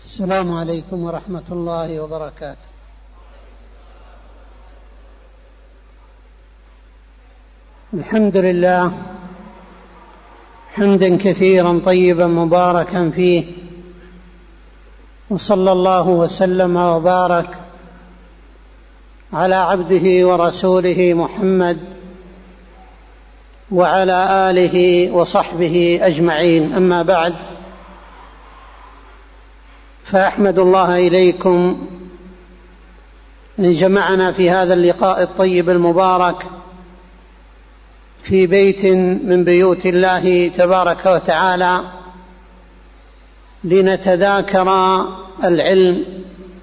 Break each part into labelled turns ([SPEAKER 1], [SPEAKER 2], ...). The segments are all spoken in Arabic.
[SPEAKER 1] السلام عليكم ورحمة الله وبركاته. الحمد لله حمدا كثيرا طيبا مباركا فيه، وصلى الله وسلم وبارك على عبده ورسوله محمد وعلى آله وصحبه أجمعين. أما بعد، فأحمد الله إليكم أن جمعنا في هذا اللقاء الطيب المبارك في بيت من بيوت الله تبارك وتعالى لنتذاكر العلم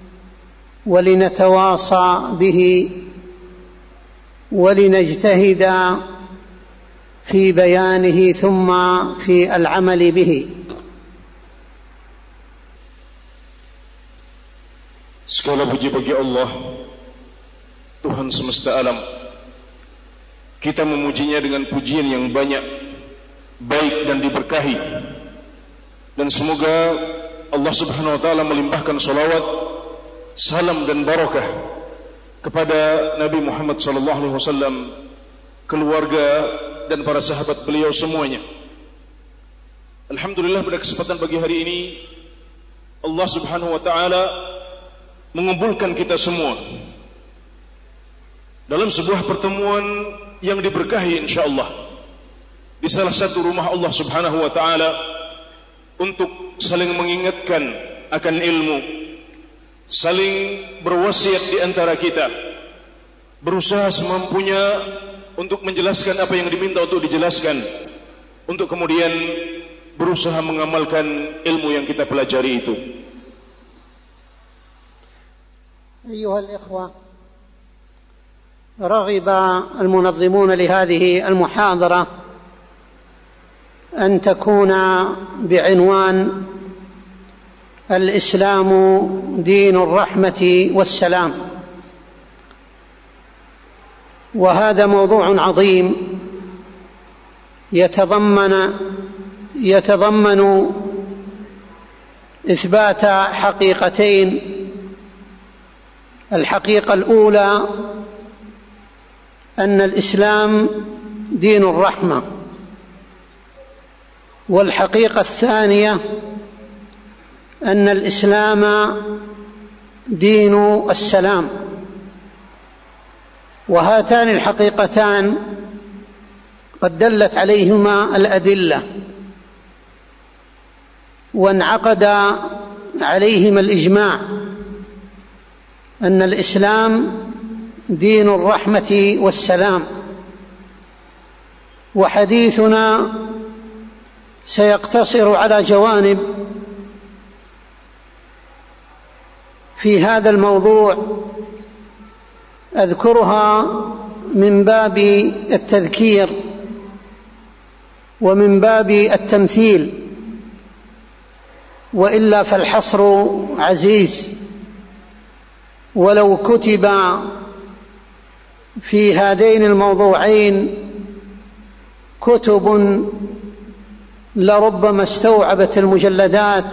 [SPEAKER 1] ولنتواصى به ولنجتهد في بيانه ثم في العمل به.
[SPEAKER 2] Segala puji bagi Allah, Tuhan semesta alam. Kita memujinya dengan pujian yang banyak, baik dan diberkahi. Dan semoga Allah subhanahu wa ta'ala melimpahkan salawat, salam dan barakah kepada Nabi Muhammad sallallahu alaihi wasallam, keluarga dan para sahabat beliau semuanya. Alhamdulillah, pada kesempatan pagi hari ini Allah subhanahu wa ta'ala mengumpulkan kita semua dalam sebuah pertemuan yang diberkahi insyaallah di salah satu rumah Allah subhanahu wa ta'ala untuk saling mengingatkan akan ilmu, saling berwasiat di antara kita, berusaha semampunya untuk menjelaskan apa yang diminta untuk dijelaskan, untuk kemudian berusaha mengamalkan ilmu yang kita pelajari itu.
[SPEAKER 1] أيها الإخوة، رغب المنظمون لهذه المحاضرة أن تكون بعنوان الإسلام دين الرحمة والسلام، وهذا موضوع عظيم يتضمن إثبات حقيقتين. الحقيقة الأولى أن الإسلام دين الرحمة، والحقيقة الثانية أن الإسلام دين السلام. وهاتان الحقيقتان قد دلت عليهما الأدلة وانعقد عليهما الإجماع أن الإسلام دين الرحمة والسلام. وحديثنا سيقتصر على جوانب في هذا الموضوع أذكرها من باب التذكير ومن باب التمثيل، وإلا فالحصر عزيز، ولو كتب في هذين الموضوعين كتب لربما استوعبت المجلدات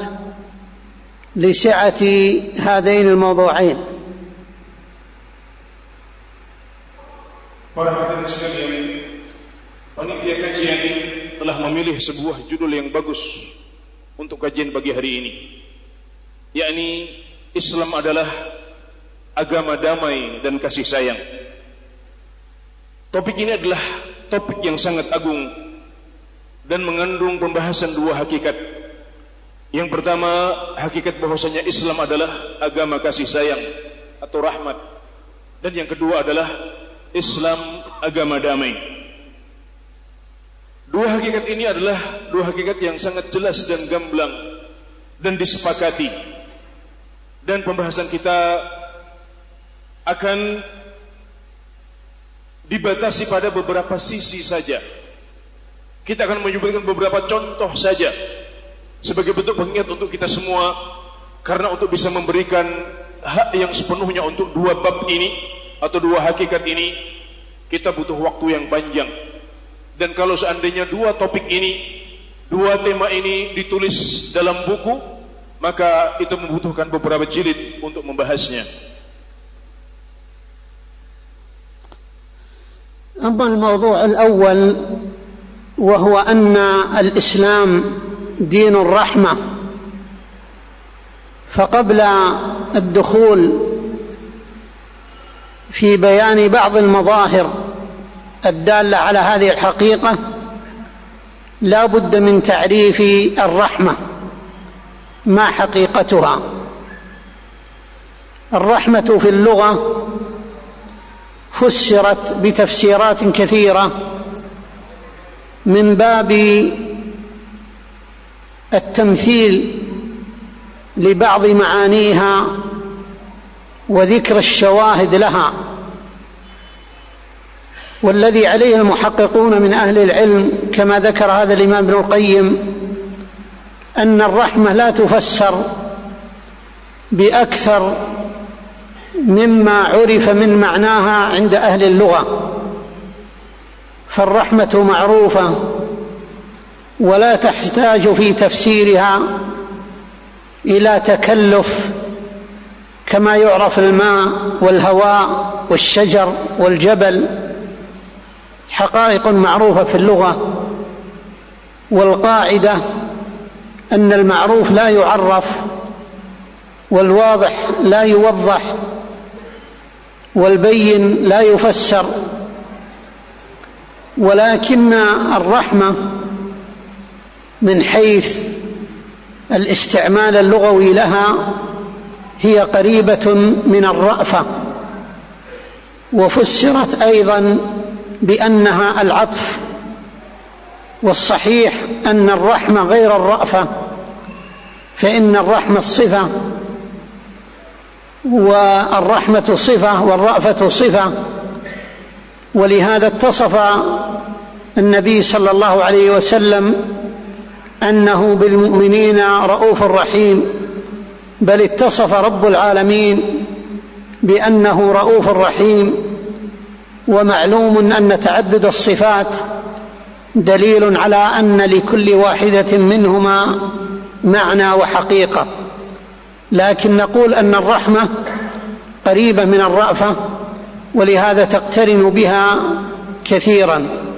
[SPEAKER 1] لسعة هذين الموضوعين.
[SPEAKER 2] Para hadirin sekalian, panitia kajian telah memilih sebuah judul yang bagus untuk kajian pagi hari ini, yakni Islam adalah agama damai dan kasih sayang. Topik ini adalah topik yang sangat agung dan mengandung pembahasan dua hakikat. Yang pertama, hakikat bahwasanya Islam adalah agama kasih sayang atau rahmat, dan yang kedua adalah Islam agama damai. Dua hakikat ini adalah dua hakikat yang sangat jelas dan gamblang dan disepakati, dan pembahasan kita akan dibatasi pada beberapa sisi saja. Kita akan menyebutkan beberapa contoh saja sebagai bentuk pengingat untuk kita semua, karena untuk bisa memberikan hak yang sepenuhnya untuk dua bab ini atau dua hakikat ini, kita butuh waktu yang panjang. Dan kalau seandainya dua topik ini, dua tema ini ditulis dalam buku, maka itu membutuhkan beberapa jilid untuk membahasnya.
[SPEAKER 1] أما الموضوع الأول وهو أن الإسلام دين الرحمة، فقبل الدخول في بيان بعض المظاهر الدالة على هذه الحقيقة لا بد من تعريف الرحمة، ما حقيقتها. الرحمة في اللغة فسرت بتفسيرات كثيرة من باب التمثيل لبعض معانيها وذكر الشواهد لها، والذي عليه المحققون من أهل العلم كما ذكر هذا الإمام ابن القيم أن الرحمة لا تفسر بأكثر مما عرف من معناها عند أهل اللغة، فالرحمة معروفة ولا تحتاج في تفسيرها إلى تكلف كما يعرف الماء والهواء والشجر والجبل، حقائق معروفة في اللغة. والقاعدة أن المعروف لا يعرف والواضح لا يوضح والبين لا يفسر، ولكن الرحمة من حيث الاستعمال اللغوي لها هي قريبة من الرأفة، وفسرت أيضا بأنها العطف، والصحيح أن الرحمة غير الرأفة، فإن الرحمة صفة والرحمة صفة والرأفة صفة، ولهذا اتصف النبي صلى الله عليه وسلم أنه بالمؤمنين رؤوف رحيم، بل اتصف رب العالمين بأنه رؤوف رحيم. ومعلوم أن تعدد الصفات دليل على أن لكل واحدة منهما معنى وحقيقة، لكن نقول أن الرحمة قريبة من الرأفة، ولهذا تقترن بها كثيرا.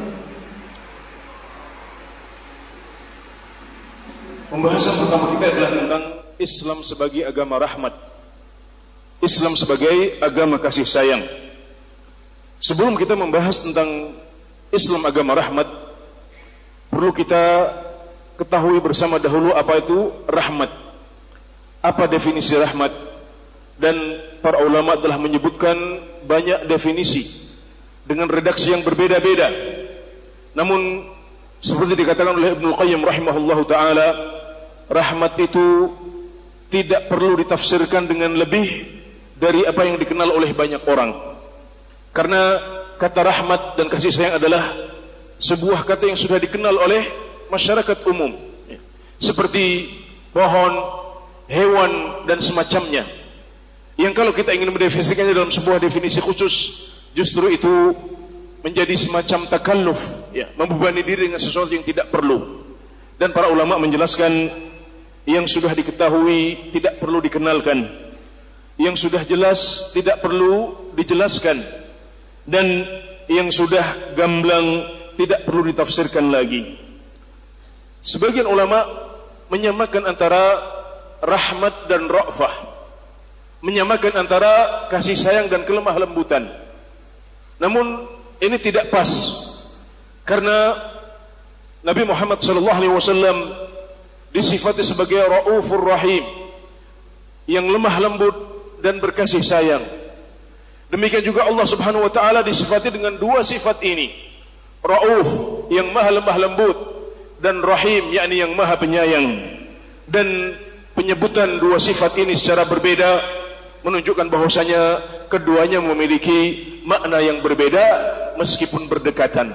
[SPEAKER 2] Pembahasan pertama kita adalah tentang Islam sebagai agama rahmat, Islam sebagai agama kasih sayang. Sebelum kita membahas tentang Islam agama rahmat, perlu kita ketahui bersama dahulu apa itu rahmat, apa definisi rahmat. Dan para ulama telah menyebutkan banyak definisi dengan redaksi yang berbeda-beda. Namun seperti dikatakan oleh Ibnu Qayyim rahimahullahu ta'ala, rahmat itu tidak perlu ditafsirkan dengan lebih dari apa yang dikenal oleh banyak orang. Karena kata rahmat dan kasih sayang adalah sebuah kata yang sudah dikenal oleh masyarakat umum, seperti pohon, hewan dan semacamnya, yang kalau kita ingin mendefinisikannya dalam sebuah definisi khusus, justru itu menjadi semacam takalluf, membebani diri dengan sesuatu yang tidak perlu. Dan para ulama menjelaskan yang sudah diketahui tidak perlu dikenalkan, yang sudah jelas tidak perlu dijelaskan, dan yang sudah gamblang tidak perlu ditafsirkan lagi. Sebagian ulama menyamakan antara rahmat dan ra'fah, menyamakan antara kasih sayang dan kelemah lembutan. Namun ini tidak pas, karena Nabi Muhammad SAW disifati sebagai Ra'ufur Rahim, yang lemah lembut dan berkasih sayang. Demikian juga Allah Subhanahu wa ta'ala disifati dengan dua sifat ini, Ra'uf yang maha lemah lembut, dan Rahim yakni yang maha penyayang. Dan penyebutan dua sifat ini secara berbeda menunjukkan bahwasanya keduanya memiliki makna yang berbeda meskipun berdekatan.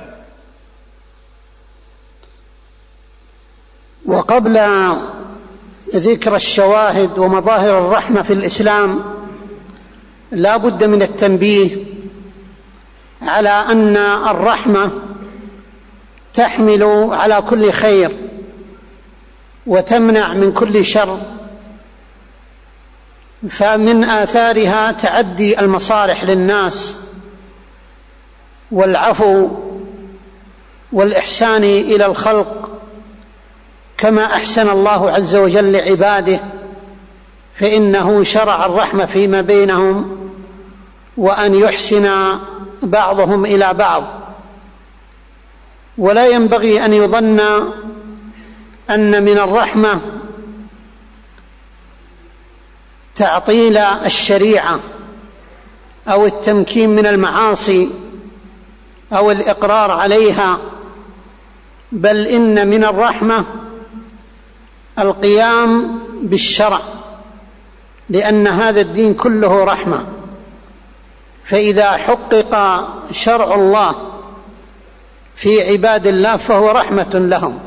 [SPEAKER 1] وقبل ذكر الشواهد ومظاهر الرحمة في الإسلام لا بد من التنبيه على أن الرحمة تحمل على كل خير وتمنع من كل شر فمن آثارها تعدي المصالح للناس والعفو والإحسان إلى الخلق كما أحسن الله عز وجل لعباده، فإنه شرع الرحمة فيما بينهم وأن يحسن بعضهم إلى بعض. ولا ينبغي أن يظن أن من الرحمة تعطيل الشريعة أو التمكين من المعاصي أو الإقرار عليها، بل إن من الرحمة القيام بالشرع، لأن هذا الدين كله رحمة. فإذا حقق شرع الله في عباد الله فهو رحمة لهم،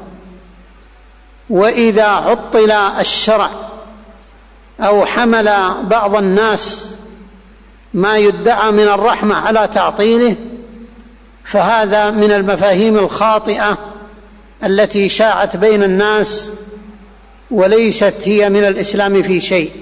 [SPEAKER 1] وإذا عطل الشرع أو حمل بعض الناس ما يدعى من الرحمة على تعطيله فهذا من المفاهيم الخاطئة التي شاعت بين الناس وليست هي من الإسلام في شيء.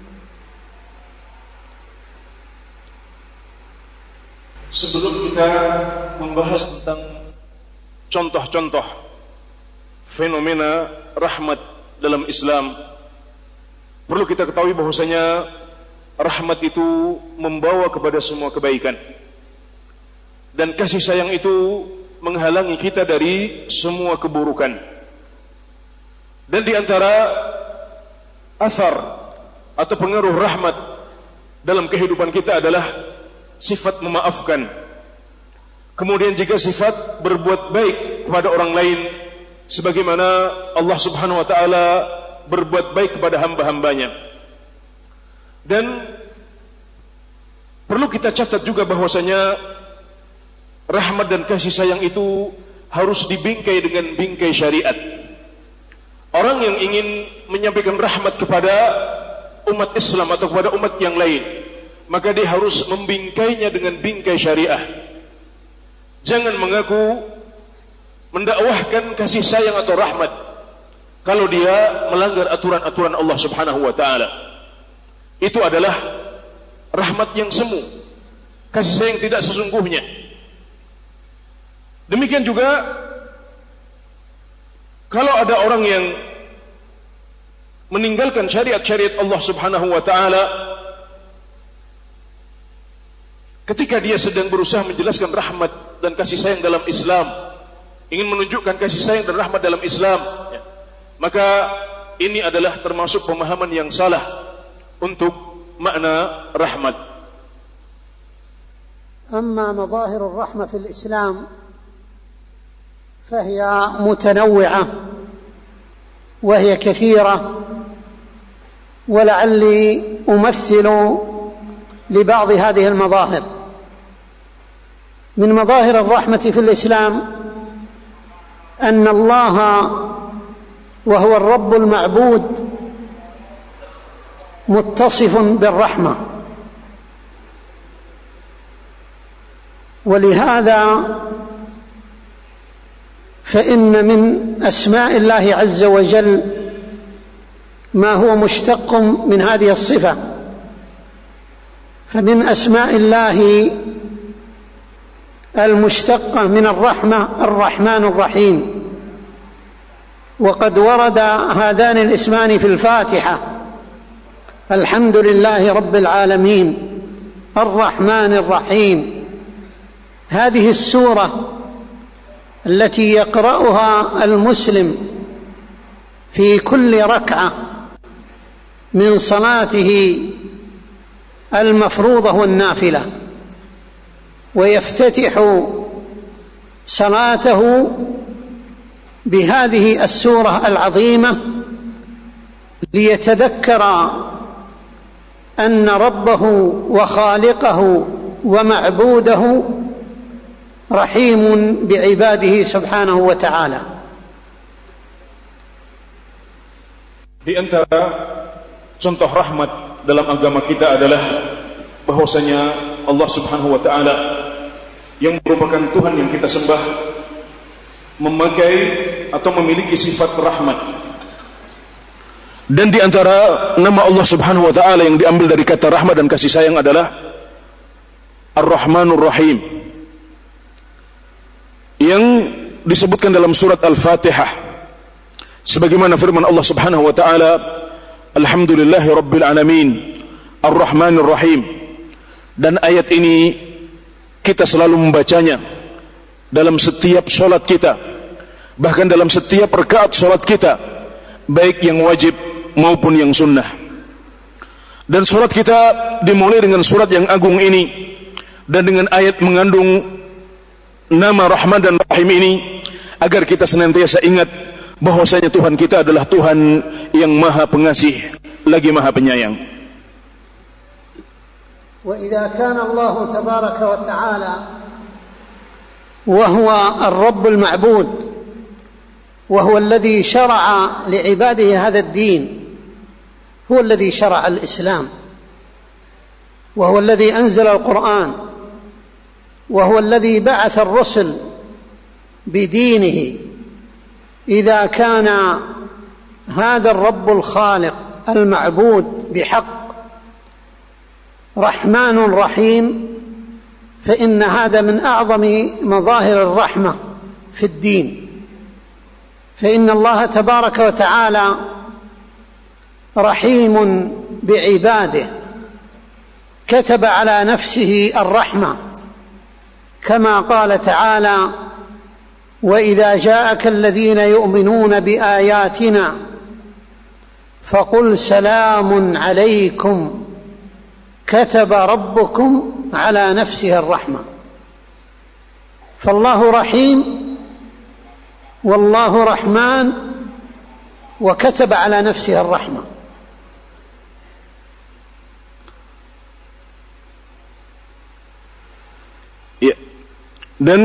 [SPEAKER 2] Sebelum kita membahas tentang contoh-contoh fenomena rahmat dalam Islam, perlu kita ketahui bahwasanya rahmat itu membawa kepada semua kebaikan, dan kasih sayang itu menghalangi kita dari semua keburukan. Dan di antara athar atau pengaruh rahmat dalam kehidupan kita adalah sifat memaafkan. Kemudian juga sifat berbuat baik kepada orang lain, sebagaimana Allah Subhanahu wa taala berbuat baik kepada hamba-hambanya. Dan perlu kita catat juga bahwasanya rahmat dan kasih sayang itu harus dibingkai dengan bingkai syariat. Orang yang ingin menyampaikan rahmat kepada umat Islam atau kepada umat yang lain, maka dia harus membingkainya dengan bingkai syariah. Jangan mengaku mendakwahkan kasih sayang atau rahmat kalau dia melanggar aturan-aturan Allah Subhanahu wa taala. Itu adalah rahmat yang semu, kasih sayang tidak sesungguhnya. Demikian juga kalau ada orang yang meninggalkan syariat-syariat Allah Subhanahu wa taala ketika dia sedang berusaha menjelaskan rahmat dan kasih sayang dalam Islam, ingin menunjukkan kasih sayang dan rahmat dalam Islam, maka ini adalah termasuk pemahaman yang salah untuk makna rahmat.
[SPEAKER 1] أما مظاهر الرحمة في الإسلام فهي متنوعة وهي كثيرة، ولعلي أمثل لبعض هذه المظاهر. من مظاهر الرحمة في الإسلام أن الله وهو الرب المعبود متصف بالرحمة، ولهذا فإن من أسماء الله عز وجل ما هو مشتق من هذه الصفة. فمن أسماء الله المشتقة من الرحمة الرحمن الرحيم، وقد ورد هذان الاسمان في الفاتحة: الحمد لله رب العالمين الرحمن الرحيم. هذه السورة التي يقرأها المسلم في كل ركعة من صلاته المفروضة والنافلة، ويفتتح صلاته بهذه السورة العظيمة ليتذكر أن ربه وخالقه ومعبوده رحيم بعباده سبحانه وتعالى.
[SPEAKER 2] Di antara contoh rahmat dalam agama kita adalah bahwasanya Allah Subhanahu wa taala yang merupakan Tuhan yang kita sembah memakai atau memiliki sifat rahmat. Dan di antara nama Allah Subhanahu wa taala yang diambil dari kata rahmat dan kasih sayang adalah Ar-Rahmanur Rahim, yang disebutkan dalam surat Al-Fatihah sebagaimana firman Allah Subhanahu wa taala, Alhamdulillahi Rabbil Alamin Ar-Rahmanir Rahim. Dan ayat ini kita selalu membacanya dalam setiap solat kita, bahkan dalam setiap rakaat solat kita, baik yang wajib maupun yang sunnah. Dan solat kita dimulai dengan surat yang agung ini, dan dengan ayat mengandung nama Rahman dan Rahim ini, agar kita senantiasa ingat bahwasanya Tuhan kita adalah Tuhan yang Maha Pengasih lagi Maha Penyayang.
[SPEAKER 1] وإذا كان الله تبارك وتعالى وهو الرب المعبود، وهو الذي شرع لعباده هذا الدين، هو الذي شرع الإسلام، وهو الذي أنزل القرآن، وهو الذي بعث الرسل بدينه، إذا كان هذا الرب الخالق المعبود بحق رحمن رحيم، فإن هذا من أعظم مظاهر الرحمة في الدين. فإن الله تبارك وتعالى رحيم بعباده، كتب على نفسه الرحمة كما قال تعالى: وإذا جاءك الذين يؤمنون بآياتنا فقل سلام عليكم كتب ربكم على نفسه الرحمة. فالله رحيم والله رحمن، وكتب على نفسه الرحمة.
[SPEAKER 2] Ya. Dan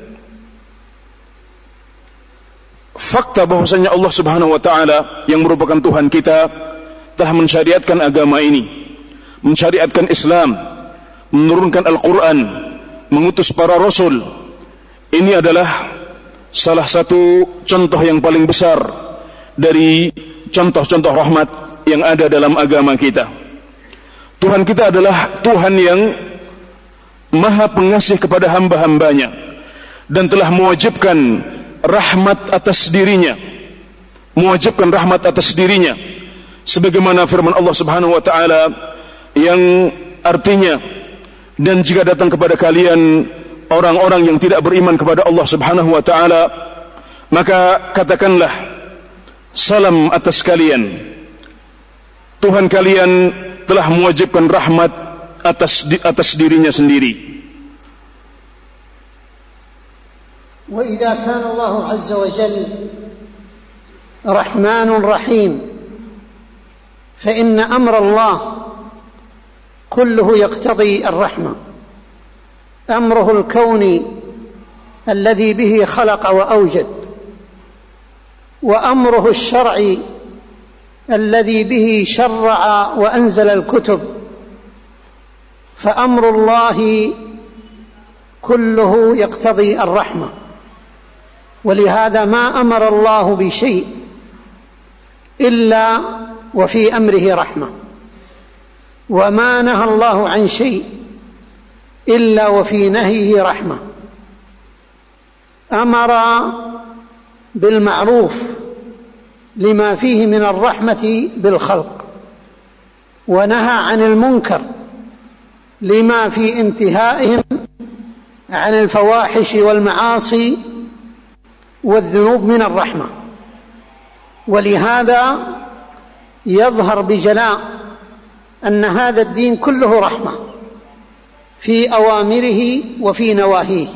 [SPEAKER 2] fakta bahwasanya Allah Subhanahu wa taala yang merupakan Tuhan kita telah mensyariatkan agama ini, mensyariatkan Islam, menurunkan Al-Quran, mengutus para Rasul. Ini adalah salah satu contoh yang paling besar dari contoh-contoh rahmat yang ada dalam agama kita. Tuhan kita adalah Tuhan yang Maha Pengasih kepada hamba-hambanya, dan telah mewajibkan rahmat atas dirinya, mewajibkan rahmat atas dirinya, sebagaimana firman Allah Subhanahu wa taala yang artinya, dan jika datang kepada kalian orang-orang yang tidak beriman kepada Allah Subhanahu wa taala, maka katakanlah salam atas kalian. Tuhan kalian telah mewajibkan rahmat atas dirinya sendiri.
[SPEAKER 1] وإذا كان الله عز وجل رحمن رحيم، فإن أمر الله كله يقتضي الرحمة. أمره الكوني الذي به خلق وأوجد، وأمره الشرعي الذي به شرع وأنزل الكتب، فأمر الله كله يقتضي الرحمة. ولهذا ما أمر الله بشيء إلا وفي أمره رحمة، وما نهى الله عن شيء إلا وفي نهيه رحمة. أمر بالمعروف لما فيه من الرحمة بالخلق، ونهى عن المنكر لما في انتهائهم عن الفواحش والمعاصي والذنوب من الرحمة. ولهذا يظهر بجلاء أن هذا الدين كله رحمة في أوامره وفي نواهيه.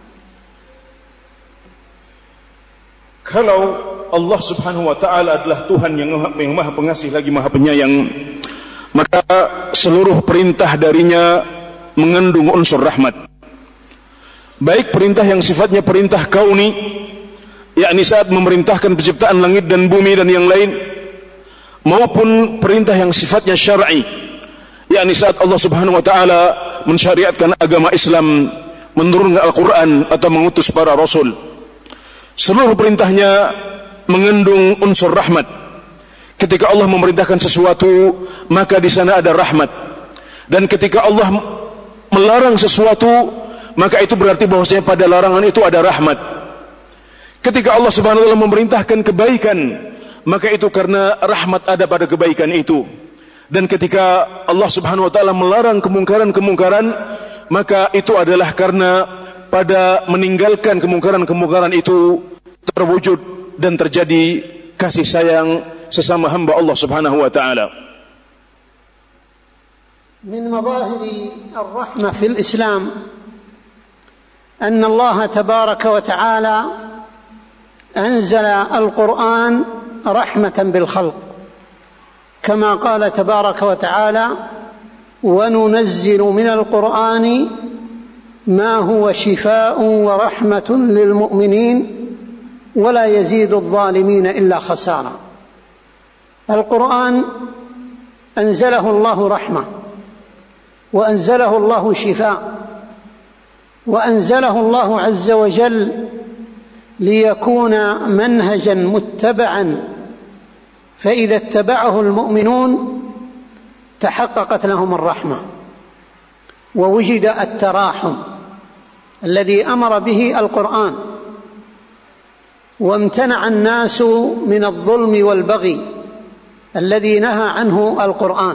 [SPEAKER 2] Kalau Allah Subhanahu wa taala adalah Tuhan yang Maha Pengasih lagi Maha Penyayang, maka seluruh perintah darinya mengandung unsur rahmat. Baik perintah yang sifatnya perintah kauni, yakni saat memerintahkan penciptaan langit dan bumi dan yang lain, maupun perintah yang sifatnya syar'i, yakni saat Allah Subhanahu wa taala mensyariatkan agama Islam, menurunkan Al-Quran atau mengutus para Rasul. Seluruh perintahnya mengandung unsur rahmat. ketika Allah memerintahkan sesuatu, maka di sana ada rahmat. Dan ketika Allah melarang sesuatu, maka itu berarti bahwasanya pada larangan itu ada rahmat. Ketika Allah Subhanahu wa taala memerintahkan kebaikan, maka itu karena rahmat ada pada kebaikan itu. Dan ketika Allah Subhanahu wa taala melarang kemungkaran-kemungkaran, maka itu adalah karena pada meninggalkan kemungkaran-kemungkaran itu terwujud dan terjadi kasih sayang sesama hamba Allah Subhanahu wa taala.
[SPEAKER 1] من مظاهر الرحمة في الإسلام أن الله تبارك وتعالى أنزل القرآن رحمة بالخلق، كما قال تبارك وتعالى: وننزل من القرآن ما هو شفاء ورحمة للمؤمنين ولا يزيد الظالمين إلا خسارا. القرآن أنزله الله رحمة، وأنزله الله شفاء، وأنزله الله عز وجل ليكون منهجا متبعا، فإذا اتبعه المؤمنون تحققت لهم الرحمة ووجد التراحم الذي أمر به القرآن، وامتنع الناس من الظلم والبغي الذي نهى عنه القرآن.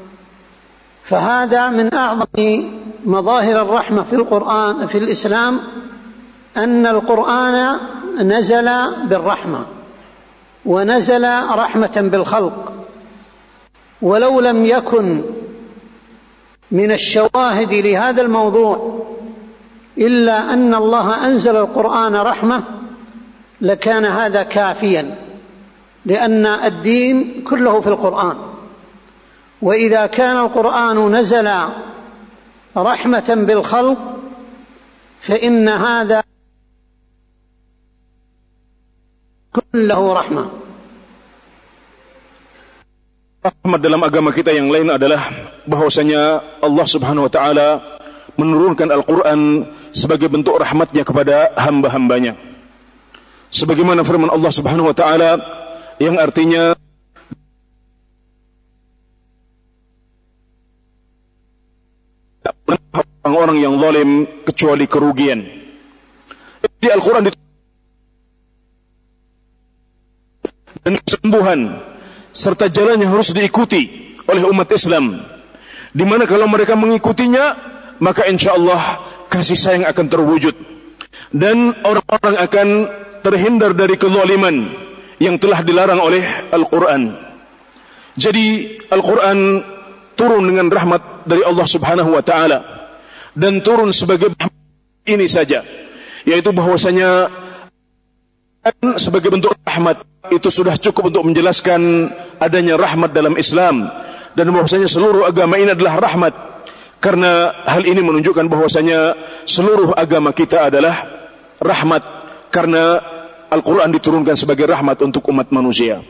[SPEAKER 1] فهذا من أعظم مظاهر الرحمة في القرآن في الإسلام، أن القرآن نزل بالرحمة ونزل رحمة بالخلق. ولو لم يكن من الشواهد لهذا الموضوع إلا أن الله أنزل القرآن رحمة لكان هذا كافيا، لأن الدين كله في القرآن. وإذا كان القرآن نزل رحمة بالخلق فإن هذا كله رحمة.
[SPEAKER 2] Rahmat dalam agama kita yang lain adalah bahwasanya Allah Subhanahu wa taala menurunkan Al-Qur'an sebagai bentuk rahmatnya kepada hamba-hambanya. Sebagaimana firman Allah Subhanahu wa taala yang artinya orang-orang yang zalim kecuali kerugian. Di Al-Quran dan kesembuhan serta jalan yang harus diikuti oleh umat Islam, di mana kalau mereka mengikutinya maka insyaallah kasih sayang akan terwujud dan orang-orang akan terhindar dari kezaliman yang telah dilarang oleh Al-Quran. Jadi Al-Quran turun dengan rahmat dari Allah Subhanahu wa taala dan turun sebagai ini saja, yaitu bahwasanya sebagai bentuk rahmat itu sudah cukup untuk menjelaskan adanya rahmat dalam Islam, dan bahwasanya seluruh agama ini adalah rahmat, karena hal ini menunjukkan bahwasanya seluruh agama kita adalah rahmat, karena Al-Quran diturunkan sebagai rahmat untuk umat manusia.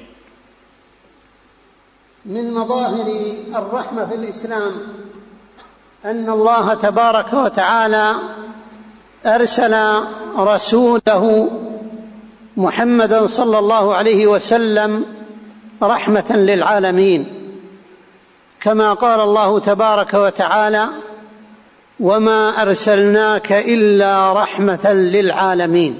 [SPEAKER 1] من مظاهر الرحمة في الإسلام أن الله تبارك وتعالى أرسل رسوله محمدا صلى الله عليه وسلم رحمة للعالمين، كما قال الله تبارك وتعالى: وما أرسلناك إلا رحمة للعالمين.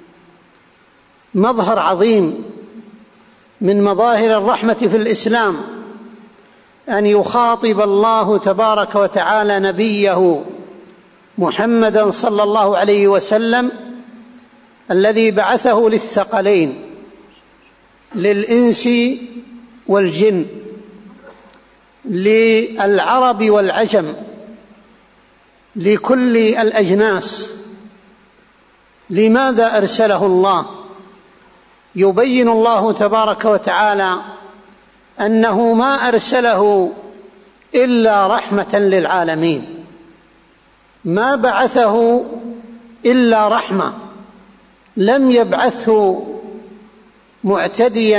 [SPEAKER 1] مظهر عظيم من مظاهر الرحمة في الإسلام أن يخاطب الله تبارك وتعالى نبيه محمدا صلى الله عليه وسلم الذي بعثه للثقلين، للإنس والجن، للعرب والعجم، لكل الأجناس. لماذا أرسله الله؟ يبين الله تبارك وتعالى أنه ما أرسله إلا رحمة للعالمين، ما بعثه إلا رحمة، لم يبعثه معتديا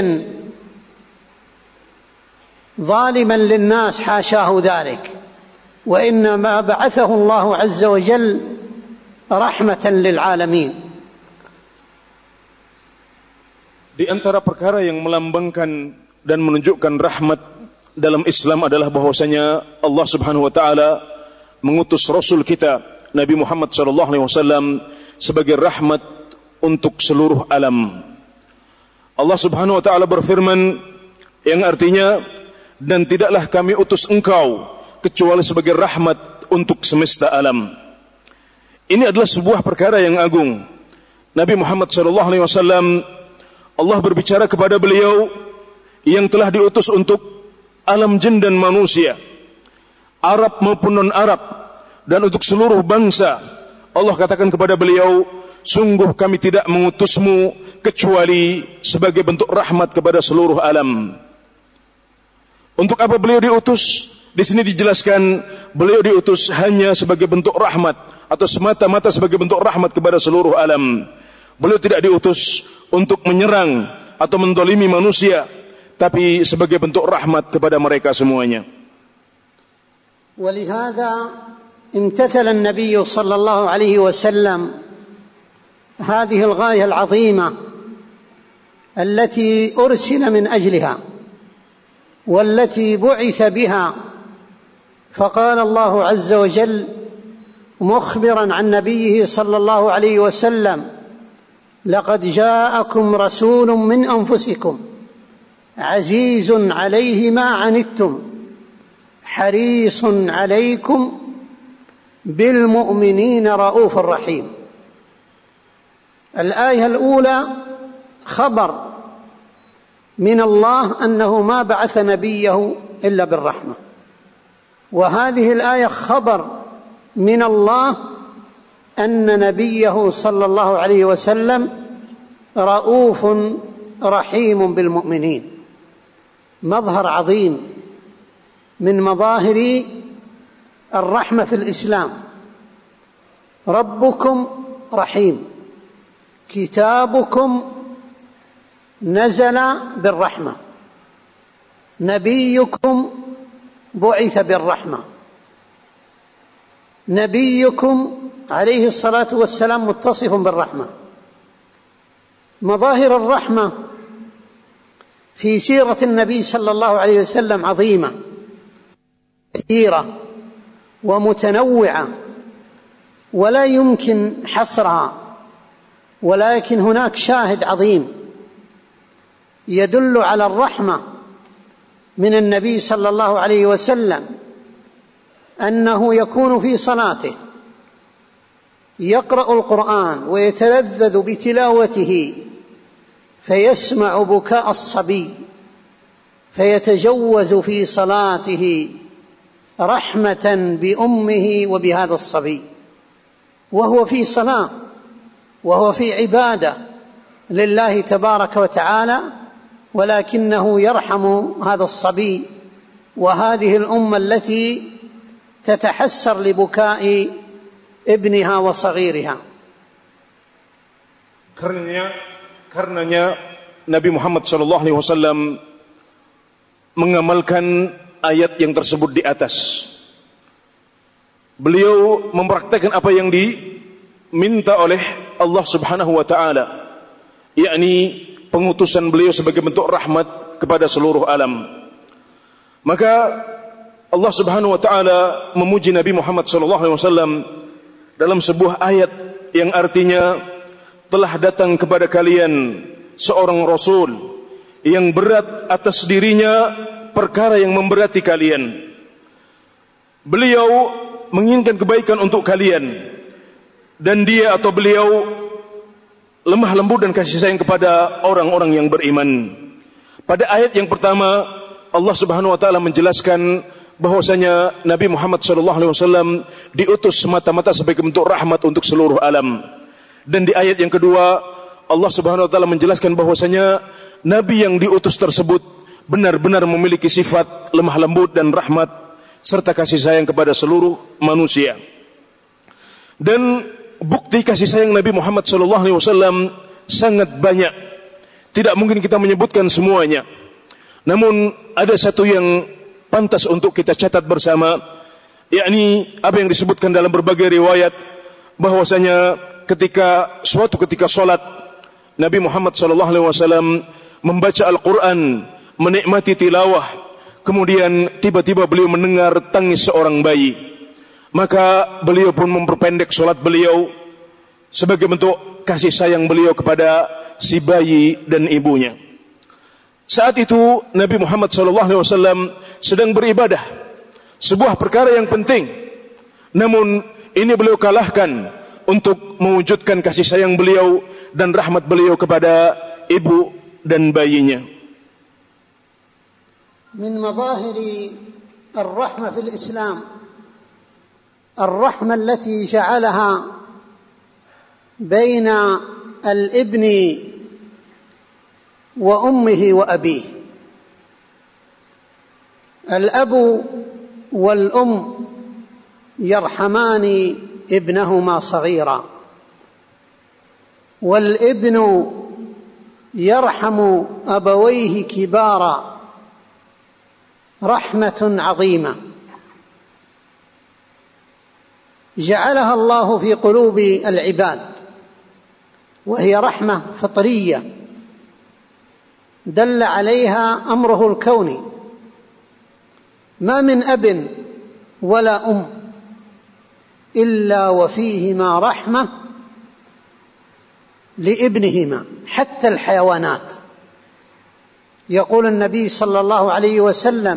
[SPEAKER 1] ظالما للناس، حاشاه ذلك، وإنما بعثه الله عز وجل رحمة للعالمين.
[SPEAKER 2] Di antara perkara yang melambangkan dan menunjukkan rahmat dalam Islam adalah bahwasanya Allah Subhanahu wa taala mengutus Rasul kita Nabi Muhammad sallallahu alaihi wasallam sebagai rahmat untuk seluruh alam. Allah Subhanahu wa taala berfirman yang artinya, dan tidaklah kami utus engkau kecuali sebagai rahmat untuk semesta alam. Ini adalah sebuah perkara yang agung. Nabi Muhammad sallallahu alaihi wasallam, Allah berbicara kepada beliau yang telah diutus untuk alam jin dan manusia, Arab maupun non-Arab, dan untuk seluruh bangsa. Allah katakan kepada beliau, sungguh kami tidak mengutusmu kecuali sebagai bentuk rahmat kepada seluruh alam. Untuk apa beliau diutus? Di sini dijelaskan beliau diutus hanya sebagai bentuk rahmat atau semata-mata sebagai bentuk rahmat kepada seluruh alam. Beliau tidak diutus untuk menyerang atau mendolimi manusia, tapi sebagai bentuk rahmat kepada mereka semuanya.
[SPEAKER 1] ولهذا امتثل النبي صلى الله عليه وسلم هذه الغاية العظيمة التي أرسل من أجلها والتي بعث بها. فقال الله عز وجل مخبرا عن نبيه صلى الله عليه وسلم لقد جاءكم رسول من أنفسكم عزيز عليه ما عنتم حريص عليكم بالمؤمنين رؤوف رحيم. الآية الأولى خبر من الله أنه ما بعث نبيه إلا بالرحمة، وهذه الآية خبر من الله أن نبيه صلى الله عليه وسلم رؤوف رحيم بالمؤمنين. مظهر عظيم من مظاهر الرحمة في الإسلام. ربكم رحيم، كتابكم نزل بالرحمة، نبيكم بعث بالرحمة، نبيكم عليه الصلاة والسلام متصف بالرحمة. مظاهر الرحمة في سيرة النبي صلى الله عليه وسلم عظيمة كثيرة ومتنوعة ولا يمكن حصرها، ولكن هناك شاهد عظيم يدل على الرحمة من النبي صلى الله عليه وسلم، أنه يكون في صلاته يقرأ القرآن ويتلذذ بتلاوته فيسمع بكاء الصبي فيتجوز في صلاته رحمة بأمه وبهذا الصبي، وهو في صلاة وهو في عبادة لله تبارك وتعالى، ولكنه يرحم هذا الصبي وهذه الأمة التي تتحسر لبكاء ابنها وصغيرها.
[SPEAKER 2] Karenanya Nabi Muhammad SAW mengamalkan ayat yang tersebut di atas. Beliau mempraktikkan apa yang diminta oleh Allah Subhanahu wa taala, yakni pengutusan beliau sebagai bentuk rahmat kepada seluruh alam. Maka Allah Subhanahu wa taala memuji Nabi Muhammad SAW dalam sebuah ayat yang artinya, telah datang kepada kalian seorang rasul yang berat atas dirinya perkara yang memberati kalian. Beliau menginginkan kebaikan untuk kalian, dan dia atau beliau lemah lembut dan kasih sayang kepada orang-orang yang beriman. Pada ayat yang pertama, Allah Subhanahu wa taala menjelaskan bahwasanya Nabi Muhammad SAW diutus semata-mata sebagai bentuk rahmat untuk seluruh alam. Dan di ayat yang kedua, Allah Subhanahu wa taala menjelaskan bahwasanya nabi yang diutus tersebut benar-benar memiliki sifat lemah lembut dan rahmat serta kasih sayang kepada seluruh manusia. Dan bukti kasih sayang Nabi Muhammad SAW sangat banyak. Tidak mungkin kita menyebutkan semuanya. Namun ada satu yang pantas untuk kita catat bersama, yakni apa yang disebutkan dalam berbagai riwayat bahwasanya suatu ketika salat, Nabi Muhammad SAW membaca Al-Quran menikmati tilawah, kemudian tiba-tiba beliau mendengar tangis seorang bayi. Maka beliau pun memperpendek salat beliau sebagai bentuk kasih sayang beliau kepada si bayi dan ibunya. Saat itu Nabi Muhammad SAW sedang beribadah, sebuah perkara yang penting. Namun ini beliau kalahkan untuk mewujudkan kasih sayang beliau dan rahmat beliau kepada ibu dan bayinya.
[SPEAKER 1] Min madahiri ar-rahmah fil Islam الرحمة التي جعلها بين الابن وأمه وأبيه. الأب والأم يرحمان ابنهما صغيرا، والابن يرحم أبويه كبارا، رحمة عظيمة جعلها الله في قلوب العباد، وهي رحمة فطرية دل عليها أمره الكوني. ما من أب ولا أم إلا وفيهما رحمة لابنهما، حتى الحيوانات. يقول النبي صلى الله عليه وسلم: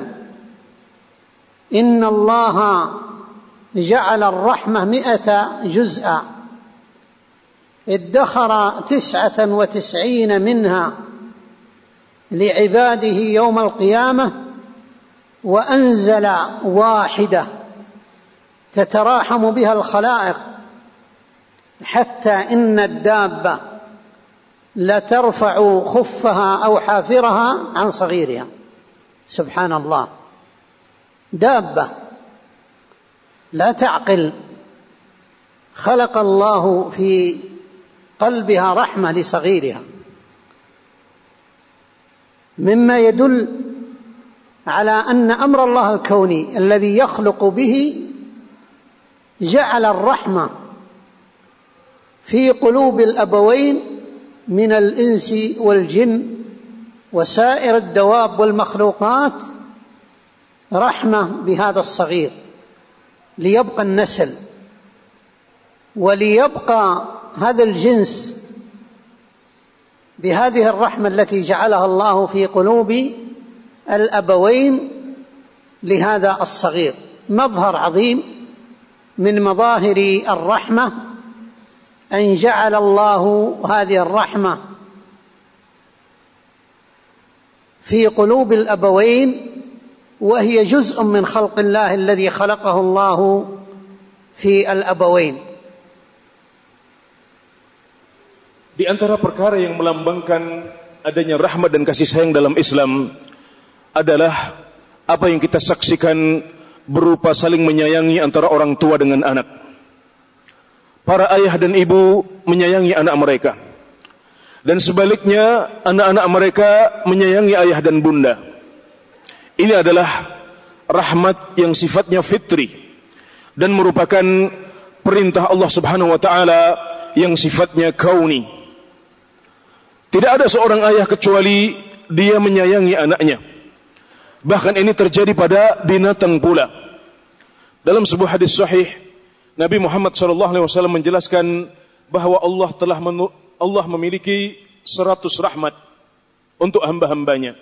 [SPEAKER 1] إن الله جعل الرحمة 100 جزءا، ادخر 99 منها لعباده يوم القيامة، وأنزل 1 تتراحم بها الخلائق، حتى إن الدابة لترفع خفها أو حافرها عن صغيرها. سبحان الله، دابة لا تعقل خلق الله في قلبها رحمة لصغيرها، مما يدل على أن أمر الله الكوني الذي يخلق به جعل الرحمة في قلوب الأبوين من الإنس والجن وسائر الدواب والمخلوقات رحمة بهذا الصغير، ليبقى النسل وليبقى هذا الجنس بهذه الرحمة التي جعلها الله في قلوب الأبوين لهذا الصغير. مظهر عظيم من مظاهر الرحمة أن جعل الله هذه الرحمة في قلوب الأبوين، وهي جزء من خلق الله الذي خلقه الله في الأبوين.
[SPEAKER 2] Di antara perkara yang melambangkan adanya rahmat dan kasih sayang dalam Islam adalah apa yang kita saksikan berupa saling menyayangi antara orang tua dengan anak. Para ayah dan ibu menyayangi anak mereka, dan sebaliknya anak-anak mereka menyayangi ayah dan bunda. Ini adalah rahmat yang sifatnya fitri dan merupakan perintah Allah Subhanahu wa taala yang sifatnya kauni. Tidak ada seorang ayah kecuali dia menyayangi anaknya. Bahkan ini terjadi pada binatang pula. Dalam sebuah hadis sahih, Nabi Muhammad SAW menjelaskan bahwa Allah memiliki 100 rahmat untuk hamba-hambanya.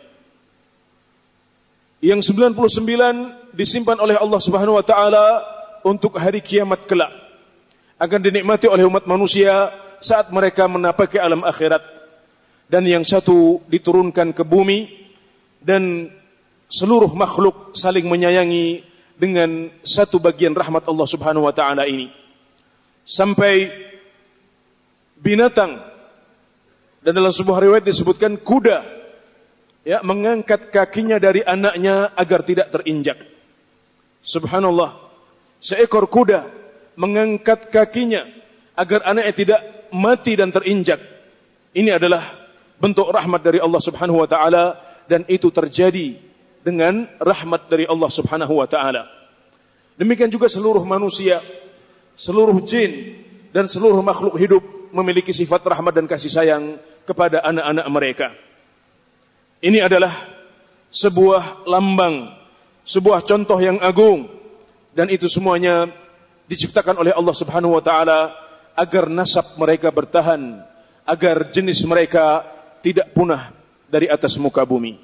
[SPEAKER 2] Yang 99 disimpan oleh Allah Subhanahu wa taala untuk hari kiamat kelak, akan dinikmati oleh umat manusia saat mereka menapaki alam akhirat. Dan yang 1 diturunkan ke bumi, dan seluruh makhluk saling menyayangi dengan 1 bagian rahmat Allah Subhanahu wa taala ini. Sampai binatang, dan dalam sebuah riwayat disebutkan kuda mengangkat kakinya dari anaknya agar tidak terinjak. Subhanallah, seekor kuda mengangkat kakinya agar anaknya tidak mati dan terinjak. Ini adalah bentuk rahmat dari Allah Subhanahu wa taala, dan itu terjadi dengan rahmat dari Allah Subhanahu wa taala. Demikian juga seluruh manusia, seluruh jin dan seluruh makhluk hidup memiliki sifat rahmat dan kasih sayang kepada anak-anak mereka. Ini adalah sebuah lambang, sebuah contoh yang agung, dan itu semuanya diciptakan oleh Allah Subhanahu wa taala agar nasab mereka bertahan, agar jenis mereka tidak punah dari atas muka bumi.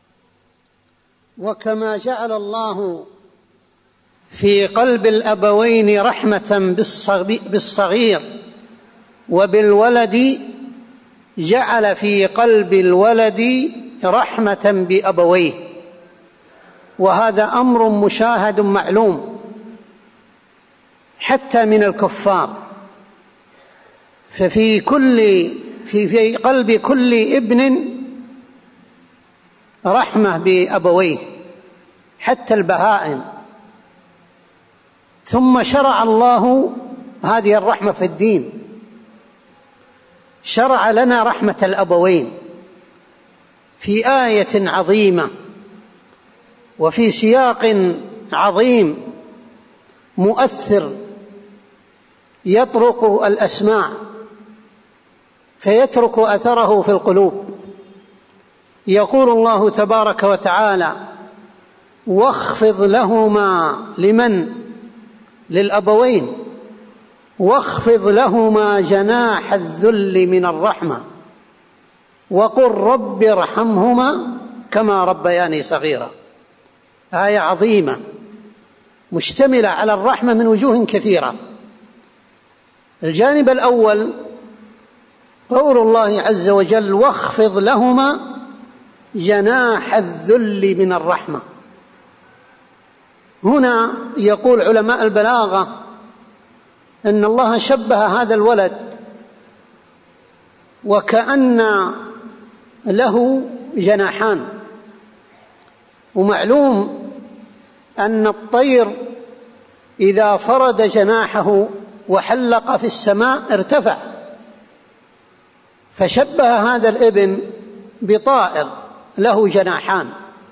[SPEAKER 1] Wa kama ja'ala Allah fi qalbi al-abawain rahmatan bis-saghir wa bil-waladi ja'ala fi qalbi al-waladi rahmatan bi abawayhi wa hadha amrun mushahadun ma'lum حتى من الكفار ففي قلب كل ابن رحمة بأبويه حتى البهائم ثم شرع الله هذه الرحمة في الدين شرع لنا رحمة الأبوين في آية عظيمة وفي سياق عظيم مؤثر يطرق الأسماع فيترك أثره في القلوب. يقول الله تبارك وتعالى واخفض لهما للأبوين واخفض لهما جناح الذل من الرحمة وقل رب ارحمهما كما ربياني صغيرا. آية عظيمة مشتملة على الرحمة من وجوه كثيرة. الجانب الأول قول الله عز وجل واخفض لهما جناح الذل من الرحمة. هنا يقول علماء البلاغة أن الله شبه هذا الولد وكأن له جناحان، ومعلوم أن الطير إذا فرد جناحه وحلق في السماء ارتفع، فشبه هذا الابن بطائر له جناحان.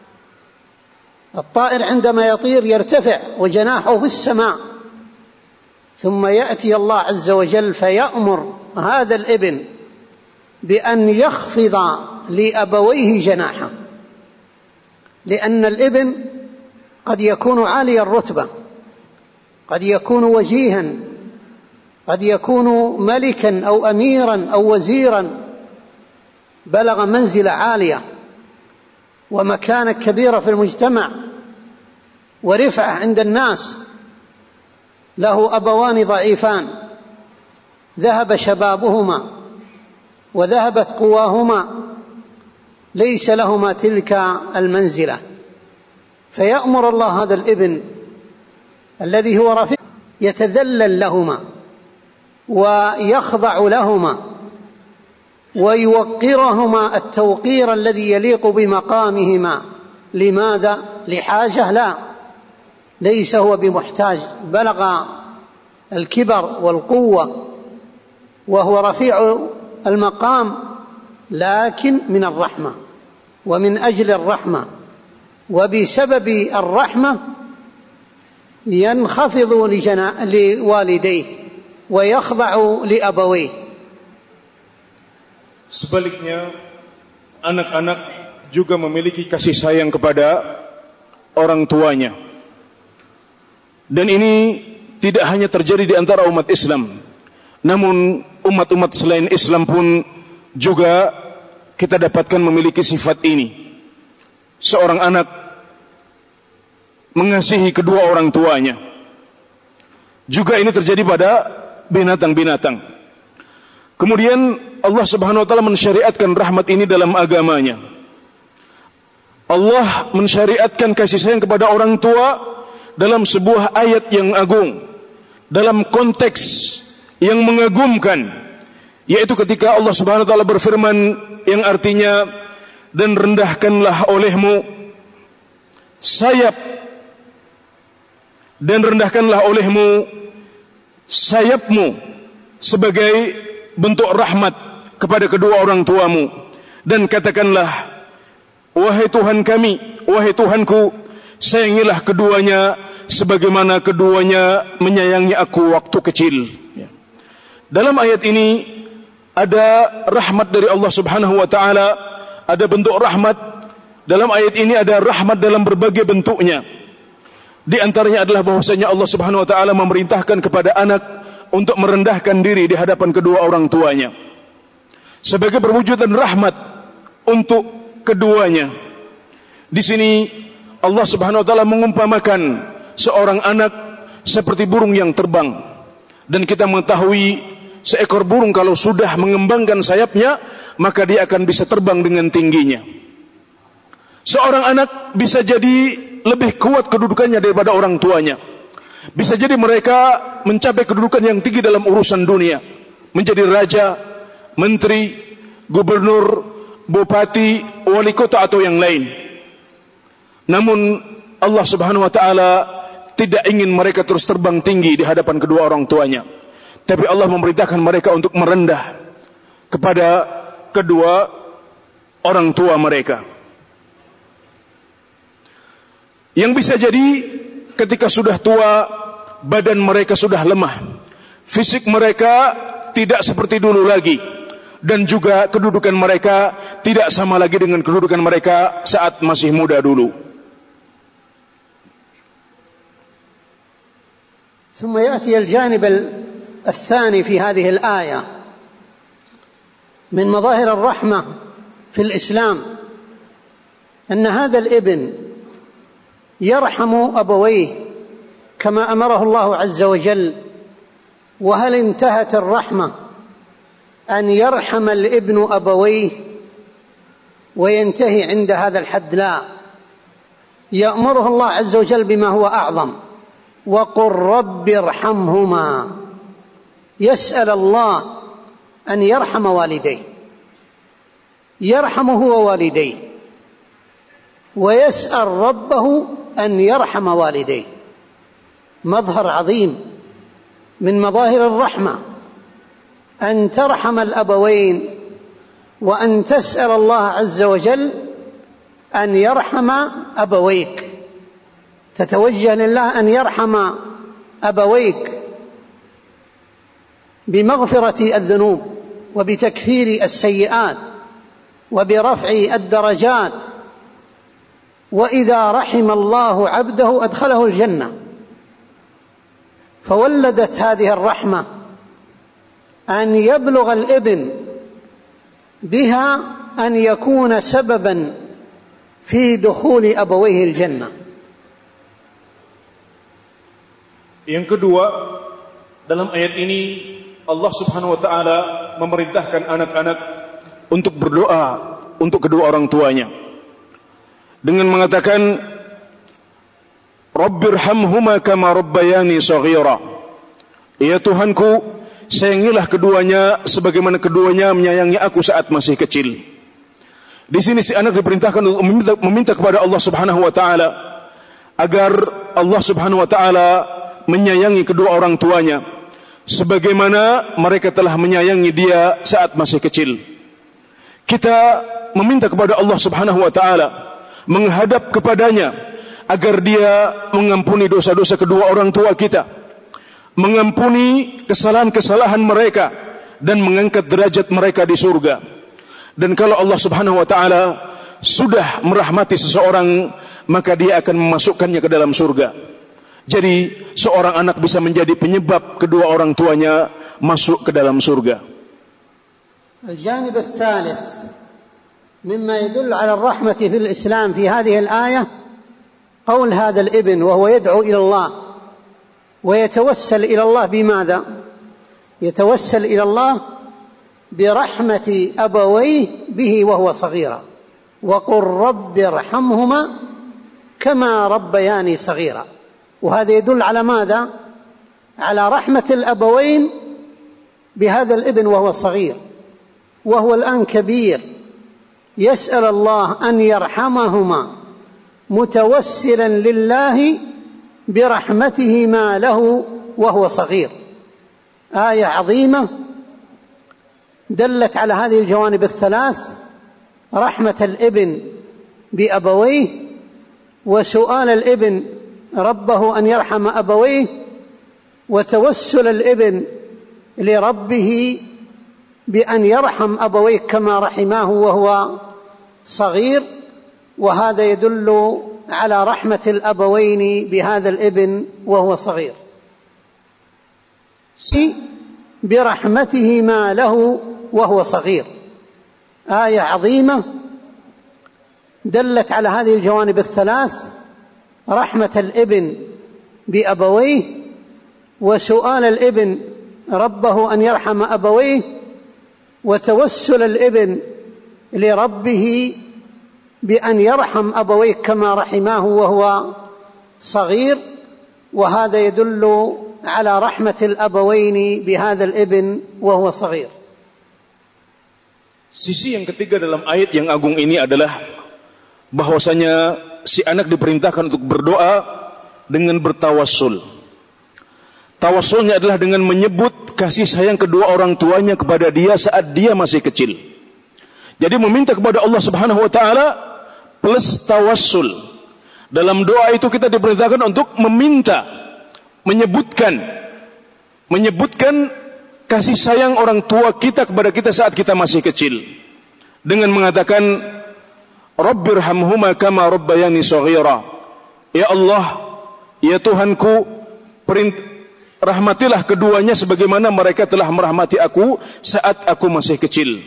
[SPEAKER 1] الطائر عندما يطير يرتفع وجناحه في السماء، ثم يأتي الله عز وجل فيأمر هذا الابن بأن يخفض لأبويه جناحه، لأن الابن قد يكون عالي الرتبة، قد يكون وجيها، قد يكون ملكا أو أميرا أو وزيرا، بلغ منزلة عالية ومكانة كبيرة في المجتمع ورفعة عند الناس، له أبوان ضعيفان ذهب شبابهما وذهبت قواهما، ليس لهما تلك المنزلة، فيأمر الله هذا الابن الذي هو رفيع يتذلل لهما ويخضع لهما ويوقرهما التوقير الذي يليق بمقامهما. لماذا؟ لحاجة؟ لا، ليس هو بمحتاج، بلغ الكبر والقوة وهو رفيع المقام، لكن من الرحمة ومن أجل الرحمة وبسبب الرحمة ينخفض لوالديه ويخضع لأبويه.
[SPEAKER 2] Sebaliknya, anak-anak juga memiliki kasih sayang kepada orang tuanya. Dan ini tidak hanya terjadi di antara umat Islam, namun umat-umat selain Islam pun juga kita dapatkan memiliki sifat ini. Seorang anak mengasihi kedua orang tuanya. Juga ini terjadi pada binatang-binatang. Kemudian Allah Subhanahu wa taala mensyariatkan rahmat ini dalam agamanya. Allah mensyariatkan kasih sayang kepada orang tua dalam sebuah ayat yang agung, dalam konteks yang mengagumkan, yaitu ketika Allah Subhanahu wa taala berfirman yang artinya, dan rendahkanlah olehmu sayap, dan rendahkanlah olehmu sayapmu sebagai bentuk rahmat kepada kedua orang tuamu, dan katakanlah, wahai Tuhan kami, wahai Tuhanku, sayangilah keduanya sebagaimana keduanya menyayangi aku waktu kecil. Dalam ayat ini ada rahmat dari Allah Subhanahu wa taala, ada bentuk rahmat dalam ayat ini ada rahmat dalam berbagai bentuknya. Di antaranya adalah bahwasanya Allah Subhanahu wa taala memerintahkan kepada anak untuk merendahkan diri di hadapan kedua orang tuanya sebagai perwujudan rahmat untuk keduanya. Di sini Allah Subhanahu wa taala mengumpamakan seorang anak seperti burung yang terbang, dan kita mengetahui seekor burung kalau sudah mengembangkan sayapnya maka dia akan bisa terbang dengan tingginya. Seorang anak bisa jadi lebih kuat kedudukannya daripada orang tuanya. Bisa jadi mereka mencapai kedudukan yang tinggi dalam urusan dunia, menjadi raja, menteri, gubernur, bupati, wali kota atau yang lain. Namun Allah Subhanahu wa taala tidak ingin mereka terus terbang tinggi di hadapan kedua orang tuanya, tapi Allah memerintahkan mereka untuk merendah kepada kedua orang tua mereka. Yang bisa jadi ketika sudah tua, badan mereka sudah lemah, fisik mereka tidak seperti dulu lagi, dan juga kedudukan mereka tidak sama lagi dengan kedudukan mereka saat masih muda dulu.
[SPEAKER 1] ثم يأتي الجانب الثاني في هذه الآية من مظاهر الرحمة في الإسلام أن هذا الابن يرحم أبويه كما أمره الله عز وجل. وهل انتهت الرحمة أن يرحم الابن أبويه وينتهي عند هذا الحد؟ لا، يأمره الله عز وجل بما هو أعظم: وقل رب ارحمهما. يسأل الله أن يرحم والديه، يرحمه ووالديه، ويسأل ربه أن يرحم والديه. مظهر عظيم من مظاهر الرحمة أن ترحم الأبوين، وأن تسأل الله عز وجل أن يرحم أبويك، تتوجه لله أن يرحم أبويك بمغفرة الذنوب وبتكفير السيئات وبرفع الدرجات. وإذا رحم الله عبده أدخله الجنة. فولدت هذه الرحمة أن يبلغ الابن بها أن يكون سببا في دخول أبويه الجنة.
[SPEAKER 2] Yang kedua, dalam ayat ini Allah Subhanahu wa taala memerintahkan anak-anak untuk berdoa untuk kedua orang tuanya dengan mengatakan, Rabbirhamhuma kama rabbayani shaghira. Ya Tuhanku, sayangilah keduanya sebagaimana keduanya menyayangi aku saat masih kecil. Di sini si anak diperintahkan untuk meminta kepada Allah Subhanahu wa taala agar Allah Subhanahu wa taala menyayangi kedua orang tuanya sebagaimana mereka telah menyayangi dia saat masih kecil. Kita meminta kepada Allah Subhanahu wa taala, menghadap kepadanya agar dia mengampuni dosa-dosa kedua orang tua kita, mengampuni kesalahan-kesalahan mereka, dan mengangkat derajat mereka di surga. Dan kalau Allah Subhanahu wa taala sudah merahmati seseorang, maka dia akan memasukkannya ke dalam surga. Jadi seorang anak bisa menjadi penyebab kedua orang tuanya masuk ke dalam surga.
[SPEAKER 1] الجانب الثالث مما يدل على الرحمة في الإسلام في هذه الآية قول هذا الابن وهو يدعو إلى الله ويتوسل إلى الله بماذا؟ يتوسل إلى الله برحمة أبويه به وهو صغير. وقل رب ارحمهما كما ربياني صغيرا. وهذا يدل على ماذا؟ على رحمة الأبوين بهذا الابن وهو صغير، وهو الآن كبير، يسأل الله أن يرحمهما متوسلا لله برحمتهما له وهو صغير. آية عظيمة دلت على هذه الجوانب الثلاث: رحمة الابن بأبويه، وسؤال الابن ربه أن يرحم أبويه، وتوسل الابن لربه بأن يرحم أبويه كما رحماه وهو صغير، وهذا يدل على رحمة الأبوين بهذا الابن وهو صغير، برحمتهما له وهو صغير. آية عظيمة دلت على هذه الجوانب الثلاث: رحمة الابن بأبويه، وسؤال الابن ربه أن يرحم أبويه، وتوسل الابن لربه بأن يرحم أبويه كما رحماه وهو صغير. وهذا يدل على رحمة الأبوين بهذا الابن وهو صغير.
[SPEAKER 2] Sisi yang ketiga dalam ayat yang agung ini adalah bahwasanya si anak diperintahkan untuk berdoa dengan bertawassul. Tawassulnya adalah dengan menyebut kasih sayang kedua orang tuanya kepada dia saat dia masih kecil. Jadi meminta kepada Allah Subhanahu wa taala plus tawassul. Dalam doa itu kita diperintahkan untuk meminta, menyebutkan kasih sayang orang tua kita kepada kita saat kita masih kecil, dengan mengatakan Rabbirhamhuma kama rabbayani shaghira. Ya Allah, ya Tuhanku, rahmatilah keduanya sebagaimana mereka telah merahmati aku saat aku masih kecil.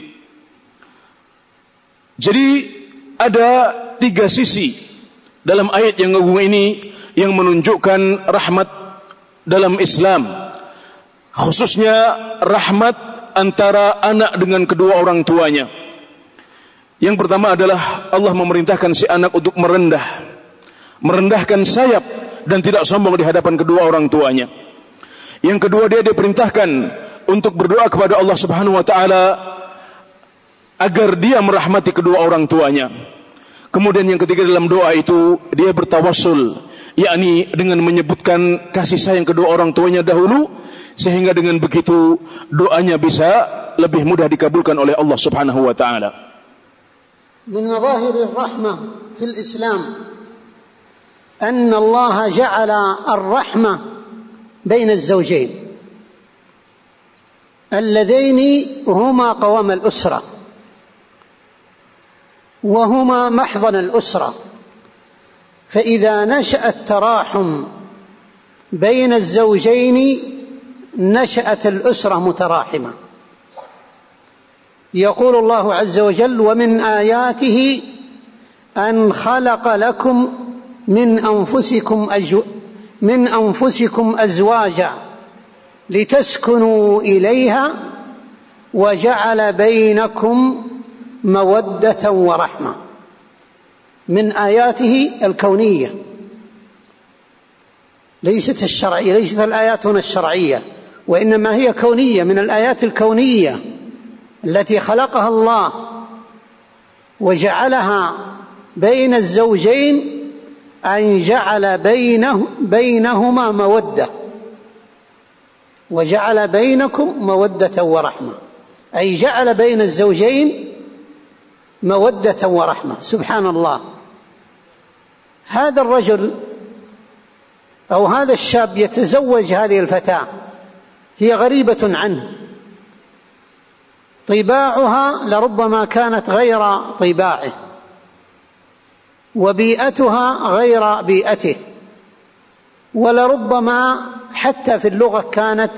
[SPEAKER 2] Jadi ada 3 sisi dalam ayat yang agung ini yang menunjukkan rahmat dalam Islam, khususnya rahmat antara anak dengan kedua orang tuanya. Yang pertama adalah Allah memerintahkan si anak untuk merendahkan sayap dan tidak sombong di hadapan kedua orang tuanya. Yang kedua, dia diperintahkan untuk berdoa kepada Allah Subhanahu wa taala agar dia merahmati kedua orang tuanya. Kemudian yang ketiga dalam doa itu dia bertawassul, yakni dengan menyebutkan kasih sayang kedua orang tuanya dahulu, sehingga dengan begitu doanya bisa lebih mudah dikabulkan oleh Allah Subhanahu wa taala.
[SPEAKER 1] Min madahir ar-rahmah fil Islam anna Allah ja'ala ar-rahmah bain az-zawjayn alladhaini huma qawam al-usra وهما محضن الأسرة. فإذا نشأ التراحم بين الزوجين نشأت الأسرة متراحمة. يقول الله عز وجل ومن آياته أن خلق لكم من أنفسكم أزواجا لتسكنوا إليها وجعل بينكم مودة ورحمة. من آياته الكونية، ليست الشرعية، ليست الآيات هنا الشرعية، وإنما هي كونية، من الآيات الكونية التي خلقها الله وجعلها بين الزوجين أن جعل بينهما مودة، وجعل بينكم مودة ورحمة، أي جعل بين الزوجين مودة ورحمة. سبحان الله، هذا الرجل أو هذا الشاب يتزوج هذه الفتاة، هي غريبة عنه، طباعها لربما كانت غير طباعه، وبيئتها غير بيئته، ولربما حتى في اللغة كانت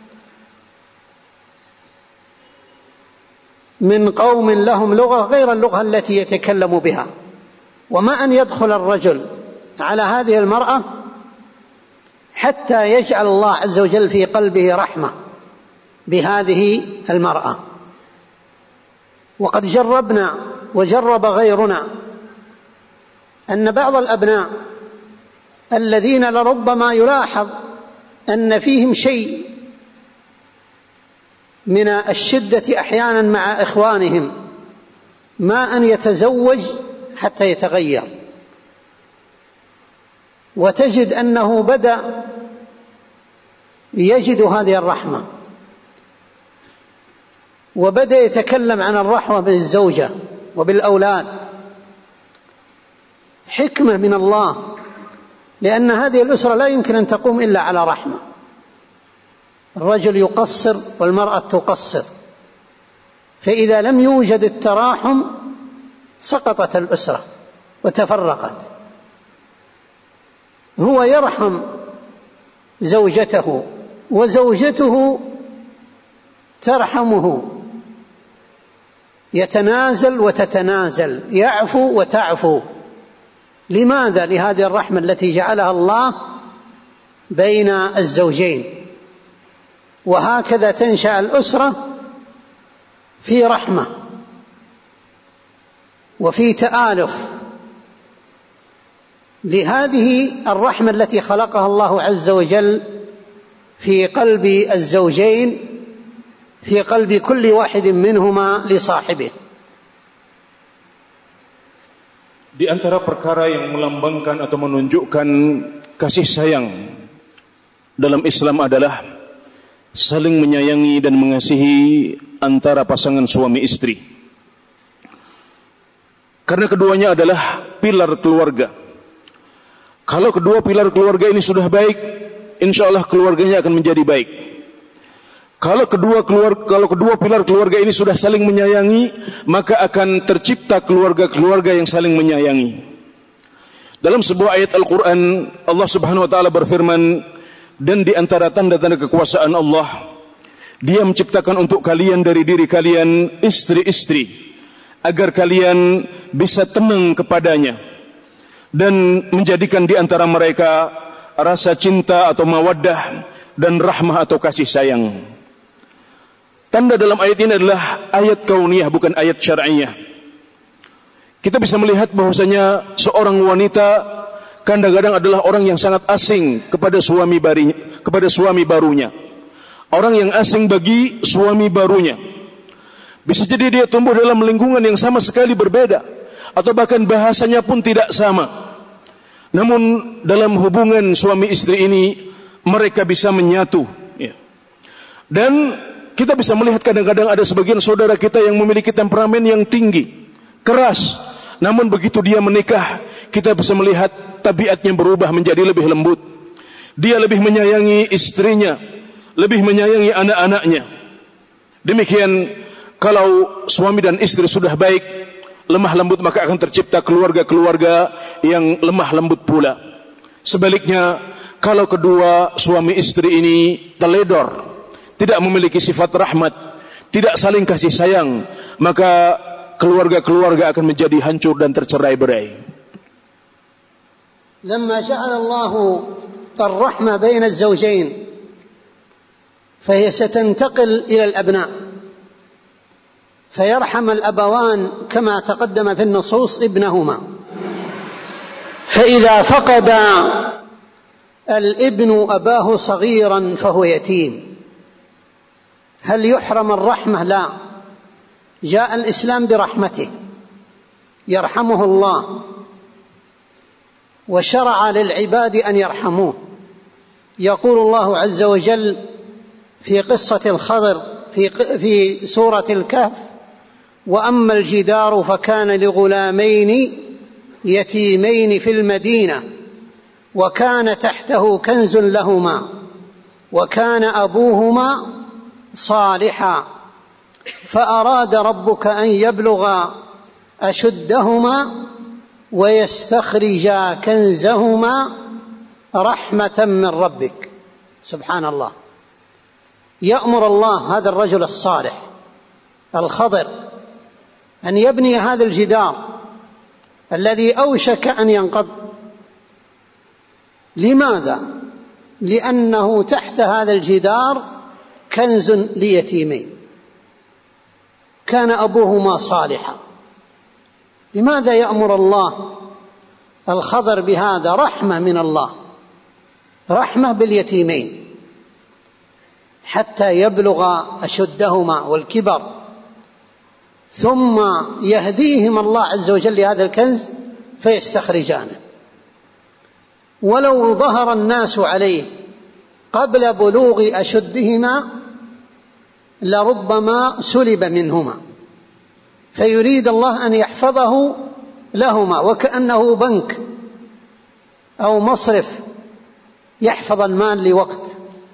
[SPEAKER 1] من قوم لهم لغة غير اللغة التي يتكلم بها. وما أن يدخل الرجل على هذه المرأة حتى يجعل الله عز وجل في قلبه رحمة بهذه المرأة. وقد جربنا وجرب غيرنا أن بعض الأبناء الذين لربما يلاحظ أن فيهم شيء من الشدة أحيانا مع إخوانهم، ما أن يتزوج حتى يتغير، وتجد أنه بدأ يجد هذه الرحمة، وبدأ يتكلم عن الرحمة بالزوجة وبالأولاد. حكمة من الله، لأن هذه الأسرة لا يمكن أن تقوم إلا على رحمة. الرجل يقصر والمرأة تقصر، فإذا لم يوجد التراحم سقطت الأسرة. وتفرقت. هو يرحم زوجته وزوجته ترحمه، يتنازل وتتنازل، يعفو وتعفو. لماذا؟ لهذه الرحمة التي جعلها الله بين الزوجين. وهكذا تنشأ الأسرة في رحمة وفي تآلف لهذه الرحمة التي خلقها الله عز وجل في قلب الزوجين، في قلب كل واحد منهما لصاحبه.
[SPEAKER 2] Di antara perkara yang melambangkan atau menunjukkan kasih sayang dalam Islam adalah saling menyayangi dan mengasihi antara pasangan suami istri. Karena keduanya adalah pilar keluarga. Kalau kedua pilar keluarga ini sudah baik, insya Allah keluarganya akan menjadi baik. Kalau kedua pilar keluarga ini sudah saling menyayangi, maka akan tercipta keluarga-keluarga yang saling menyayangi. Dalam sebuah ayat Al-Quran, Allah Subhanahu wa Ta'ala berfirman, dan di antara tanda-tanda kekuasaan Allah, Dia menciptakan untuk kalian dari diri kalian istri-istri, agar kalian bisa tenang kepadanya dan menjadikan di antara mereka rasa cinta atau mawaddah dan rahmah atau kasih sayang. Tanda dalam ayat ini adalah ayat kauniyah, bukan ayat syar'iyah. Kita bisa melihat bahwasanya seorang wanita kadang-kadang adalah orang yang sangat asing kepada suami barunya. Orang yang asing bagi suami barunya. Bisa jadi dia tumbuh dalam lingkungan yang sama sekali berbeda, atau bahkan bahasanya pun tidak sama. Namun dalam hubungan suami istri ini mereka bisa menyatu. Dan kita bisa melihat kadang-kadang ada sebagian saudara kita yang memiliki temperamen yang tinggi, keras. Namun begitu dia menikah, kita bisa melihat tabiatnya berubah menjadi lebih lembut. Dia lebih menyayangi istrinya, lebih menyayangi anak-anaknya. Demikian kalau suami dan istri sudah baik, lemah lembut, maka akan tercipta keluarga-keluarga yang lemah lembut pula. Sebaliknya, kalau kedua suami istri ini teledor, tidak memiliki sifat rahmat, tidak saling kasih sayang, maka keluarga-keluarga akan menjadi hancur dan tercerai-berai.
[SPEAKER 1] Lamma ja'ala Allah ar-rahmah baina az-zawjayn, fahiya satantaqil ila al-abna', فيرحم الأبوان كما تقدم في النصوص ابنهما. فإذا فقد الابن أباه صغيرا فهو يتيم. هل يحرم الرحمة؟ لا. جاء الإسلام برحمته، يرحمه الله، وشرع للعباد أن يرحموه. يقول الله عز وجل في قصة الخضر في سورة الكهف: وأما الجدار فكان لغلامين يتيمين في المدينة وكان تحته كنز لهما وكان أبوهما صالحا فأراد ربك أن يبلغا أشدهما ويستخرجا كنزهما رحمة من ربك. سبحان الله. يأمر الله هذا الرجل الصالح الخضر أن يبني هذا الجدار الذي أوشك أن ينقض. لماذا؟ لأنه تحت هذا الجدار كنز ليتيمين كان أبوهما صالحا. لماذا يأمر الله الخضر بهذا؟ رحمة من الله، رحمة باليتيمين حتى يبلغ أشدهما والكبر، ثم يهديهم الله عز وجل لهذا الكنز فيستخرجانه. ولو ظهر الناس عليه قبل بلوغ أشدهما لربما سلب منهما، فيريد الله أن يحفظه لهما وكأنه بنك أو مصرف يحفظ المال لوقت.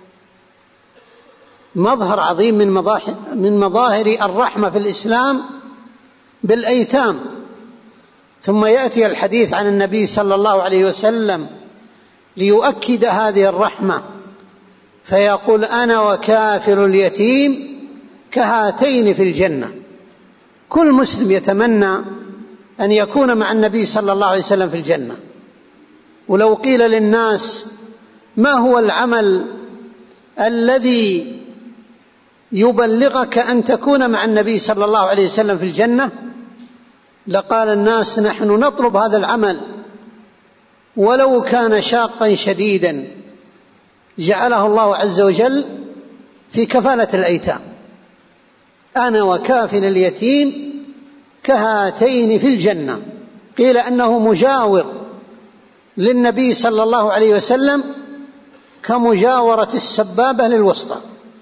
[SPEAKER 1] مظهر عظيم من مظاهر الرحمة في الإسلام بالأيتام، ثم يأتي الحديث عن النبي صلى الله عليه وسلم ليؤكد هذه الرحمة، فيقول: أنا وكافل اليتيم كهاتين في الجنة. كل مسلم يتمنى أن يكون مع النبي صلى الله عليه وسلم في الجنة. ولو قيل للناس: ما هو العمل الذي يبلغك أن تكون مع النبي صلى الله عليه وسلم في الجنة؟ لقال الناس: نحن نطلب هذا العمل ولو كان شاقا شديدا جعله الله عز وجل في كفالة الأيتام. أنا وكافل اليتيم كهاتين في الجنة. قيل أنه مجاور للنبي صلى الله عليه وسلم كمجاورة السبابة للوسطى،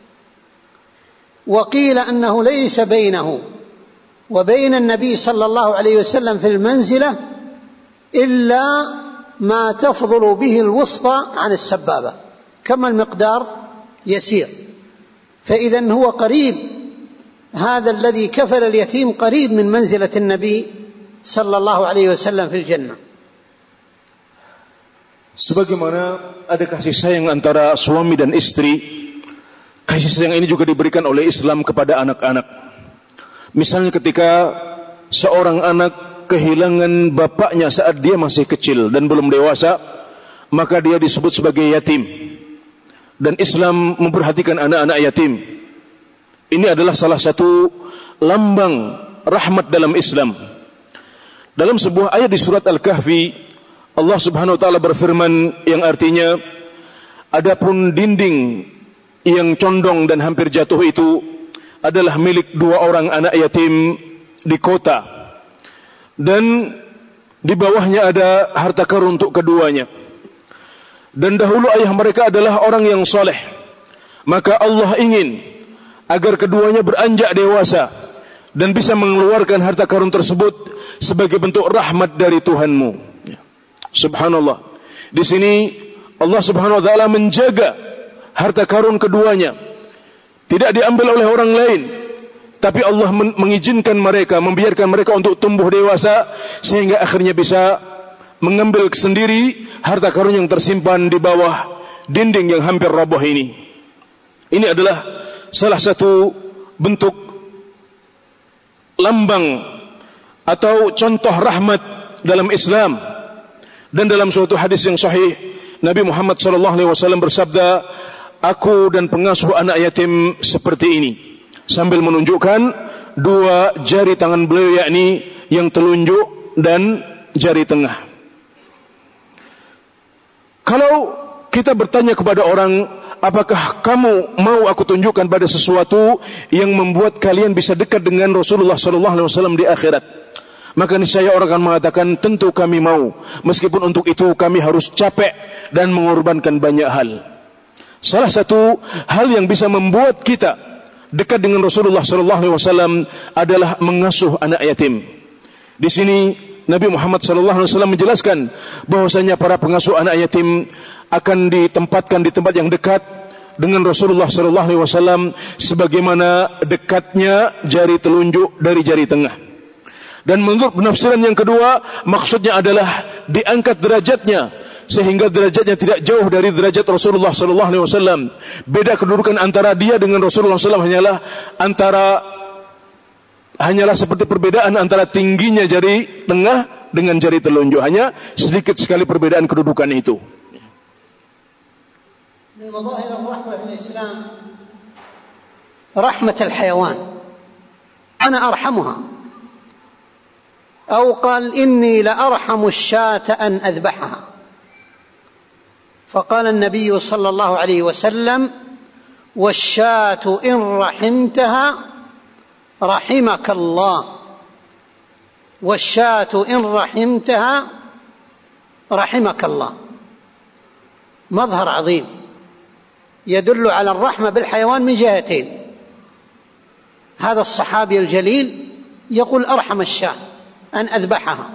[SPEAKER 1] وقيل أنه ليس بينه وبين النبي صلى الله عليه وسلم في المنزلة إلا ما تفضل به الوسطى عن السبابة، كما المقدار يسير. فإذن هو قريب، هذا الذي كفل اليتيم قريب من منزلة النبي صلى الله عليه wasallam fil jannah.
[SPEAKER 2] Sebagaimana ada kasih sayang antara suami dan istri, kasih sayang ini juga diberikan oleh Islam kepada anak-anak. Misalnya ketika seorang anak kehilangan bapaknya saat dia masih kecil dan belum dewasa, maka dia disebut sebagai yatim. Dan Islam memperhatikan anak-anak yatim. Ini adalah salah satu lambang rahmat dalam Islam. Dalam sebuah ayat di surat Al-Kahfi, Allah Subhanahu wa taala berfirman yang artinya, adapun dinding yang condong dan hampir jatuh itu adalah milik dua orang anak yatim di kota, dan di bawahnya ada harta karun untuk keduanya. Dan dahulu ayah mereka adalah orang yang soleh, maka Allah ingin agar keduanya beranjak dewasa dan bisa mengeluarkan harta karun tersebut sebagai bentuk rahmat dari Tuhanmu. Subhanallah. Di sini Allah Subhanahu wa taala menjaga harta karun keduanya, tidak diambil oleh orang lain, tapi Allah mengizinkan mereka, membiarkan mereka untuk tumbuh dewasa sehingga akhirnya bisa mengambil sendiri harta karun yang tersimpan di bawah dinding yang hampir roboh ini. Ini adalah salah satu bentuk lambang atau contoh rahmat dalam Islam. Dan dalam suatu hadis yang sahih, Nabi Muhammad SAW bersabda, aku dan pengasuh anak yatim seperti ini, sambil menunjukkan dua jari tangan beliau, yakni yang telunjuk dan jari tengah. Kalau kita bertanya kepada orang, apakah kamu mau aku tunjukkan pada sesuatu yang membuat kalian bisa dekat dengan Rasulullah SAW di akhirat? Maka niscaya orang akan mengatakan, tentu kami mau, meskipun untuk itu kami harus capek dan mengorbankan banyak hal. Salah satu hal yang bisa membuat kita dekat dengan Rasulullah SAW adalah mengasuh anak yatim. Di sini Nabi Muhammad SAW menjelaskan bahwasanya para pengasuh anak yatim akan ditempatkan di tempat yang dekat dengan Rasulullah SAW, sebagaimana dekatnya jari telunjuk dari jari tengah. Dan menurut penafsiran yang kedua, maksudnya adalah diangkat derajatnya sehingga derajatnya tidak jauh dari derajat Rasulullah SAW. Beda kedudukan antara dia dengan Rasulullah SAW hanyalah seperti perbedaan antara tingginya jari tengah dengan jari telunjuk. Hanya sedikit sekali perbedaan kedudukan itu.
[SPEAKER 1] Min madahir ar-rahmah fil Islam rahmat al-hayawan. Ana arhamuha. أو قال إني لأرحم الشاة أن أذبحها. فقال النبي صلى الله عليه وسلم والشاة إن رحمتها رحمك الله، والشاة إن رحمتها رحمك الله. مظهر عظيم يدل على الرحمة بالحيوان من جهتين. هذا الصحابي الجليل يقول أرحم الشاة أن أذبحها،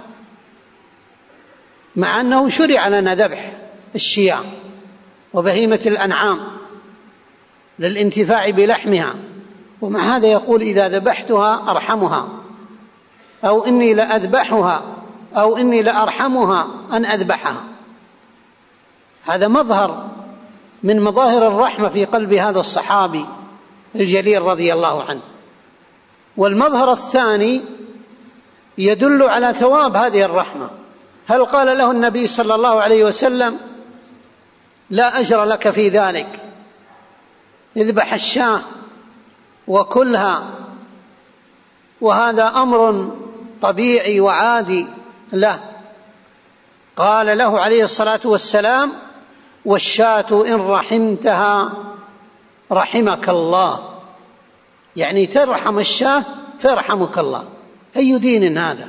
[SPEAKER 1] مع أنه شرع لنا ذبح الشياه وبهيمة الأنعام للانتفاع بلحمها، ومع هذا يقول إذا ذبحتها أرحمها، أو إني لأذبحها أو إني لأرحمها أن أذبحها. هذا مظهر من مظاهر الرحمة في قلب هذا الصحابي الجليل رضي الله عنه. والمظهر الثاني يدل على ثواب هذه الرحمة. هل قال له النبي صلى الله عليه وسلم لا أجر لك في ذلك، اذبح الشاة وكلها وهذا أمر طبيعي وعادي؟ لا، قال له عليه الصلاة والسلام والشاة إن رحمتها رحمك الله، يعني ترحم الشاة فيرحمك الله. أي دين هذا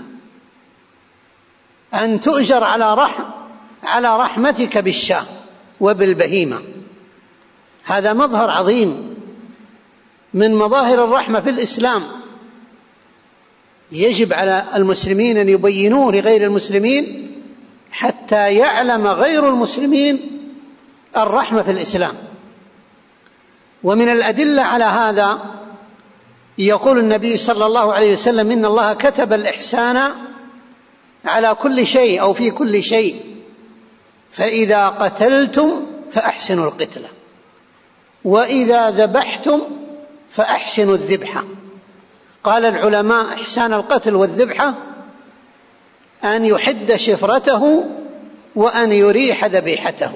[SPEAKER 1] أن تؤجر على رحمتك بالشاة وبالبهيمة؟ هذا مظهر عظيم من مظاهر الرحمة في الإسلام، يجب على المسلمين أن يبينوه لغير المسلمين حتى يعلم غير المسلمين الرحمة في الإسلام. ومن الأدلة على هذا يقول النبي صلى الله عليه وسلم إن الله كتب الإحسان على كل شيء أو في كل شيء، فإذا قتلتم فأحسنوا القتلة، وإذا ذبحتم فأحسنوا الذبحة. قال العلماء إحسان القتل والذبحة أن يحد شفرته وأن يريح ذبيحته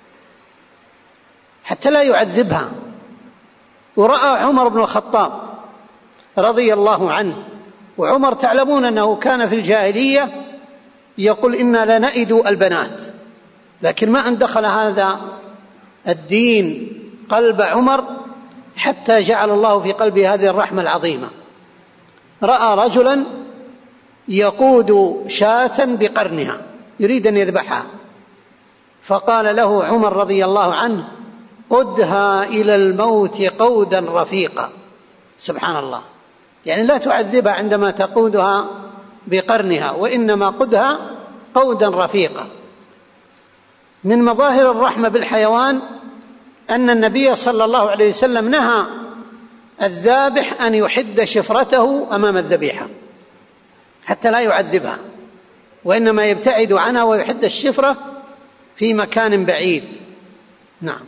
[SPEAKER 1] حتى لا يعذبها. ورأى عمر بن الخطاب رضي الله عنه، وعمر تعلمون أنه كان في الجاهلية يقول إنا لنئد البنات، لكن ما أن دخل هذا الدين قلب عمر حتى جعل الله في قلبه هذه الرحمة العظيمة. رأى رجلا يقود شاة بقرنها يريد أن يذبحها، فقال له عمر رضي الله عنه قدها إلى الموت قودا رفيقا. سبحان الله، يعني لا تعذبها عندما تقودها بقرنها، وإنما قدها قودا رفيقا. من مظاهر الرحمة بالحيوان أن النبي صلى الله عليه وسلم نهى الذابح أن يحد شفرته أمام الذبيحة حتى لا يعذبها، وإنما يبتعد عنها ويحد الشفرة في مكان بعيد. نعم.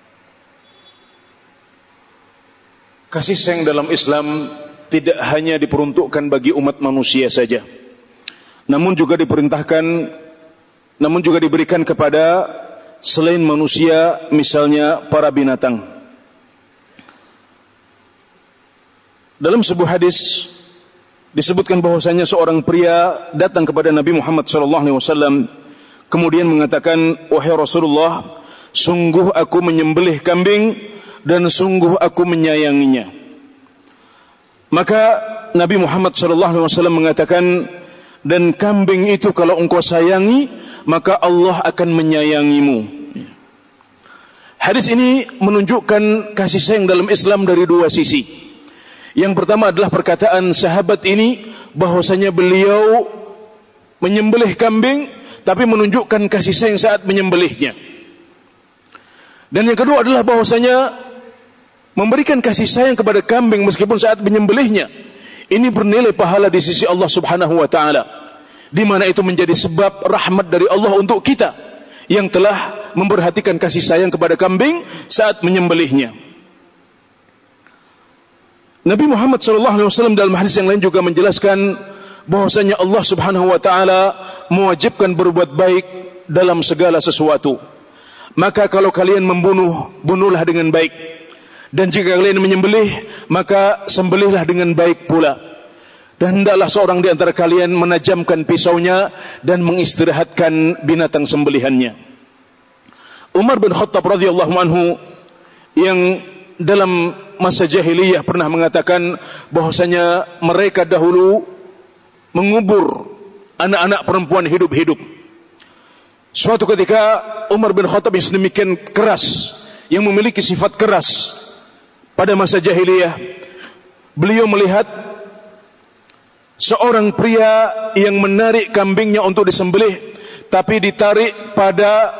[SPEAKER 2] Kasih sayang dalam Islam tidak hanya diperuntukkan bagi umat manusia saja, namun juga diberikan kepada selain manusia, misalnya para binatang. Dalam sebuah hadis disebutkan bahwasanya seorang pria datang kepada Nabi Muhammad SAW, kemudian mengatakan, wahai Rasulullah, sungguh aku menyembelih kambing dan sungguh aku menyayanginya. Maka Nabi Muhammad SAW mengatakan, dan kambing itu kalau engkau sayangi, maka Allah akan menyayangimu. Hadis ini menunjukkan kasih sayang dalam Islam dari dua sisi. Yang pertama adalah perkataan sahabat ini bahwasanya beliau menyembelih kambing, tapi menunjukkan kasih sayang saat menyembelihnya. Dan yang kedua adalah bahwasanya memberikan kasih sayang kepada kambing meskipun saat menyembelihnya, ini bernilai pahala di sisi Allah Subhanahu wa taala, di mana itu menjadi sebab rahmat dari Allah untuk kita yang telah memperhatikan kasih sayang kepada kambing saat menyembelihnya. Nabi Muhammad SAW dalam hadis yang lain juga menjelaskan bahwasanya Allah Subhanahu wa taala mewajibkan berbuat baik dalam segala sesuatu. Maka kalau kalian membunuh, bunuhlah dengan baik. Dan jika kalian menyembelih, maka sembelihlah dengan baik pula. Dan hendaklah seorang di antara kalian menajamkan pisaunya dan mengistirahatkan binatang sembelihannya. Umar bin Khattab radhiyallahu anhu yang dalam masa jahiliyah pernah mengatakan bahwasanya mereka dahulu mengubur anak-anak perempuan hidup-hidup. Suatu ketika Umar bin Khattab yang sedemikian keras, yang memiliki sifat keras pada masa jahiliyah, beliau melihat seorang pria yang menarik kambingnya untuk disembelih, tapi ditarik pada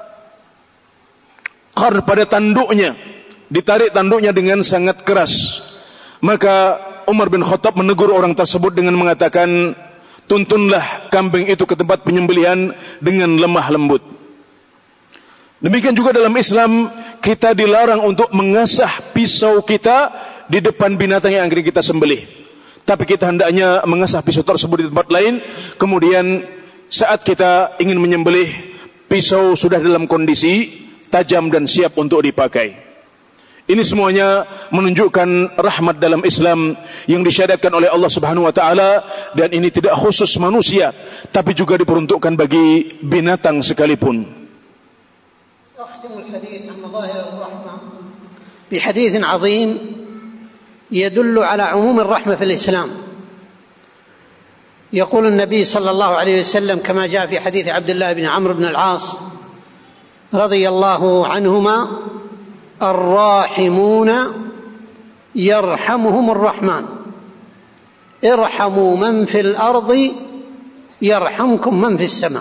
[SPEAKER 2] tanduknya, ditarik tanduknya dengan sangat keras. Maka Umar bin Khattab menegur orang tersebut dengan mengatakan, tuntunlah kambing itu ke tempat penyembelihan dengan lemah lembut. Demikian juga dalam Islam, kita dilarang untuk mengasah pisau kita di depan binatang yang akan kita sembelih. Tapi kita hendaknya mengasah pisau tersebut di tempat lain. Kemudian saat kita ingin menyembelih, pisau sudah dalam kondisi tajam dan siap untuk dipakai. Ini semuanya menunjukkan rahmat dalam Islam yang disyariatkan oleh Allah Subhanahu wa taala, dan ini tidak khusus manusia tapi juga diperuntukkan bagi binatang sekalipun.
[SPEAKER 1] Akhtimul hadits an madahir ar-rahmah bi hadits 'azim yadullu ala 'umum ar-rahmah fil Islam. يقول النبي صلى الله عليه وسلم كما جاء في حديث عبد الله بن عمرو بن العاص رضي الله عنهما: الراحمون يرحمهم الرحمن ارحموا من في الأرض يرحمكم من في السماء.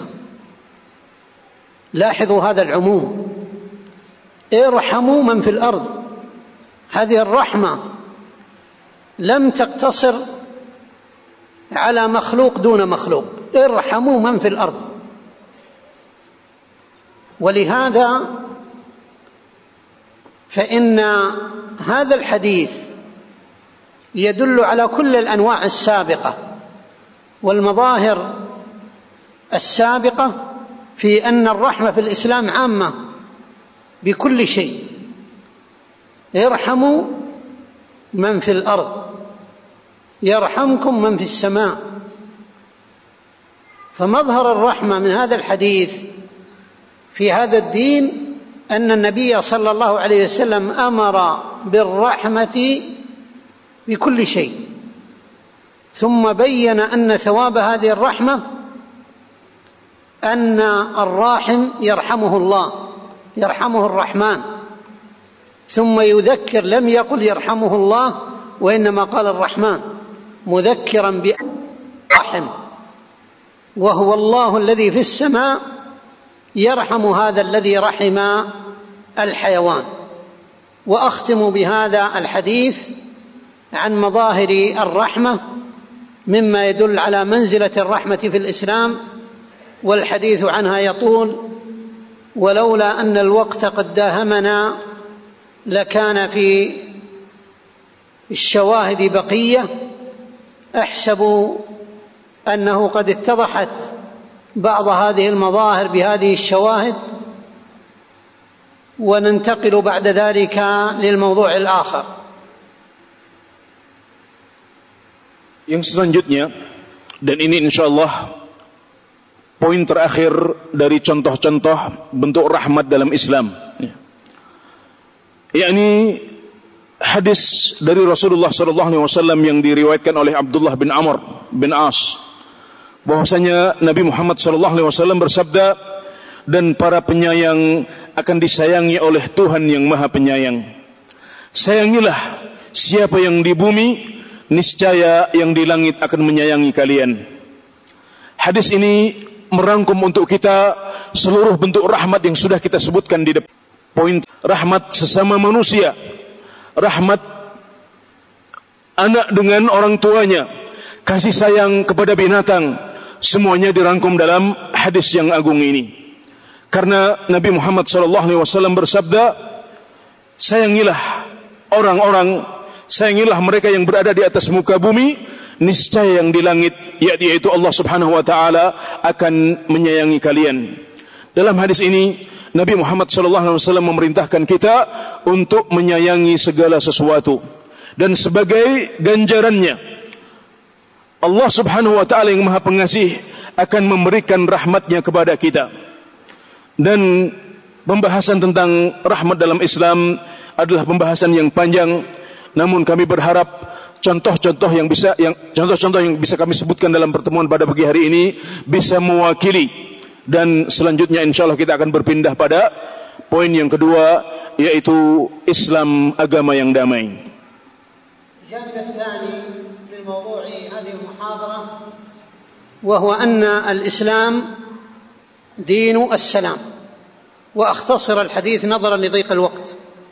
[SPEAKER 1] لاحظوا هذا العموم، ارحموا من في الأرض. هذه الرحمة لم تقتصر على مخلوق دون مخلوق، ارحموا من في الأرض. ولهذا فإن هذا الحديث يدل على كل الأنواع السابقة والمظاهر السابقة في أن الرحمة في الإسلام عامة بكل شيء. ارحموا من في الأرض يرحمكم من في السماء. فمظهر الرحمة من هذا الحديث في هذا الدين أن النبي صلى الله عليه وسلم أمر بالرحمة بكل شيء، ثم بين أن ثواب هذه الرحمة أن الراحم يرحمه الله، يرحمه الرحمن. ثم يذكر، لم يقل يرحمه الله وإنما قال الرحمن، مذكرا بالرحم، وهو الله الذي في السماء يرحم هذا الذي رحم الحيوان. وأختم بهذا الحديث عن مظاهر الرحمة مما يدل على منزلة الرحمة في الإسلام، والحديث عنها يطول، ولولا أن الوقت قد داهمنا لكان في الشواهد بقية. أحسب أنه قد اتضحت بعض هذه المظاهر بهذه الشواهد، وننتقل بعد ذلك للموضوع الآخر.
[SPEAKER 2] Yang selanjutnya, dan ini insyaallah poin terakhir dari contoh-contoh bentuk rahmat dalam Islam, yakni hadis dari Rasulullah SAW yang diriwayatkan oleh Abdullah bin Amr bin As, bahwasanya Nabi Muhammad SAW bersabda, dan para penyayang akan disayangi oleh Tuhan yang Maha Penyayang. Sayangilah siapa yang di bumi, niscaya yang di langit akan menyayangi kalian. Hadis ini merangkum untuk kita seluruh bentuk rahmat yang sudah kita sebutkan di depan. Poin rahmat sesama manusia, rahmat anak dengan orang tuanya, kasih sayang kepada binatang, semuanya dirangkum dalam hadis yang agung ini. Karena Nabi Muhammad SAW bersabda, sayangilah orang-orang, sayangilah mereka yang berada di atas muka bumi, niscaya yang di langit, yaitu Allah Subhanahu wa taala akan menyayangi kalian. Dalam hadis ini Nabi Muhammad SAW memerintahkan kita untuk menyayangi segala sesuatu, dan sebagai ganjarannya Allah Subhanahu wa taala yang Maha Pengasih akan memberikan rahmatnya kepada kita. Dan pembahasan tentang rahmat dalam Islam adalah pembahasan yang panjang, namun kami berharap contoh-contoh yang bisa kami sebutkan dalam pertemuan pada pagi hari ini bisa mewakili, dan selanjutnya insyaallah kita akan berpindah pada poin yang kedua, yaitu Islam agama yang damai.
[SPEAKER 1] الجانب الثاني من موضوع هذه المحاضرة وهو أن الإسلام دين السلام، وأختصر الحديث نظرا لضيق الوقت.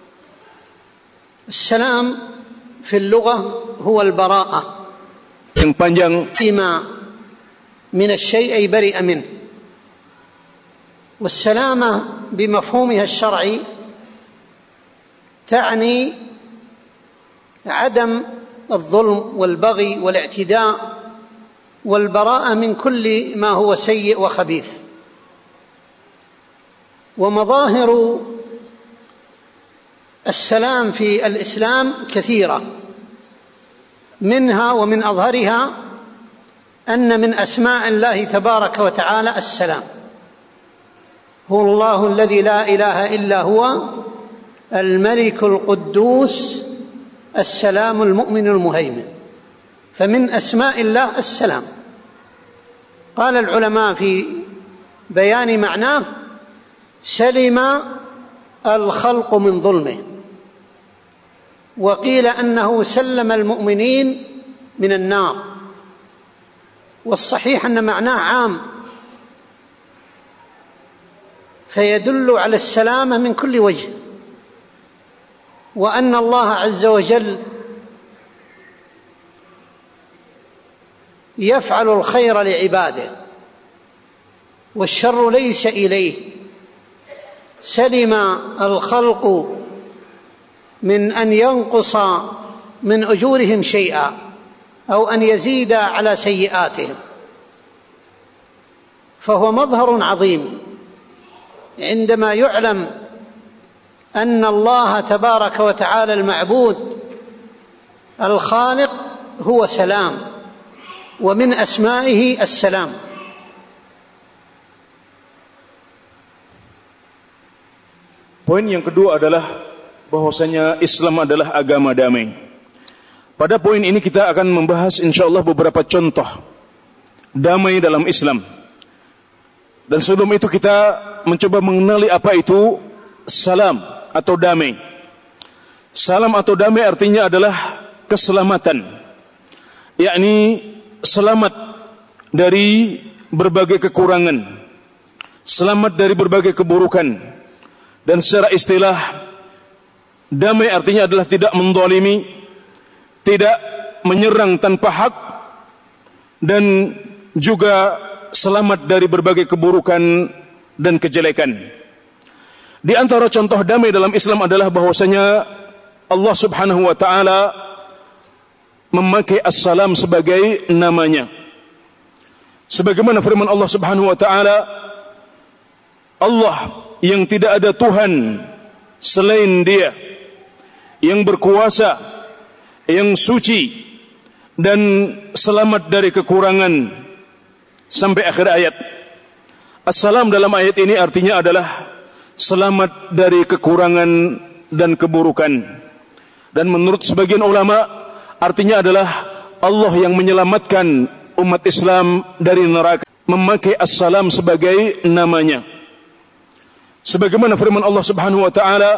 [SPEAKER 1] السلام في اللغة هو البراءة،
[SPEAKER 2] yang panjang
[SPEAKER 1] فيما من الشيء أي برئ منه. والسلامة بمفهومها الشرعي تعني عدم الظلم والبغي والاعتداء والبراءة من كل ما هو سيء وخبيث. ومظاهر السلام في الإسلام كثيرة، منها ومن أظهرها أن من أسماء الله تبارك وتعالى السلام، هو الله الذي لا إله إلا هو الملك القدوس السلام المؤمن المهيمن، فمن أسماء الله السلام. قال العلماء في بيان معناه: سلم الخلق من ظلمه. وقيل أنه سلم المؤمنين من النار، والصحيح أن معناه عام، فيدل على السلامة من كل وجه، وأن الله عز وجل يفعل الخير لعباده والشر ليس إليه. سلم الخلق من أن ينقص من أجورهم شيئا أو أن يزيد على سيئاتهم، فهو مظهر عظيم عندما يعلم أن الله تبارك وتعالى المعبود الخالق هو سلام، ومن أسمائه السلام.
[SPEAKER 2] Poin yang kedua adalah bahwasanya Islam adalah agama damai. Pada poin ini kita akan membahas insyaallah beberapa contoh damai dalam Islam. Dan sebelum itu kita mencoba mengenali apa itu salam atau damai. Salam atau damai artinya adalah keselamatan, yakni selamat dari berbagai kekurangan, selamat dari berbagai keburukan. Dan secara istilah, damai artinya adalah tidak menzalimi, tidak menyerang tanpa hak, dan juga selamat dari berbagai keburukan dan kejelekan. Di antara contoh damai dalam Islam adalah bahwasanya Allah Subhanahu wa taala memakai as-salam sebagai namanya. Sebagaimana firman Allah Subhanahu wa taala, Allah yang tidak ada Tuhan selain Dia, yang berkuasa, yang suci dan selamat dari kekurangan, sampai akhir ayat. As-salam dalam ayat ini artinya adalah selamat dari kekurangan dan keburukan. Dan menurut sebagian ulama artinya adalah Allah yang menyelamatkan umat Islam dari neraka, memakai as-salam sebagai namanya. Sebagaimana firman Allah Subhanahu wa taala,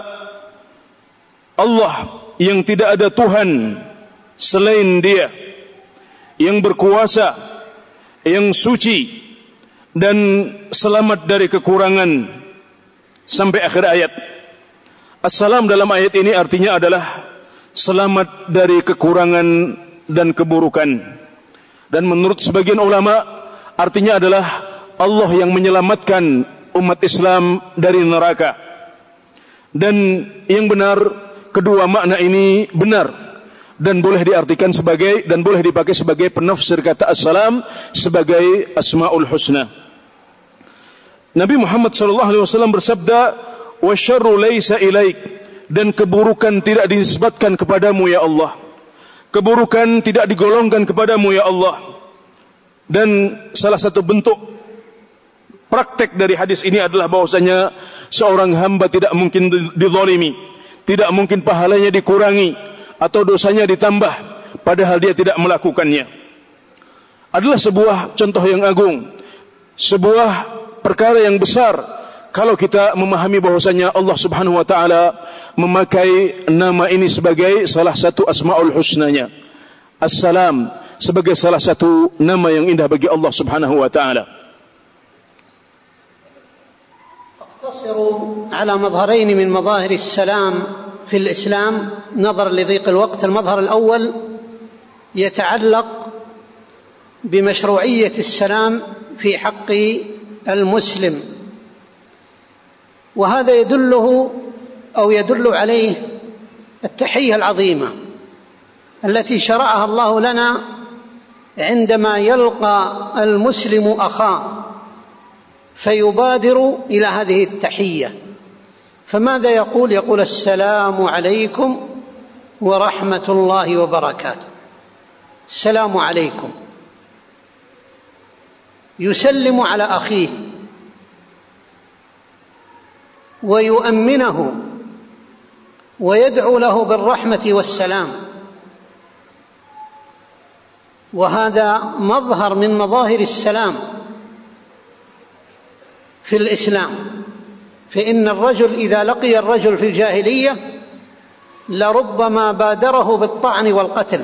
[SPEAKER 2] Allah yang tidak ada Tuhan selain Dia, yang berkuasa, yang suci dan selamat dari kekurangan, sampai akhir ayat. As-salam dalam ayat ini artinya adalah selamat dari kekurangan dan keburukan. Dan menurut sebagian ulama artinya adalah Allah yang menyelamatkan umat Islam dari neraka. Dan yang benar, kedua makna ini benar dan boleh diartikan sebagai, dan boleh dipakai sebagai penafsir kata as-salam sebagai asmaul husna. Nabi Muhammad SAW bersabda, wa syarru laysa ilaik, dan keburukan tidak dinisbatkan kepadamu ya Allah, keburukan tidak digolongkan kepadamu ya Allah. Dan salah satu bentuk praktek dari hadis ini adalah bahwasanya seorang hamba tidak mungkin dizalimi, tidak mungkin pahalanya dikurangi atau dosanya ditambah padahal dia tidak melakukannya. Adalah sebuah contoh yang agung, sebuah perkara yang besar kalau kita memahami bahwasanya Allah Subhanahu wa taala memakai nama ini sebagai salah satu asmaul husnanya, as-salam, sebagai salah satu nama yang indah bagi Allah Subhanahu wa taala.
[SPEAKER 1] أقتصر على مظهرين من مظاهر السلام في الإسلام نظرا لضيق الوقت. المظهر الأول يتعلق بمشروعية السلام في حق المسلم، وهذا يدل عليه التحية العظيمة التي شرعها الله لنا عندما يلقى المسلم أخاه فيبادر إلى هذه التحية. فماذا يقول؟ يقول: السلام عليكم ورحمة الله وبركاته. السلام عليكم، يسلم على أخيه ويؤمنه ويدعو له بالرحمة والسلام، وهذا مظهر من مظاهر السلام في الإسلام. فإن الرجل إذا لقي الرجل في الجاهلية لربما بادره بالطعن والقتل،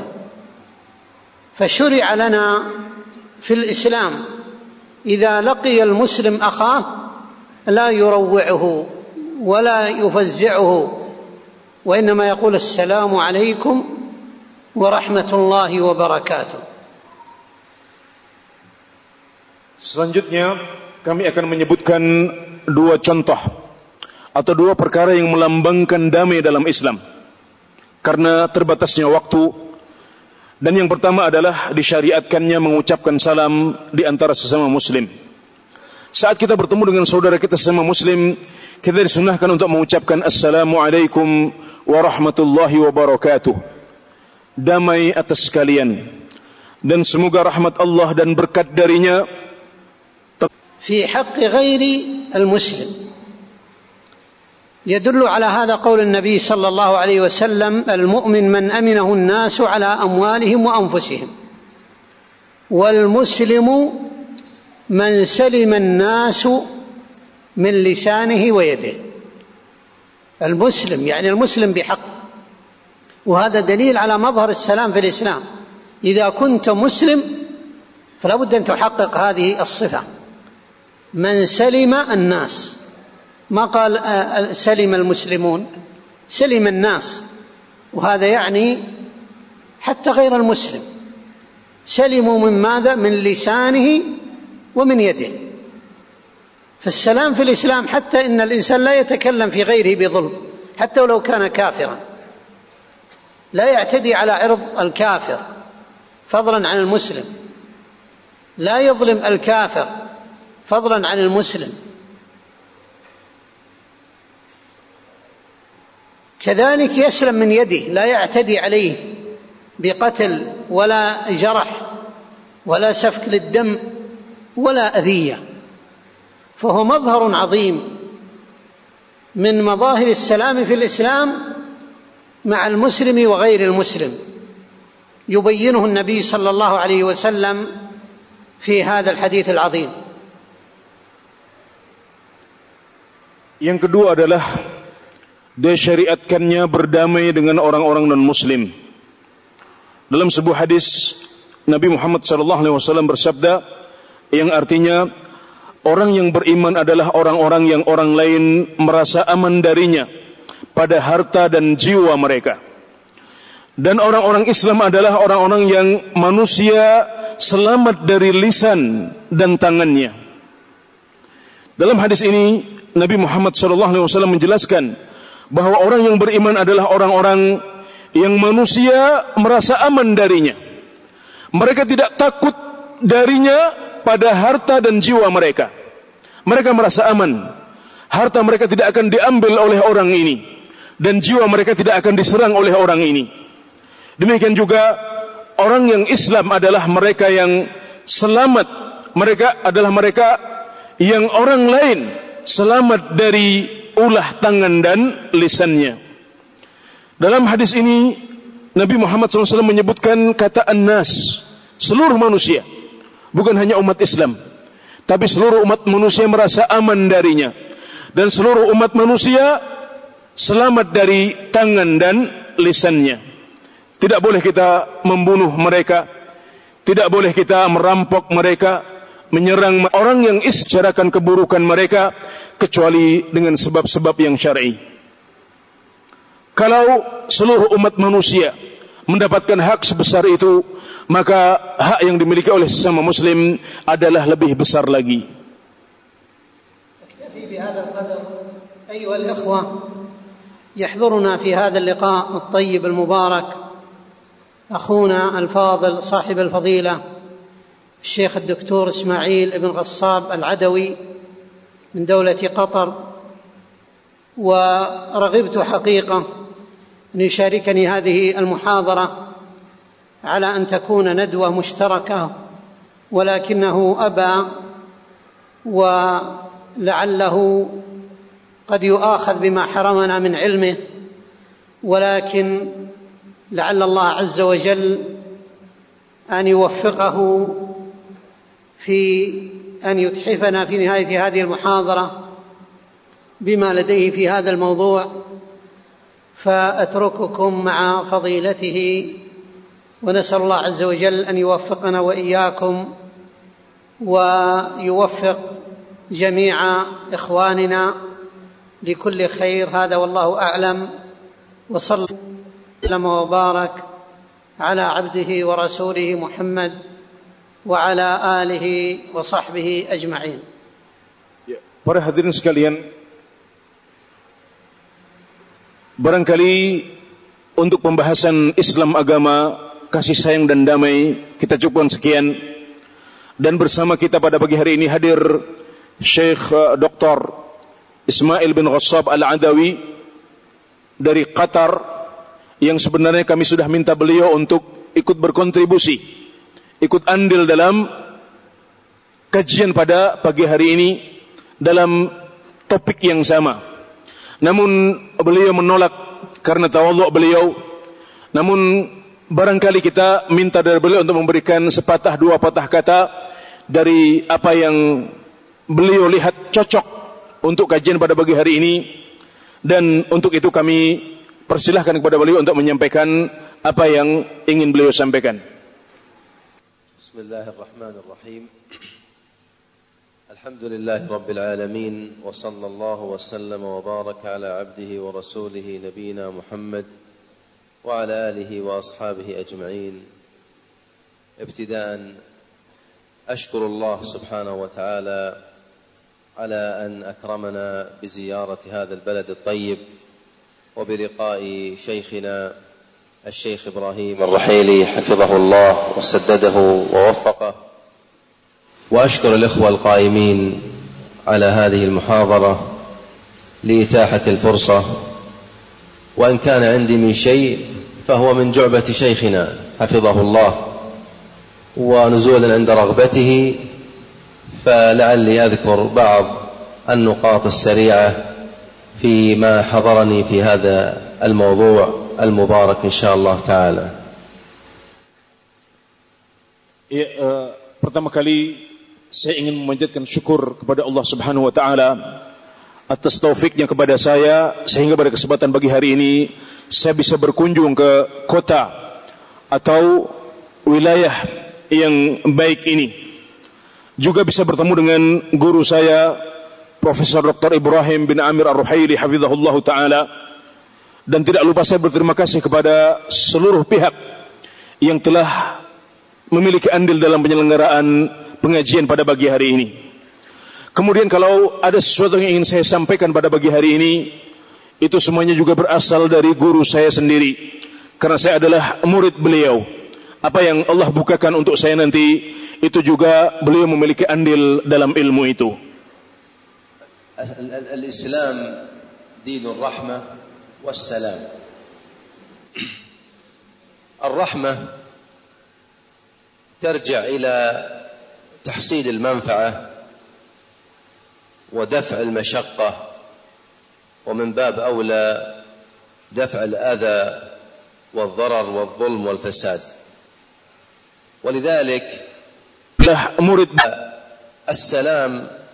[SPEAKER 1] فشرع لنا في الإسلام إذا لقي المسلم أخاه لا يروعه ولا يفزعه، وإنما يقول: السلام عليكم ورحمة الله وبركاته.
[SPEAKER 2] Selanjutnya kami akan menyebutkan dua contoh atau dua perkara yang melambangkan damai dalam Islam karena terbatasnya waktu. Dan yang pertama adalah disyariatkannya mengucapkan salam di antara sesama muslim. Saat kita bertemu dengan saudara kita sesama muslim, kita disunahkan untuk mengucapkan Assalamualaikum warahmatullahi wabarakatuh. Damai atas kalian, dan semoga rahmat Allah dan berkat darinya
[SPEAKER 1] في حق غير المسلم. يدل على هذا قول النبي صلى الله عليه وسلم: المؤمن من أمنه الناس على أموالهم وأنفسهم، والمسلم من سلم الناس من لسانه ويده. المسلم يعني المسلم بحق، وهذا دليل على مظهر السلام في الإسلام. إذا كنت مسلم فلا بد أن تحقق هذه الصفة، من سلم الناس، ما قال سلم المسلمون، سلم الناس، وهذا يعني حتى غير المسلم سلموا من ماذا؟ من لسانه ومن يده. فالسلام في الإسلام حتى إن الإنسان لا يتكلم في غيره بظلم، حتى ولو كان كافرا، لا يعتدي على عرض الكافر فضلا عن المسلم، لا يظلم الكافر فضلا عن المسلم. كذلك يسلم من يده، لا يعتدي عليه بقتل ولا جرح ولا سفك للدم ولا أذية. فهو مظهر عظيم من مظاهر السلام في الإسلام مع المسلم وغير المسلم، يبينه النبي صلى الله عليه وسلم في هذا الحديث العظيم.
[SPEAKER 2] Yang kedua adalah disyariatkannya berdamai dengan orang-orang non-muslim. Dalam sebuah hadis Nabi Muhammad SAW bersabda, yang artinya orang yang beriman adalah orang-orang yang orang lain merasa aman darinya pada harta dan jiwa mereka. Dan orang-orang Islam adalah orang-orang yang manusia selamat dari lisan dan tangannya. Dalam hadis ini Nabi Muhammad SAW menjelaskan bahwa orang yang beriman adalah orang-orang yang manusia merasa aman darinya. Mereka tidak takut darinya pada harta dan jiwa mereka. Mereka merasa aman. Harta mereka tidak akan diambil oleh orang ini, dan jiwa mereka tidak akan diserang oleh orang ini. Demikian juga orang yang Islam adalah mereka yang selamat. Mereka adalah mereka yang orang lain selamat dari ulah tangan dan lisannya. Dalam hadis ini Nabi Muhammad SAW menyebutkan kata an-nas, seluruh manusia, bukan hanya umat Islam, tapi seluruh umat manusia merasa aman darinya, dan seluruh umat manusia selamat dari tangan dan lisannya. Tidak boleh kita membunuh mereka, tidak boleh kita merampok mereka, menyerang orang yang iscarakan keburukan mereka, kecuali dengan sebab-sebab yang syar'i. Kalau seluruh umat manusia mendapatkan hak sebesar itu, maka hak yang dimiliki oleh sesama muslim adalah lebih besar lagi.
[SPEAKER 1] أكتفي بهذا القدر أيها الإخوة. يحضرنا في هذا اللقاء الطيب المبارك أخونا الفاضل صاحب الفضيلة الشيخ الدكتور إسماعيل بن غصاب العدوي من دولة قطر، ورغبت حقيقة أن يشاركني هذه المحاضرة على أن تكون ندوة مشتركة، ولكنه أبى، ولعله قد يؤاخذ بما حرمنا من علمه، ولكن لعل الله عز وجل أن يوفقه في أن يتحفنا في نهاية هذه المحاضرة بما لديه في هذا الموضوع. فأترككم مع فضيلته، ونسأل الله عز وجل أن يوفقنا وإياكم ويوفق جميع إخواننا لكل خير. هذا والله أعلم، وصلى وسلم وبارك على عبده ورسوله محمد وعلى آله وصحبه أجمعين.
[SPEAKER 2] Para hadirin sekalian, barangkali untuk pembahasan Islam agama, kasih sayang dan damai kita cukupkan sekian. Dan bersama kita pada pagi hari ini hadir Syekh Dr. Ismail bin Ghassab Al-Adawi dari Qatar, yang sebenarnya kami sudah minta beliau untuk ikut berkontribusi, ikut andil dalam kajian pada pagi hari ini dalam topik yang sama. Namun beliau menolak karena tawadhu beliau. Namun barangkali kita minta dari beliau untuk memberikan sepatah dua patah kata dari apa yang beliau lihat cocok untuk kajian pada pagi hari ini, dan untuk itu kami persilahkan kepada beliau untuk menyampaikan apa yang ingin beliau sampaikan.
[SPEAKER 3] Bismillahirrahmanirrahim. Alhamdulillahi Rabbil Alamin, wa sallallahu wa sallam wa baraka ala abdihi wa rasulihi nabina Muhammad wa ala alihi wa ashabihi ajma'in. Ibtidaan ashkuru Allah subhanahu wa ta'ala على أن أكرمنا بزيارة هذا البلد الطيب وبلقاء شيخنا الشيخ إبراهيم الرحيلي حفظه الله وسدده ووفقه. وأشكر الإخوة القائمين على هذه المحاضرة لإتاحة الفرصة، وإن كان عندي من شيء فهو من جعبة شيخنا حفظه الله ونزولا عند رغبته، فلعلي أذكر بعض النقاط السريعة فيما حضرني في هذا الموضوع المبارك إن شاء الله تعالى.
[SPEAKER 2] Pertama kali saya ingin memanjatkan syukur kepada Allah Subhanahu wa taala atas taufiknya kepada saya, sehingga pada kesempatan pagi hari ini saya bisa berkunjung ke kota atau wilayah yang baik ini. Juga bisa bertemu dengan guru saya Profesor Dr. Ibrahim bin Amir Ar-Ruhaili hafizahullah ta'ala. Dan tidak lupa saya berterima kasih kepada seluruh pihak yang telah memiliki andil dalam penyelenggaraan pengajian pada pagi hari ini. Kemudian kalau ada sesuatu yang ingin saya sampaikan pada pagi hari ini, itu semuanya juga berasal dari guru saya sendiri, karena saya adalah murid beliau. Apa yang Allah bukakan untuk saya nanti, itu juga beliau memiliki andil dalam ilmu itu.
[SPEAKER 3] Al-Islam dinur rahmah wassalam. Ar-rahmah ترجع إلى تحصيل المنفعة ودفع المشقة، ومن باب أولى دفع الأذى والضرر والظلم والفساد. ولذلك السلام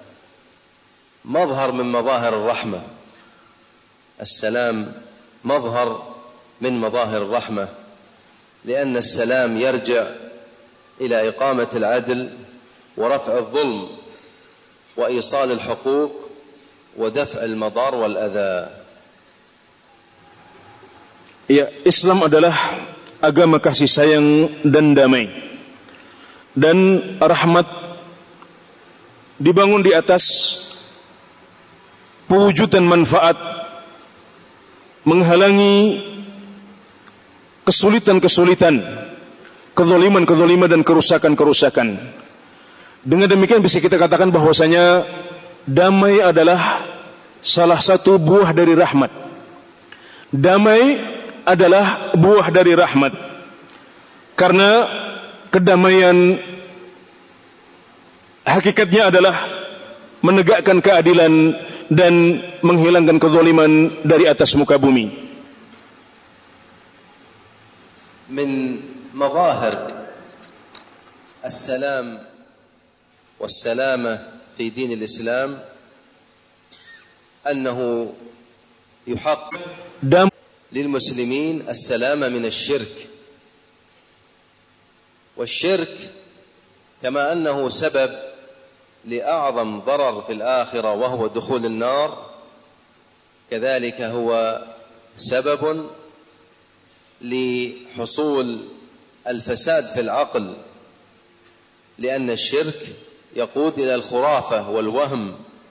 [SPEAKER 3] مظهر من مظاهر الرحمة. السلام مظهر من مظاهر الرحمة، لأن السلام يرجع إلى إقامة العدل ورفع الظلم وإيصال الحقوق ودفع المضار والأذى.
[SPEAKER 2] Ya, Islam adalah agama kasih sayang dan damai. Dan rahmat dibangun di atas pewujudan manfaat, menghalangi kesulitan-kesulitan, kezaliman-kezaliman dan kerusakan-kerusakan. Dengan demikian bisa kita katakan bahwasanya damai adalah salah satu buah dari rahmat. Damai adalah buah dari rahmat. Karena kedamaian hakikatnya adalah menegakkan keadilan dan menghilangkan kezaliman dari atas muka bumi.
[SPEAKER 3] Min mazahir as-salam was-salamah fi din al-Islam annahu yuhaqqiq lil-muslimin as-salama min ash-shirk. والشرك كما أنه سبب لأعظم ضرر في الآخرة وهو دخول النار، كذلك هو سبب لحصول الفساد في العقل، لأن الشرك يقود إلى الخرافة والوهم،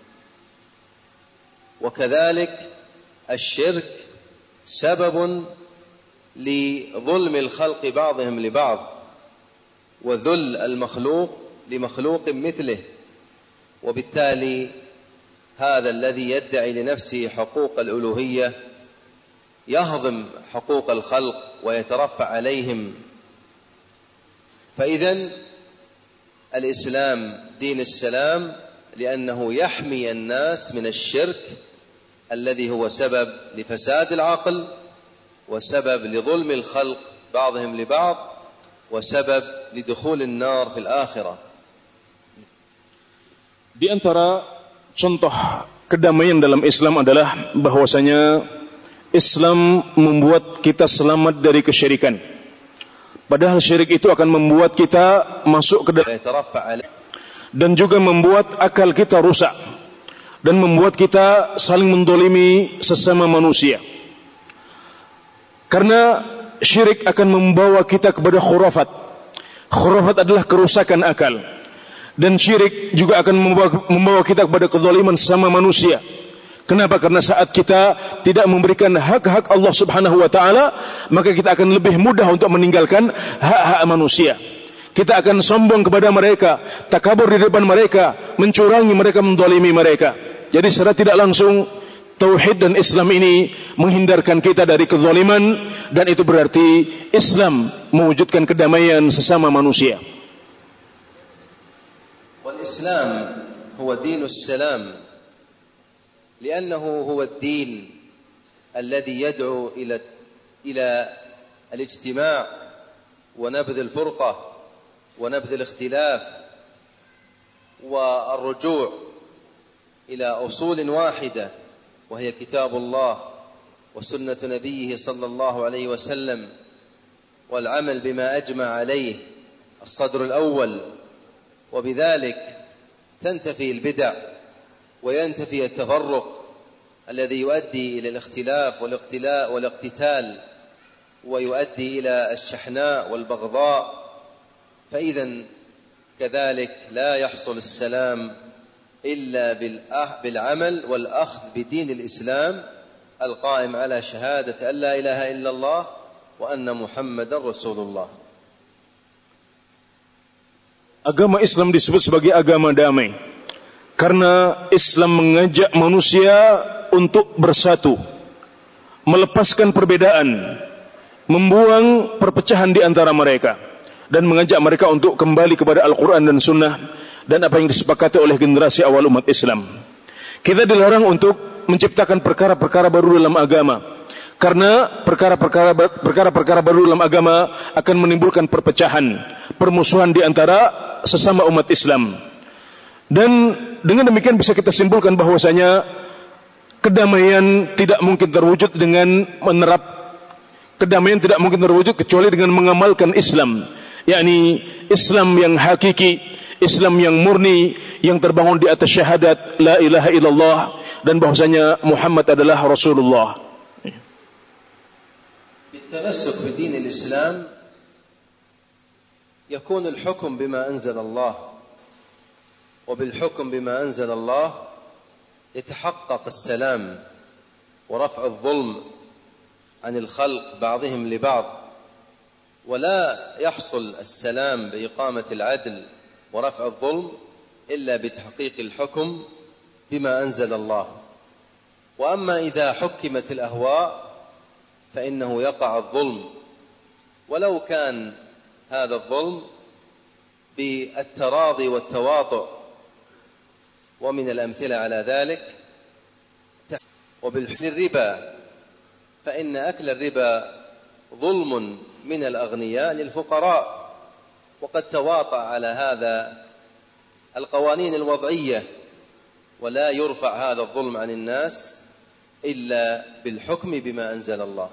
[SPEAKER 3] وكذلك الشرك سبب لظلم الخلق بعضهم لبعض وذل المخلوق لمخلوق مثله، وبالتالي هذا الذي يدعي لنفسه حقوق الألوهية يهضم حقوق الخلق ويترفع عليهم. فإذن الإسلام دين السلام لأنه يحمي الناس من الشرك الذي هو سبب لفساد العقل وسبب لظلم الخلق بعضهم لبعض وسبب لدخول النار في الآخرة.
[SPEAKER 2] Di antara contoh kedamaian dalam Islam adalah bahwasanya Islam membuat kita selamat dari kesyirikan. Padahal syirik itu akan membuat kita masuk ke dalam dan juga membuat akal kita rusak dan membuat kita saling mendolimi sesama manusia. Karena syirik akan membawa kita kepada khurafat. Khurafat adalah kerusakan akal. Dan syirik juga akan membawa kita kepada kezaliman sesama manusia. Kenapa? Karena saat kita tidak memberikan hak-hak Allah Subhanahu wa taala, maka kita akan lebih mudah untuk meninggalkan hak-hak manusia. Kita akan sombong kepada mereka, takabur di depan mereka, mencurangi mereka, mendolimi mereka. Jadi secara tidak langsung tauhid dan Islam ini menghindarkan kita dari kezaliman, dan itu berarti Islam mewujudkan kedamaian sesama manusia.
[SPEAKER 3] Wal Islam huwa dinus salam, li'annahu huwa ad-din alladhi yad'u ila al-ijtima' wa nabdh al-furqa wa nabdh al-ikhtilaf wa ar-ruju' ila usul wahida وهي كتاب الله وسنة نبيه صلى الله عليه وسلم والعمل بما أجمع عليه الصدر الأول، وبذلك تنتفي البدع وينتفي التفرق الذي يؤدي إلى الاختلاف والاقتتال ويؤدي إلى الشحناء والبغضاء. فإذا كذلك لا يحصل السلام إلا بالعمل والأخذ بدين الإسلام القائم على شهادة أن لا إله إلا الله وأن محمدا رسول الله.
[SPEAKER 2] Agama Islam disebut sebagai agama damai karena Islam mengajak manusia untuk bersatu, melepaskan perbedaan, membuang perpecahan di antara mereka, dan mengajak mereka untuk kembali kepada Al-Quran dan Sunnah dan apa yang disepakati oleh generasi awal umat Islam. Kita dilarang untuk menciptakan perkara-perkara baru dalam agama, karena perkara-perkara baru dalam agama akan menimbulkan perpecahan, permusuhan di antara sesama umat Islam. Dan dengan demikian bisa kita simpulkan bahwasanya kedamaian tidak mungkin terwujud dengan kedamaian tidak mungkin terwujud kecuali dengan mengamalkan Islam, yakni Islam yang hakiki, Islam yang murni, yang terbangun di atas syahadat la ilaha illallah dan bahwasanya Muhammad adalah Rasulullah.
[SPEAKER 3] بالتمسك بدين الإسلام يكون الحكم بما أنزل الله، وبالحكم بما أنزل الله يتحقق السلام ورفع الظلم عن الخلق بعضهم لبعض، ولا يحصل السلام بإقامة العدل ورفع الظلم إلا بتحقيق الحكم بما أنزل الله. وأما إذا حكمت الأهواء فإنه يقع الظلم، ولو كان هذا الظلم بالتراضي والتواطؤ. ومن الأمثلة على ذلك الربا، فإن أكل الربا ظلم من الأغنياء للفقراء، وقد تواطأ على هذا القوانين الوضعية، ولا يرفع هذا الظلم عن الناس إلا بالحكم بما أنزل الله.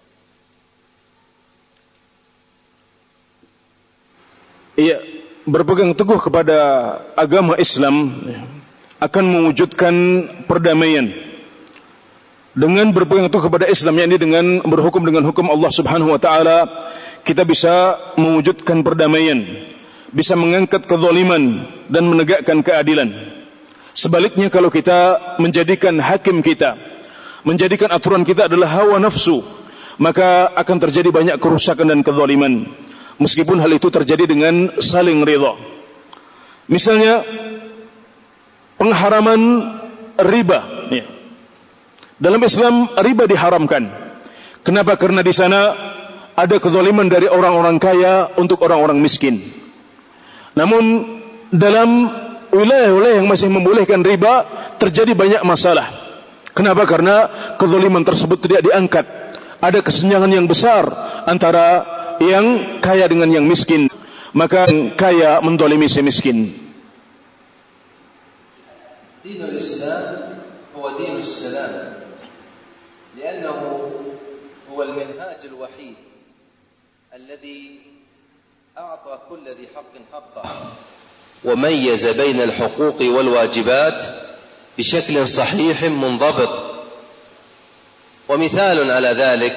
[SPEAKER 2] Iya, berpegang teguh kepada agama Islam akan mewujudkan perdamaian. Dengan berpegang teguh kepada Islam, yakni dengan berhukum dengan hukum Allah Subhanahu wa taala, kita bisa mewujudkan perdamaian, bisa mengangkat kezaliman dan menegakkan keadilan. Sebaliknya, kalau kita menjadikan hakim kita, menjadikan aturan kita adalah hawa nafsu, maka akan terjadi banyak kerusakan dan kezaliman, meskipun hal itu terjadi dengan saling ridha. Misalnya pengharaman riba, ya. Dalam Islam riba diharamkan. Kenapa? Karena di sana ada kezaliman dari orang-orang kaya untuk orang-orang miskin. Namun dalam wilayah-wilayah yang masih membolehkan riba terjadi banyak masalah. Kenapa? Karena kezaliman tersebut tidak diangkat. Ada kesenjangan yang besar antara yang kaya dengan yang miskin, maka yang kaya mendolimi si miskin.
[SPEAKER 3] Dinul Islam huwa dinus salam, لأنه هو المنهاج الوحيد الذي أعطى كل ذي حق حقه، وميز بين الحقوق والواجبات بشكل صحيح منضبط. ومثال على ذلك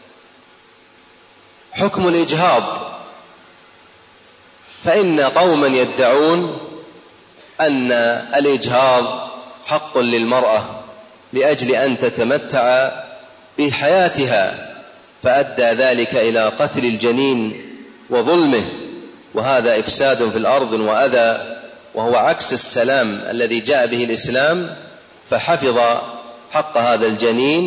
[SPEAKER 3] حكم الإجهاض، فإن قوما يدعون أن الإجهاض حق للمرأة لأجل أن تتمتع بحياتها، فأدى ذلك إلى قتل الجنين وظلمه، وهذا إفساد في الأرض وأذى، وهو عكس السلام الذي جاء به الإسلام، فحفظ حق هذا الجنين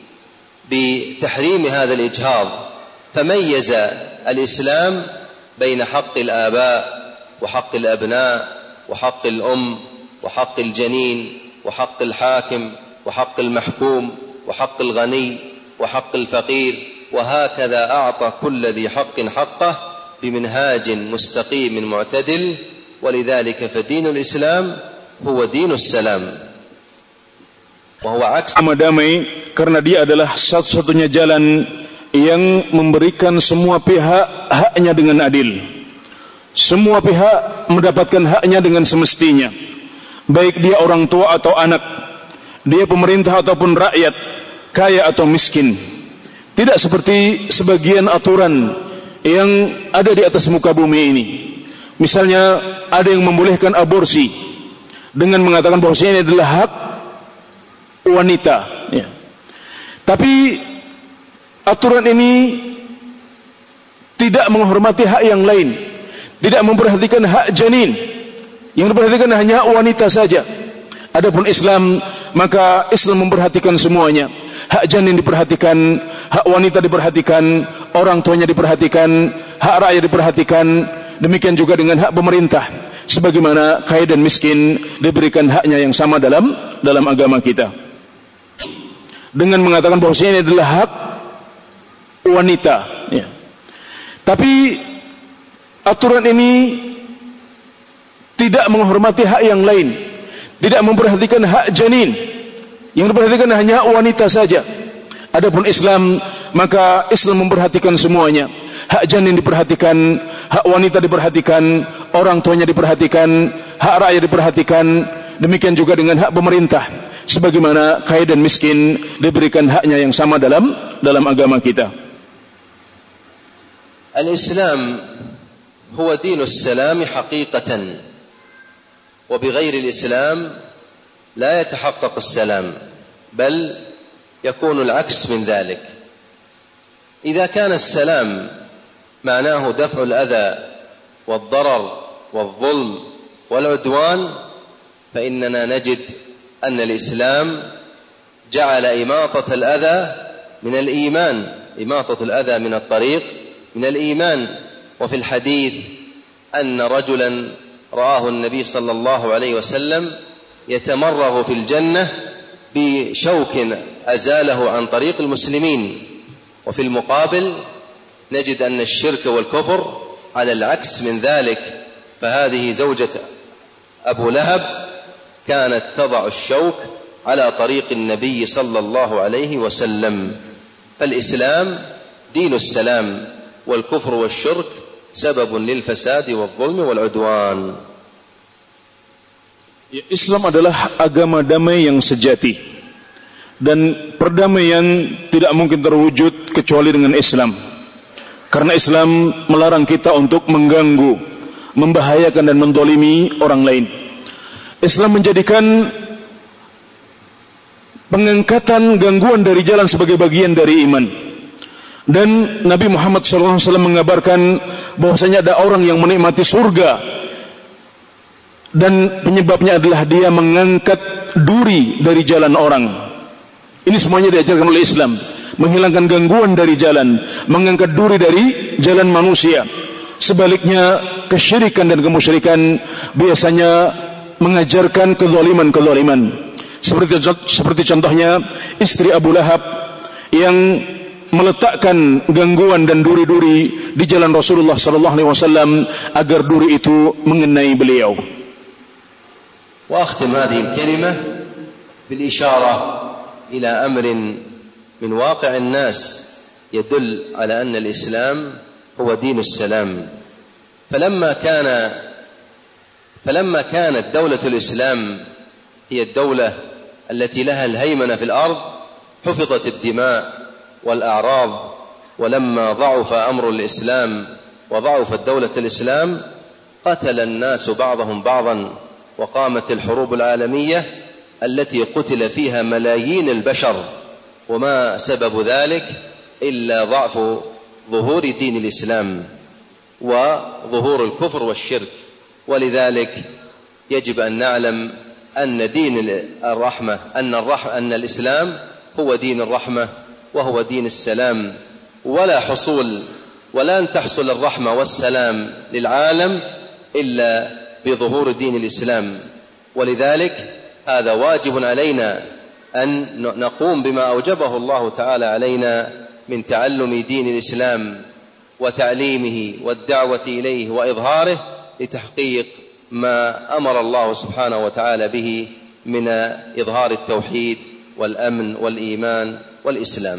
[SPEAKER 3] بتحريم هذا الإجهاض. فميز الإسلام بين حق الآباء وحق الأبناء وحق الأم وحق الجنين وحق الحاكم وحق المحكوم وحق الغني وحق الفقير، وهكذا أعطى كل ذي حق حقه بمنهاج مستقيم معتدل. ولذلك فدين الإسلام هو دين السلام، وهو عكس
[SPEAKER 2] damai, karena dia adalah satu-satunya jalan yang memberikan semua pihak haknya dengan adil. Semua pihak mendapatkan haknya dengan semestinya, baik dia orang tua atau anak, dia pemerintah ataupun rakyat, kaya atau miskin. Tidak seperti sebagian aturan yang ada di atas muka bumi ini. Misalnya ada yang membolehkan aborsi dengan mengatakan bahwa ini adalah hak wanita, ya. Tapi aturan ini tidak menghormati hak yang lain, tidak memperhatikan hak janin. Yang diperhatikan hanya hak wanita saja. Adapun Islam, maka Islam memperhatikan semuanya. Hak janin diperhatikan, hak wanita diperhatikan, orang tuanya diperhatikan, hak rakyat diperhatikan. Demikian juga dengan hak pemerintah, sebagaimana kaya dan miskin diberikan haknya yang sama dalam agama kita. Dengan mengatakan bahwa ini adalah hak wanita, ya. Tapi aturan ini tidak menghormati hak yang lain, tidak memperhatikan hak janin. Yang diperhatikan hanya hak wanita saja. Adapun Islam, maka Islam memperhatikan semuanya. Hak janin diperhatikan, hak wanita diperhatikan, orang tuanya diperhatikan, hak rakyat diperhatikan. Demikian juga dengan hak pemerintah, sebagaimana kaya dan miskin diberikan haknya yang sama dalam agama kita.
[SPEAKER 3] الإسلام هو دين السلام حقيقة، وبغير الإسلام لا يتحقق السلام، بل يكون العكس من ذلك. إذا كان السلام معناه دفع الأذى والضرر والظلم والعدوان، فإننا نجد أن الإسلام جعل إماطة الأذى من الإيمان، إماطة الأذى من الطريق من الإيمان. وفي الحديث أن رجلا رآه النبي صلى الله عليه وسلم يتمرغ في الجنة بشوك أزاله عن طريق المسلمين. وفي المقابل نجد أن الشرك والكفر على العكس من ذلك، فهذه زوجة أبو لهب كانت تضع الشوك على طريق النبي صلى الله عليه وسلم. فالإسلام دين السلام، والكفر والشرك سبب للفساد والظلم والعدوان.
[SPEAKER 2] Islam adalah agama damai yang sejati, dan perdamaian tidak mungkin terwujud kecuali dengan Islam. Karena Islam melarang kita untuk mengganggu, membahayakan dan mendolimi orang lain. Islam menjadikan pengangkatan gangguan dari jalan sebagai bagian dari iman. Dan Nabi Muhammad SAW mengabarkan bahwasanya ada orang yang menikmati surga, dan penyebabnya adalah dia mengangkat duri dari jalan orang. Ini semuanya diajarkan oleh Islam, menghilangkan gangguan dari jalan, mengangkat duri dari jalan manusia. Sebaliknya, kesyirikan dan kemusyrikan biasanya mengajarkan kezaliman-kezaliman. Seperti contohnya istri Abu Lahab yang meletakkan gangguan dan duri-duri di jalan Rasulullah SAW agar duri itu mengenai beliau.
[SPEAKER 3] وأختم هذه الكلمة بالإشارة إلى أمر من واقع الناس يدل على أن الإسلام هو دين السلام. فلما كانت دولة الإسلام هي الدولة التي لها الهيمنة في الأرض حفظت الدماء والأعراض. ولما ضعف أمر الإسلام وضعفت دولة الإسلام قتل الناس بعضهم بعضا، وقامت الحروب العالمية التي قتل فيها ملايين البشر. وما سبب ذلك إلا ضعف ظهور دين الإسلام وظهور الكفر والشرك. ولذلك يجب أن نعلم أن دين الرحمة أن الإسلام هو دين الرحمة وهو دين السلام، ولن تحصل الرحمة والسلام للعالم إلا بظهور دين الإسلام. ولذلك هذا واجب علينا أن نقوم بما أوجبه الله تعالى علينا من تعلم دين الإسلام وتعليمه والدعوة إليه وإظهاره لتحقيق ما أمر الله سبحانه وتعالى به من إظهار التوحيد والأمن والإيمان والإسلام.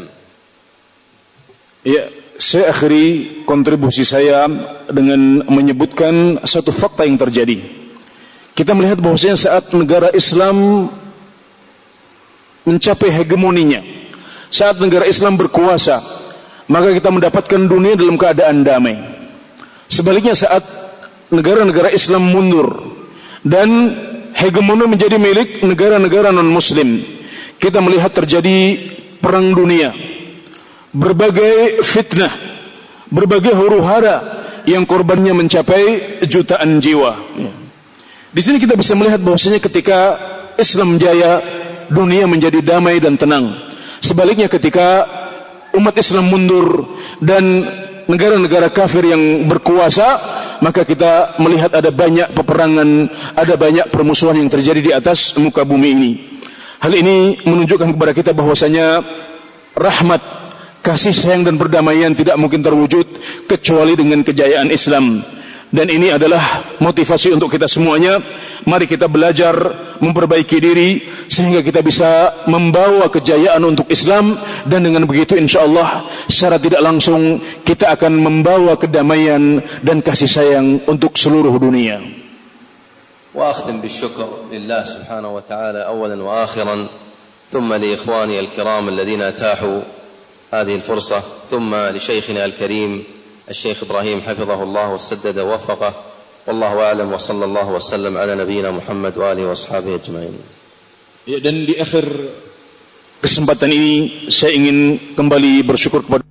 [SPEAKER 2] Ya, saya akhiri kontribusi saya dengan menyebutkan satu fakta yang terjadi. Kita melihat bahwasanya saat negara Islam mencapai hegemoninya, saat negara Islam berkuasa, maka kita mendapatkan dunia dalam keadaan damai. Sebaliknya saat negara-negara Islam mundur dan hegemoni menjadi milik negara-negara non-muslim, kita melihat terjadi perang dunia, berbagai fitnah, berbagai huru-hara yang korbannya mencapai jutaan jiwa. Di sini kita bisa melihat bahwasanya ketika Islam jaya, dunia menjadi damai dan tenang. Sebaliknya ketika umat Islam mundur dan negara-negara kafir yang berkuasa, maka kita melihat ada banyak peperangan, ada banyak permusuhan yang terjadi di atas muka bumi ini. Hal ini menunjukkan kepada kita bahwasanya rahmat, kasih sayang dan perdamaian tidak mungkin terwujud kecuali dengan kejayaan Islam. Dan ini adalah motivasi untuk kita semuanya. Mari kita belajar memperbaiki diri sehingga kita bisa membawa kejayaan untuk Islam, dan dengan begitu insyaallah secara tidak langsung kita akan membawa kedamaian dan kasih sayang untuk seluruh dunia.
[SPEAKER 3] وأختم بالشكر لله سبحانه وتعالى أولا وآخرا، ثم لإخواني الكرام الذين أتاحوا هذه الفرصة، ثم لشيخنا الكريم الشيخ إبراهيم حفظه الله واستدد ووفقه، والله أعلم، وصلى الله وسلم على نبينا Muhammad wa alihi washabihi ajma'in.
[SPEAKER 2] Ya, dan di akhir kesempatan ini saya ingin kembali bersyukur kepada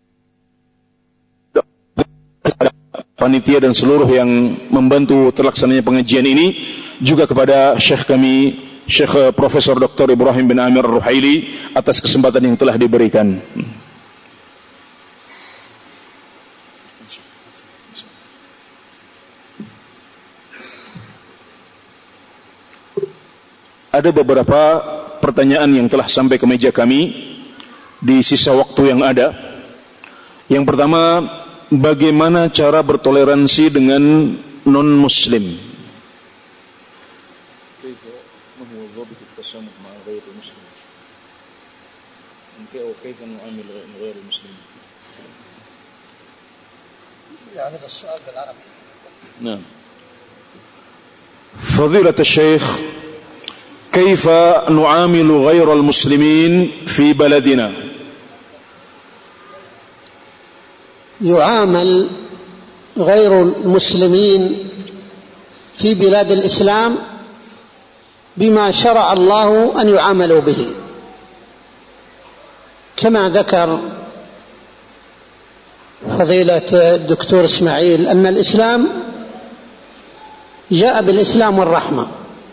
[SPEAKER 2] panitia dan seluruh yang membantu terlaksananya pengajian ini, juga kepada Syekh kami, Syekh Profesor Dr. Ibrahim bin Amir Ruhaili atas kesempatan yang telah diberikan. Ada beberapa pertanyaan yang telah sampai ke meja kami di sisa waktu yang ada. Yang pertama, bagaimana cara bertoleransi dengan non-muslim? Fadilat Syekh, كيف نعامل غير المسلمين في بلدنا؟
[SPEAKER 1] يعامل غير المسلمين في بلاد الإسلام بما شرع الله أن يعاملوا به، كما ذكر فضيلة الدكتور إسماعيل أن الإسلام جاء بالإسلام والرحمة،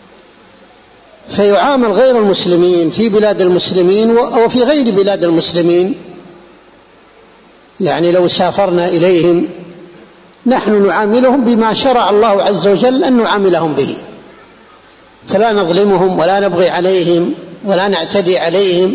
[SPEAKER 1] فيعامل غير المسلمين في بلاد المسلمين وفي غير بلاد المسلمين. يعني لو سافرنا إليهم نحن نعاملهم بما شرع الله عز وجل أن نعاملهم به، فلا نظلمهم ولا نبغي عليهم ولا نعتدي عليهم،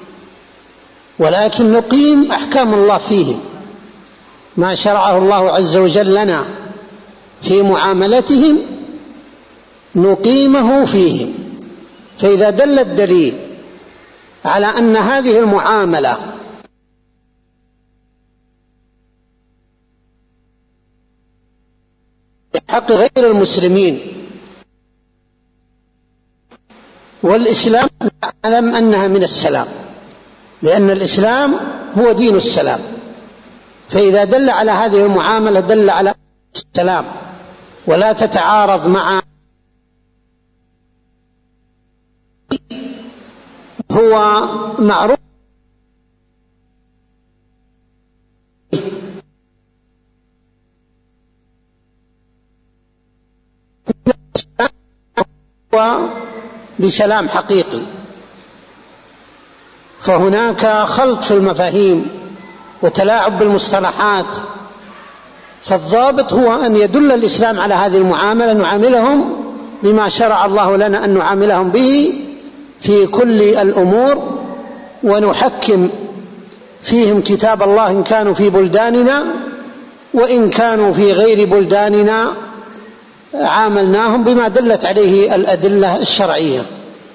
[SPEAKER 1] ولكن نقيم أحكام الله فيهم، ما شرعه الله عز وجل لنا في معاملتهم نقيمه فيهم. فإذا دل الدليل على أن هذه المعاملة حق غير المسلمين والإسلام نعلم أنها من السلام، لأن الإسلام هو دين السلام، فإذا دل على هذه المعاملة دل على السلام ولا تتعارض مع هو معروف بسلام حقيقي. فهناك خلط في المفاهيم وتلاعب بالمصطلحات، فالضابط هو أن يدل الإسلام على هذه المعاملة، نعاملهم بما شرع الله لنا أن نعاملهم به في كل الأمور، ونحكم فيهم كتاب الله إن كانوا في بلداننا، وإن كانوا في غير بلداننا عاملناهم بما دلت عليه الأدلة الشرعية.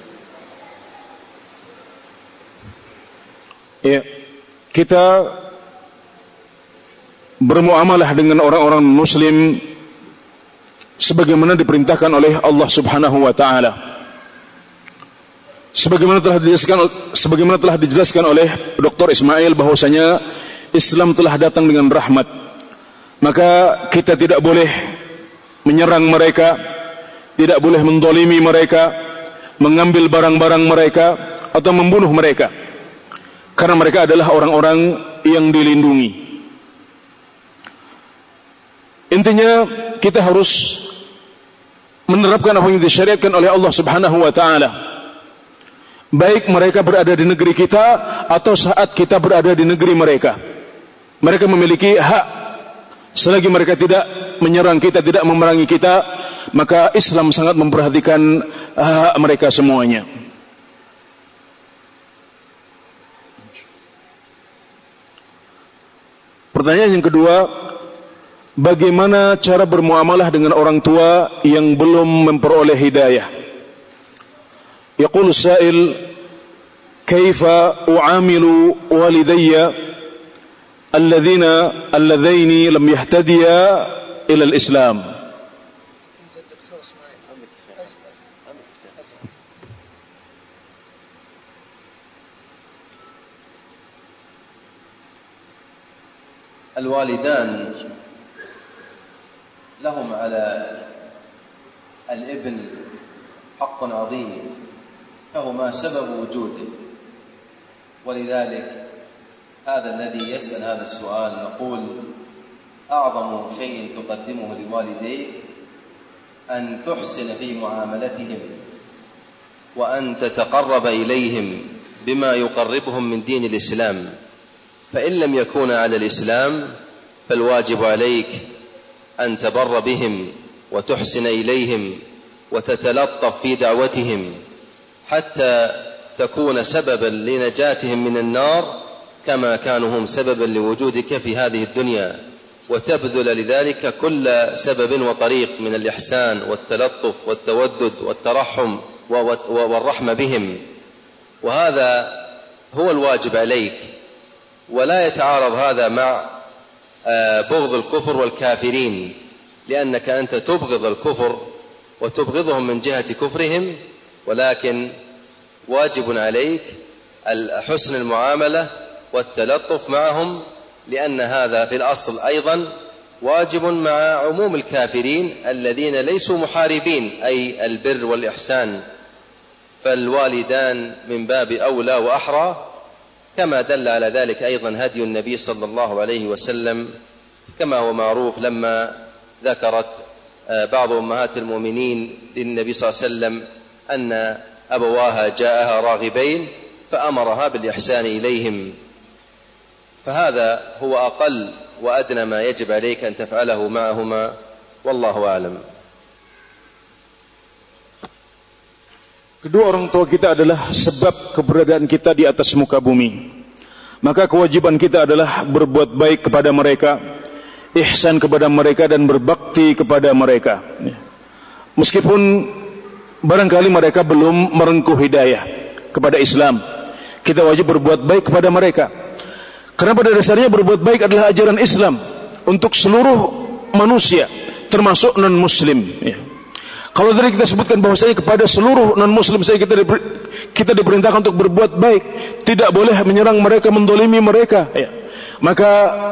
[SPEAKER 2] Ya, kita bermuamalah dengan orang-orang muslim sebagaimana diperintahkan oleh Allah Subhanahu wa taala. Sebagaimana telah dijelaskan oleh Dr. Ismail bahwasanya Islam telah datang dengan rahmat, maka kita tidak boleh menyerang mereka, tidak boleh mendolimi mereka, mengambil barang-barang mereka atau membunuh mereka, karena mereka adalah orang-orang yang dilindungi. Intinya kita harus menerapkan apa yang disyariatkan oleh Allah Subhanahu wa taala, baik mereka berada di negeri kita atau saat kita berada di negeri mereka. Mereka memiliki hak, selagi mereka tidak menyerang kita, tidak memerangi kita, maka Islam sangat memperhatikan hak mereka semuanya. Pertanyaan yang kedua, bagaimana cara bermuamalah dengan orang tua yang belum memperoleh hidayah? Yaqulu sa'il, kaifa u'amilu walidayya alladhaini lam yahtadiya ila al-Islam?
[SPEAKER 3] الوالدان لهم على الابن حق عظيم، فهما سبب وجوده، ولذلك هذا الذي يسأل هذا السؤال نقول أعظم شيء تقدمه لوالديك أن تحسن في معاملتهم، وأن تتقرب إليهم بما يقربهم من دين الإسلام، فإن لم يكون على الإسلام فالواجب عليك أن تبر بهم وتحسن إليهم وتتلطف في دعوتهم حتى تكون سببا لنجاتهم من النار كما كانوا هم سببا لوجودك في هذه الدنيا، وتبذل لذلك كل سبب وطريق من الإحسان والتلطف والتودد والترحم والرحمة بهم، وهذا هو الواجب عليك. ولا يتعارض هذا مع بغض الكفر والكافرين، لأنك أنت تبغض الكفر وتبغضهم من جهة كفرهم، ولكن واجب عليك حسن المعاملة والتلطف معهم، لأن هذا في الأصل أيضا واجب مع عموم الكافرين الذين ليسوا محاربين، أي البر والإحسان، فالوالدان من باب أولى وأحرى، كما دل على ذلك أيضا هدي النبي صلى الله عليه وسلم، كما هو معروف لما ذكرت بعض أمهات المؤمنين للنبي صلى الله عليه وسلم أن أبواها جاءها راغبين فأمرها بالإحسان إليهم، فهذا هو أقل وأدنى ما يجب عليك أن تفعله معهما، والله أعلم.
[SPEAKER 2] Kedua orang tua kita adalah sebab keberadaan kita di atas muka bumi. Maka kewajiban kita adalah berbuat baik kepada mereka, ihsan kepada mereka, dan berbakti kepada mereka. Meskipun barangkali mereka belum merengkuh hidayah kepada Islam, kita wajib berbuat baik kepada mereka. Karena pada dasarnya berbuat baik adalah ajaran Islam untuk seluruh manusia, termasuk non-muslim. Kalau tadi kita sebutkan bahwasanya kepada seluruh non-muslim kita diperintahkan untuk berbuat baik, tidak boleh menyerang mereka, mendolimi mereka. Maka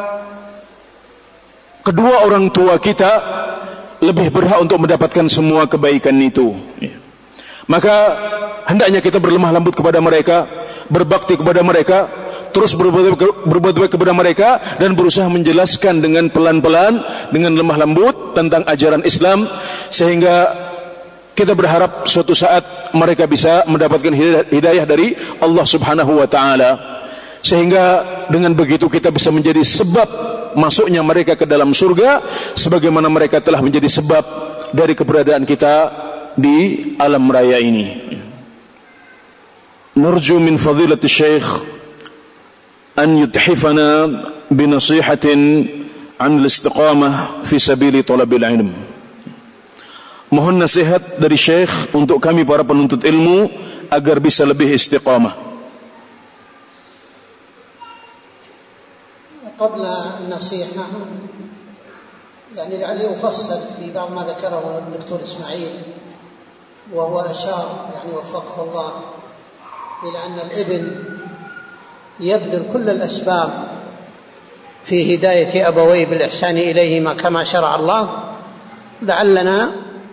[SPEAKER 2] kedua orang tua kita lebih berhak untuk mendapatkan semua kebaikan itu. Maka hendaknya kita berlemah lembut kepada mereka, berbakti kepada mereka, terus berbuat baik kepada mereka, dan berusaha menjelaskan dengan pelan-pelan, dengan lemah lembut tentang ajaran Islam, sehingga kita berharap suatu saat mereka bisa mendapatkan hidayah dari Allah Subhanahu wa ta'ala, sehingga dengan begitu kita bisa menjadi sebab masuknya mereka ke dalam surga, sebagaimana mereka telah menjadi sebab dari keberadaan kita di alam raya ini. Narju min fadilati syekh an yudhifana binasihatin an al-istiqamah fi sabili talabil ilm. Mohon nasihat dari syekh untuk kami para penuntut ilmu agar bisa lebih istiqamah.
[SPEAKER 1] قبل النصيحة يعني لعلي أفصل في بعض ما ذكره الدكتور إسماعيل، وهو أشار يعني وفقه الله إلى أن الابن يبذل كل الأسباب في هداية أبويه بالإحسان إليهما كما شرع الله. لعلنا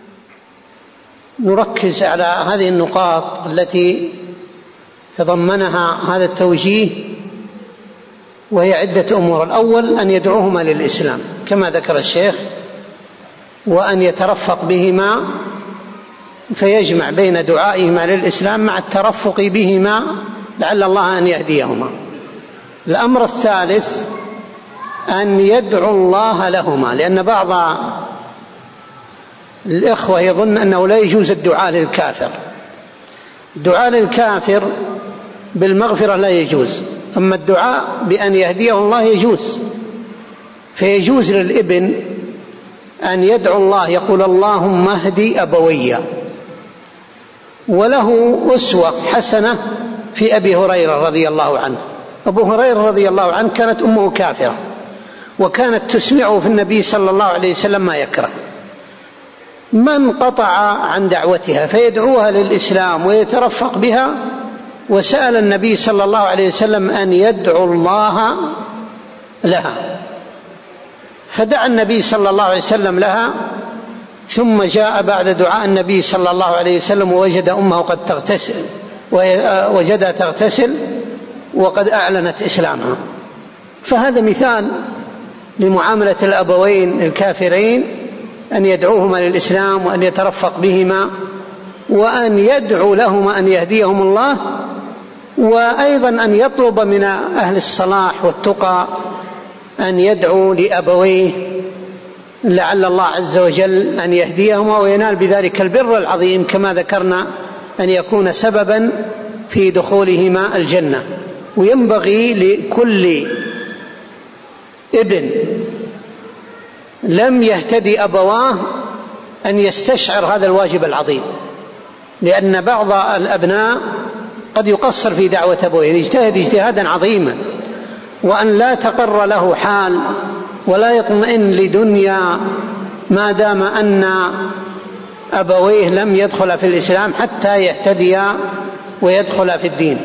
[SPEAKER 1] نركز على هذه النقاط التي تضمنها هذا التوجيه، وهي عدة أمور. الأول أن يدعوهما للإسلام كما ذكر الشيخ، وأن يترفق بهما، فيجمع بين دعائهما للإسلام مع الترفق بهما لعل الله أن يهديهما. الأمر الثالث أن يدعو الله لهما، لأن بعض الإخوة يظن أنه لا يجوز الدعاء للكافر. الدعاء للكافر بالمغفرة لا يجوز، أما الدعاء بأن يهديه الله يجوز. فيجوز للابن أن يدعو الله، يقول اللهم اهدي أبوي. وله أسوة حسنة في أبي هريرة رضي الله عنه. أبو هريرة رضي الله عنه كانت أمه كافرة، وكانت تسمعه في النبي صلى الله عليه وسلم ما يكره، ما انقطع عن دعوتها فيدعوها للإسلام ويترفق بها، وسأل النبي صلى الله عليه وسلم أن يدعو الله لها، فدعا النبي صلى الله عليه وسلم لها، ثم جاء بعد دعاء النبي صلى الله عليه وسلم ووجد أمه قد تغتسل، وجدها تغتسل وقد أعلنت إسلامها. فهذا مثال لمعاملة الأبوين الكافرين، أن يدعوهما للإسلام وأن يترفق بهما وأن يدعو لهما أن يهديهم الله، وأيضا أن يطلب من أهل الصلاح والتقى أن يدعو لأبويه لعل الله عز وجل أن يهديهما وينال بذلك البر العظيم، كما ذكرنا أن يكون سببا في دخولهما الجنة. وينبغي لكل ابن لم يهتدي أبواه أن يستشعر هذا الواجب العظيم، لأن بعض الأبناء قد يقصر في دعوة أبويه، يجتهد اجتهادا عظيما، وأن لا تقر له حال ولا يطمئن لدنيا ما دام أن أبويه لم يدخل في الإسلام حتى يهتدي ويدخل في الدين.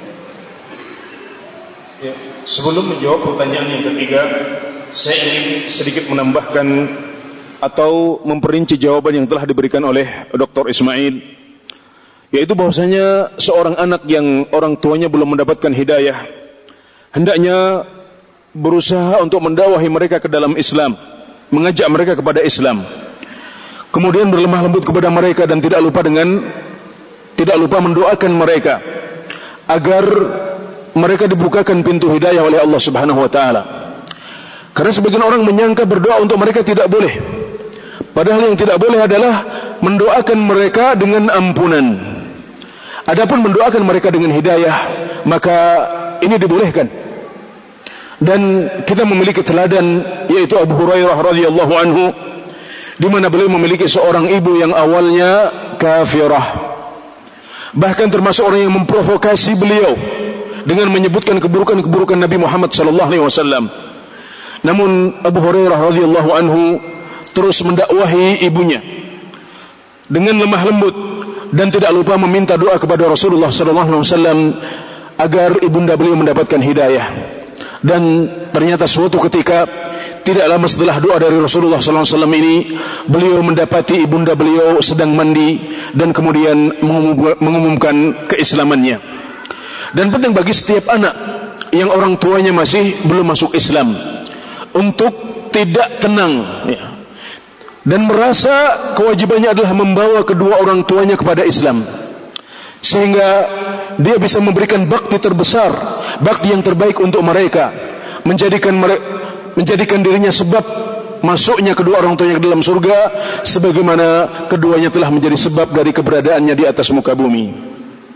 [SPEAKER 2] Sebelum menjawab pertanyaan yang ketiga, saya ingin sedikit menambahkan atau memperinci jawaban yang telah diberikan oleh Dr. Ismail, yaitu bahwasanya seorang anak yang orang tuanya belum mendapatkan hidayah hendaknya berusaha untuk mendakwahi mereka ke dalam Islam, mengajak mereka kepada Islam, kemudian berlemah lembut kepada mereka dan tidak lupa mendoakan mereka agar mereka dibukakan pintu hidayah oleh Allah Subhanahu wa taala. Karena sebagian orang menyangka berdoa untuk mereka tidak boleh, padahal yang tidak boleh adalah mendoakan mereka dengan ampunan. Adapun mendoakan mereka dengan hidayah, maka ini dibolehkan. Dan kita memiliki teladan, yaitu Abu Hurairah radhiyallahu anhu, di mana beliau memiliki seorang ibu yang awalnya kafirah, bahkan termasuk orang yang memprovokasi beliau dengan menyebutkan keburukan-keburukan Nabi Muhammad sallallahu alaihi wasallam. Namun Abu Hurairah radhiyallahu anhu terus mendakwahi ibunya dengan lemah lembut dan tidak lupa meminta doa kepada Rasulullah sallallahu alaihi wasallam agar ibunda beliau mendapatkan hidayah. Dan ternyata suatu ketika tidak lama setelah doa dari Rasulullah sallallahu alaihi wasallam ini, beliau mendapati ibunda beliau sedang mandi dan kemudian mengumumkan keislamannya. Dan penting bagi setiap anak yang orang tuanya masih belum masuk Islam untuk tidak tenang dan merasa kewajibannya adalah membawa kedua orang tuanya kepada Islam, sehingga dia bisa memberikan bakti terbesar, bakti yang terbaik untuk mereka, menjadikan dirinya sebab masuknya kedua orang tuanya ke dalam surga, sebagaimana keduanya telah menjadi sebab dari keberadaannya di atas muka bumi.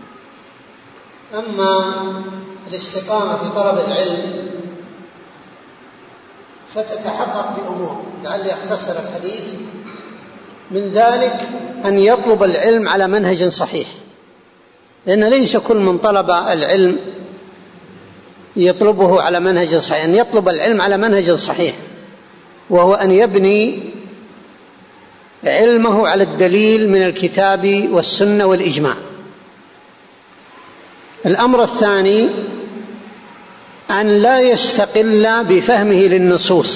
[SPEAKER 1] أما الاستقامة في طلب العلم فتتحقق بأمور، لعلي أختصر الحديث. من ذلك أن يطلب العلم على منهج صحيح، لأن ليس كل من طلب العلم يطلبه على منهج صحيح، أن يطلب العلم على منهج صحيح، وهو أن يبني علمه على الدليل من الكتاب والسنة والإجماع. الأمر الثاني أن لا يستقل بفهمه للنصوص،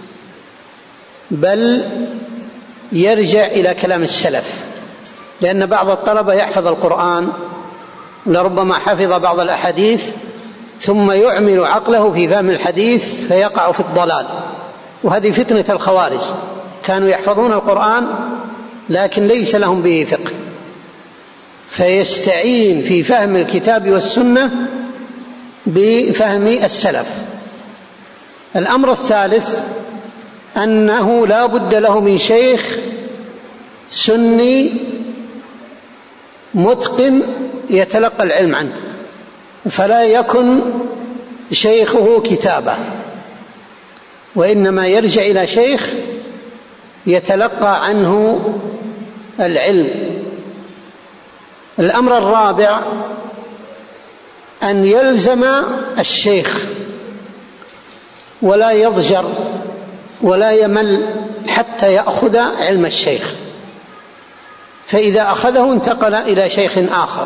[SPEAKER 1] بل يرجع إلى كلام السلف، لأن بعض الطلبة يحفظ القرآن لربما حفظ بعض الأحاديث ثم يعمل عقله في فهم الحديث فيقع في الضلال، وهذه فتنة الخوارج، كانوا يحفظون القرآن لكن ليس لهم به فقه، فيستعين في فهم الكتاب والسنة بفهم السلف. الأمر الثالث أنه لا بد له من شيخ سني متقن يتلقى العلم عنه، فلا يكن شيخه كتابة، وإنما يرجع إلى شيخ يتلقى عنه العلم. الأمر الرابع أن يلزم الشيخ ولا يضجر ولا يمل حتى يأخذ علم الشيخ، فإذا أخذه انتقل إلى شيخ آخر.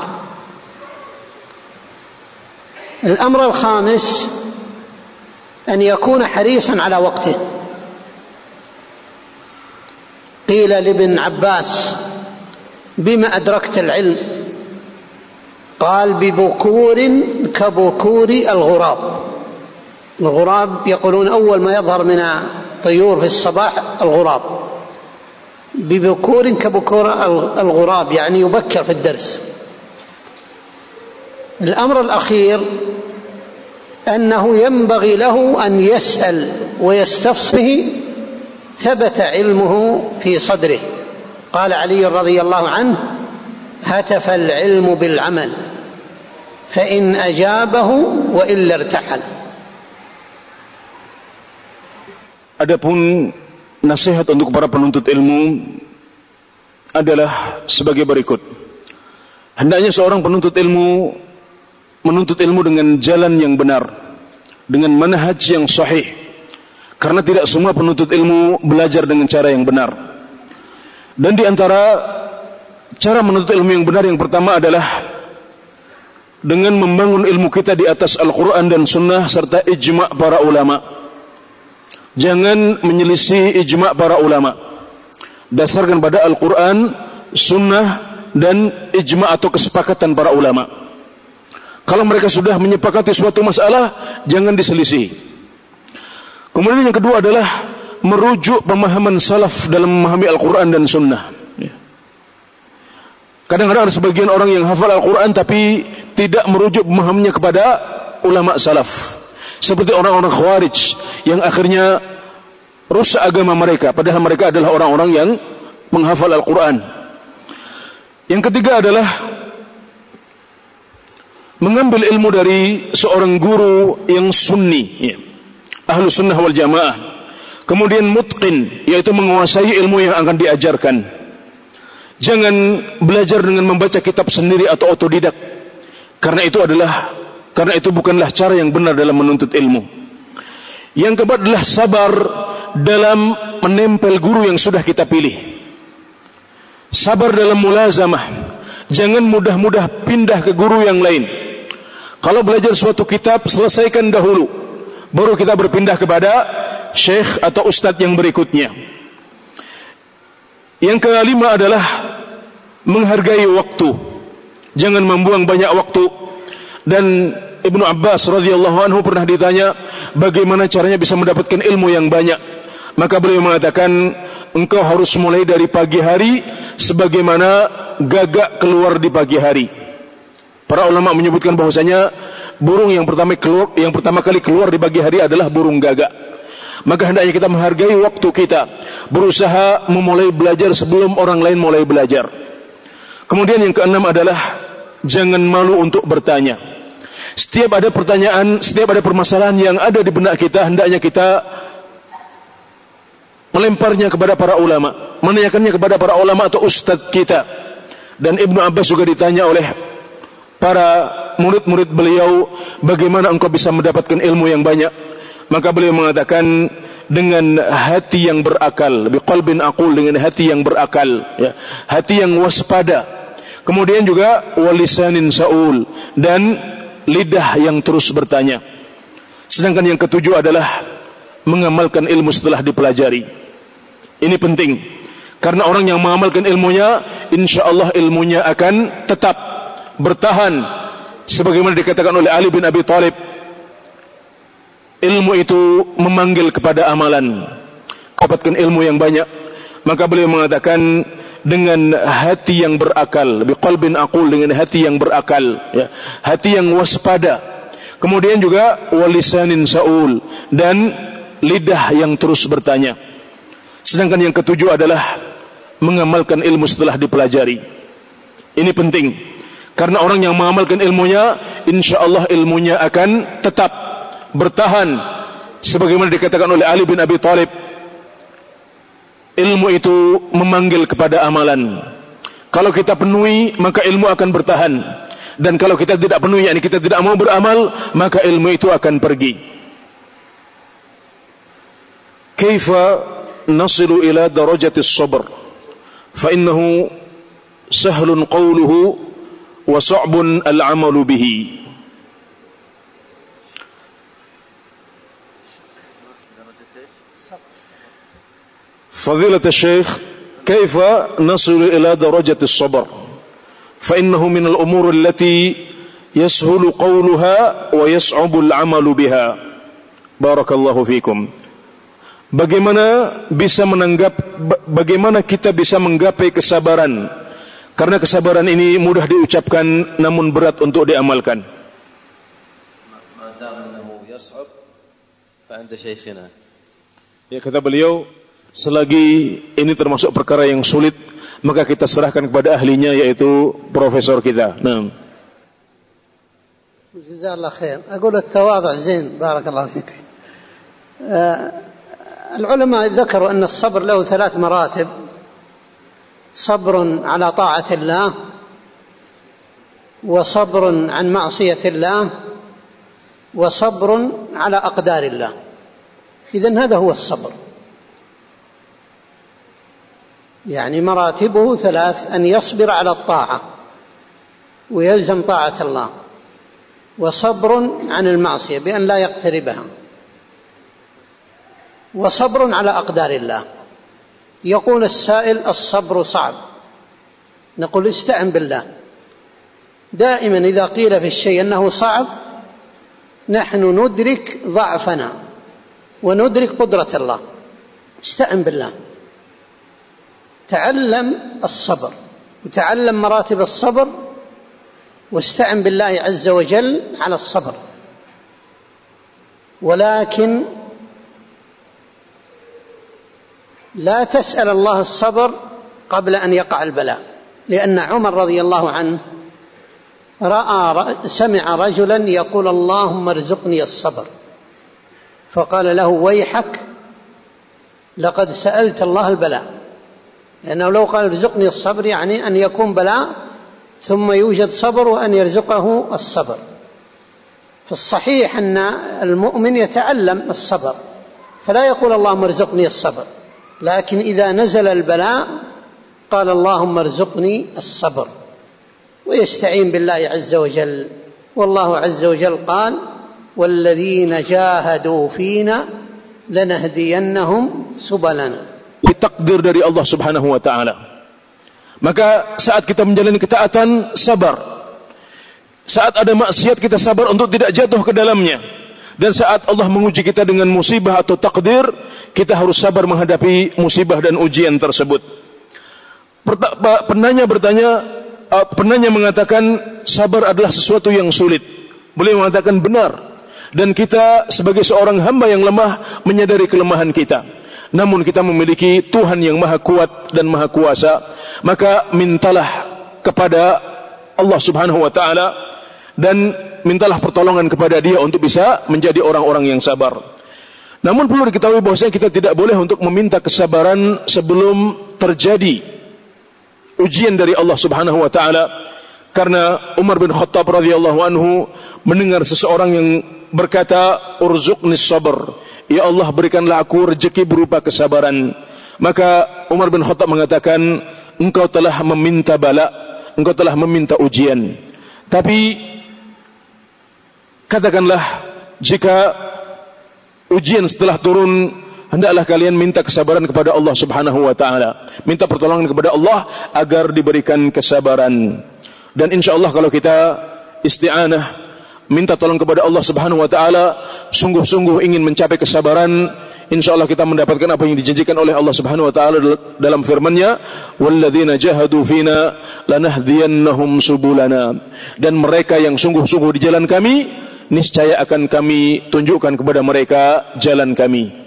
[SPEAKER 1] الأمر الخامس أن يكون حريصا على وقته، قيل لابن عباس بما أدركت العلم؟ قال ببكور كبكور الغراب. الغراب يقولون أول ما يظهر من الطيور في الصباح الغراب، ببكور كبكور الغراب يعني يبكر في الدرس. الأمر الأخير أنه ينبغي له أن يسأل ويستفسر به، ثبت علمه في صدره. قال علي رضي الله عنه: هتف العلم بالعمل فإن أجابه وإلا ارتحل.
[SPEAKER 2] Adapun nasihat untuk para penuntut ilmu adalah sebagai berikut. Hendaknya seorang penuntut ilmu menuntut ilmu dengan jalan yang benar, dengan manhaj yang sahih. Karena tidak semua penuntut ilmu belajar dengan cara yang benar. Dan di antara cara menuntut ilmu yang benar yang pertama adalah dengan membangun ilmu kita di atas Al-Quran dan Sunnah serta ijma' para ulama. Jangan menyelisih ijma' para ulama. Dasarkan pada Al-Quran, Sunnah dan ijma' atau kesepakatan para ulama. Kalau mereka sudah menyepakati suatu masalah, jangan diselisih. Kemudian yang kedua adalah merujuk pemahaman salaf dalam memahami Al-Quran dan Sunnah. Kadang-kadang ada sebagian orang yang hafal Al-Quran tapi tidak merujuk pemahamannya kepada ulama salaf. Seperti orang-orang Khawarij yang akhirnya rusak agama mereka, padahal mereka adalah orang-orang yang menghafal Al-Quran. Yang ketiga adalah mengambil ilmu dari seorang guru yang sunni, ahlu sunnah wal jamaah. Kemudian mutqin, yaitu menguasai ilmu yang akan diajarkan. Jangan belajar dengan membaca kitab sendiri atau otodidak, karena itu bukanlah cara yang benar dalam menuntut ilmu. Yang keempat adalah sabar dalam menempel guru yang sudah kita pilih. Sabar dalam mulazamah. Jangan mudah-mudah pindah ke guru yang lain. Kalau belajar suatu kitab, selesaikan dahulu, baru kita berpindah kepada syekh atau ustadz yang berikutnya. Yang kelima adalah menghargai waktu. Jangan membuang banyak waktu. Dan Ibnu Abbas radhiyallahu anhu pernah ditanya bagaimana caranya bisa mendapatkan ilmu yang banyak. Maka beliau mengatakan, engkau harus mulai dari pagi hari sebagaimana gagak keluar di pagi hari. Para ulama menyebutkan bahwasanya burung yang pertama kali keluar di pagi hari adalah burung gagak. Maka hendaknya kita menghargai waktu kita, berusaha memulai belajar sebelum orang lain mulai belajar. Kemudian yang keenam adalah jangan malu untuk bertanya. Setiap ada pertanyaan, setiap ada permasalahan yang ada di benak kita, hendaknya kita melemparnya kepada para ulama, menanyakannya kepada para ulama atau ustadz kita. Dan Ibnu Abbas juga ditanya oleh para murid-murid beliau, bagaimana engkau bisa mendapatkan ilmu yang banyak? Maka beliau mengatakan, dengan hati yang berakal, biqalbin aqul, dengan hati yang berakal, ya, hati yang waspada. Kemudian juga walisanin saul, dan lidah yang terus bertanya. Sedangkan yang ketujuh adalah mengamalkan ilmu setelah dipelajari. Ini penting, karena orang yang mengamalkan ilmunya, insyaallah ilmunya akan tetap bertahan. Sebagaimana dikatakan oleh Ali bin Abi Thalib, ilmu itu memanggil kepada amalan. Dapatkan ilmu yang banyak. Maka beliau mengatakan, dengan hati yang berakal, biqalbin aqul, dengan hati yang berakal, ya, hati yang waspada. Kemudian juga walisanin saul, dan lidah yang terus bertanya. Sedangkan yang ketujuh adalah mengamalkan ilmu setelah dipelajari. Ini penting, karena orang yang mengamalkan ilmunya, insyaallah ilmunya akan tetap bertahan. Sebagaimana dikatakan oleh Ali bin Abi Thalib, ilmu itu memanggil kepada amalan. Kalau kita penuhi, maka ilmu akan bertahan. Dan kalau kita tidak penuhi, yakni kita tidak mau beramal, maka ilmu itu akan pergi. Kaifa nasilu ila darajatis sabr? Fa innahu sahlun qawluhu wa sa'bun al-amalu bihi. فضيلة الشيخ kaifa nasulu ila darajatis sabr fa innahu minal umur allati yashulu qawluha wa yas'abu al-'amalu biha. Barakallahu fikum. Bagaimana kita bisa menggapai kesabaran? Karena kesabaran ini mudah diucapkan namun berat untuk diamalkan. Ya, kata beliau, selagi ini termasuk perkara yang sulit, maka kita serahkan kepada ahlinya, yaitu profesor kita. Nah.
[SPEAKER 1] Jazakallah khair. أقول التواضع زين بارك الله فيك. العلماء ذكروا أن الصبر له 3 مراتب: صبر على طاعة الله، وصبر عن معصية الله، وصبر على أقدار الله. إذن هذا هو الصبر، يعني مراتبه 3: أن يصبر على الطاعة ويلزم طاعة الله، وصبر عن المعصية بأن لا يقتربها، وصبر على أقدار الله. يقول السائل: الصبر صعب. نقول: استعن بالله. دائما إذا قيل في الشيء أنه صعب نحن ندرك ضعفنا وندرك قدرة الله. استعن بالله، تعلم الصبر وتعلم مراتب الصبر، واستعن بالله عز وجل على الصبر. ولكن لا تسأل الله الصبر قبل أن يقع البلاء، لأن عمر رضي الله عنه سمع رجلا يقول: اللهم ارزقني الصبر، فقال له: ويحك، لقد سألت الله البلاء. لأنه لو قال ارزقني الصبر يعني أن يكون بلاء ثم يوجد صبر وأن يرزقه الصبر. فالصحيح أن المؤمن يتعلم الصبر، فلا يقول اللهم ارزقني الصبر، لكن إذا نزل البلاء قال اللهم ارزقني الصبر، ويستعين بالله عز وجل. والله عز وجل قال: والذين جاهدوا فينا لنهدينهم سبلنا.
[SPEAKER 2] Takdir dari Allah Subhanahu wa taala. Maka saat kita menjalani ketaatan, sabar. Saat ada maksiat, kita sabar untuk tidak jatuh ke dalamnya. Dan saat Allah menguji kita dengan musibah atau takdir, kita harus sabar menghadapi musibah dan ujian tersebut. Penanya mengatakan sabar adalah sesuatu yang sulit. Beliau mengatakan benar. Dan kita sebagai seorang hamba yang lemah menyadari kelemahan kita. Namun kita memiliki Tuhan yang maha kuat dan maha kuasa. Maka mintalah kepada Allah Subhanahu wa ta'ala dan mintalah pertolongan kepada Dia untuk bisa menjadi orang-orang yang sabar. Namun perlu diketahui bahwasanya kita tidak boleh untuk meminta kesabaran sebelum terjadi ujian dari Allah Subhanahu wa ta'ala. Karena Umar bin Khattab radhiyallahu anhu mendengar seseorang yang berkata, urzuqnis sabr, ya Allah berikanlah aku rezeki berupa kesabaran. Maka Umar bin Khattab mengatakan, engkau telah meminta bala, engkau telah meminta ujian. Tapi katakanlah, jika ujian setelah turun, hendaklah kalian minta kesabaran kepada Allah Subhanahu wa ta'ala. Minta pertolongan kepada Allah agar diberikan kesabaran. Dan insyaAllah kalau kita isti'anah, minta tolong kepada Allah Subhanahu wa ta'ala, sungguh-sungguh ingin mencapai kesabaran, insyaallah kita mendapatkan apa yang dijanjikan oleh Allah Subhanahu wa ta'ala dalam firman-Nya, walladzina jahadu fina lanahdiyannahum subulana. Dan mereka yang sungguh-sungguh di jalan kami, niscaya akan kami tunjukkan kepada mereka jalan kami.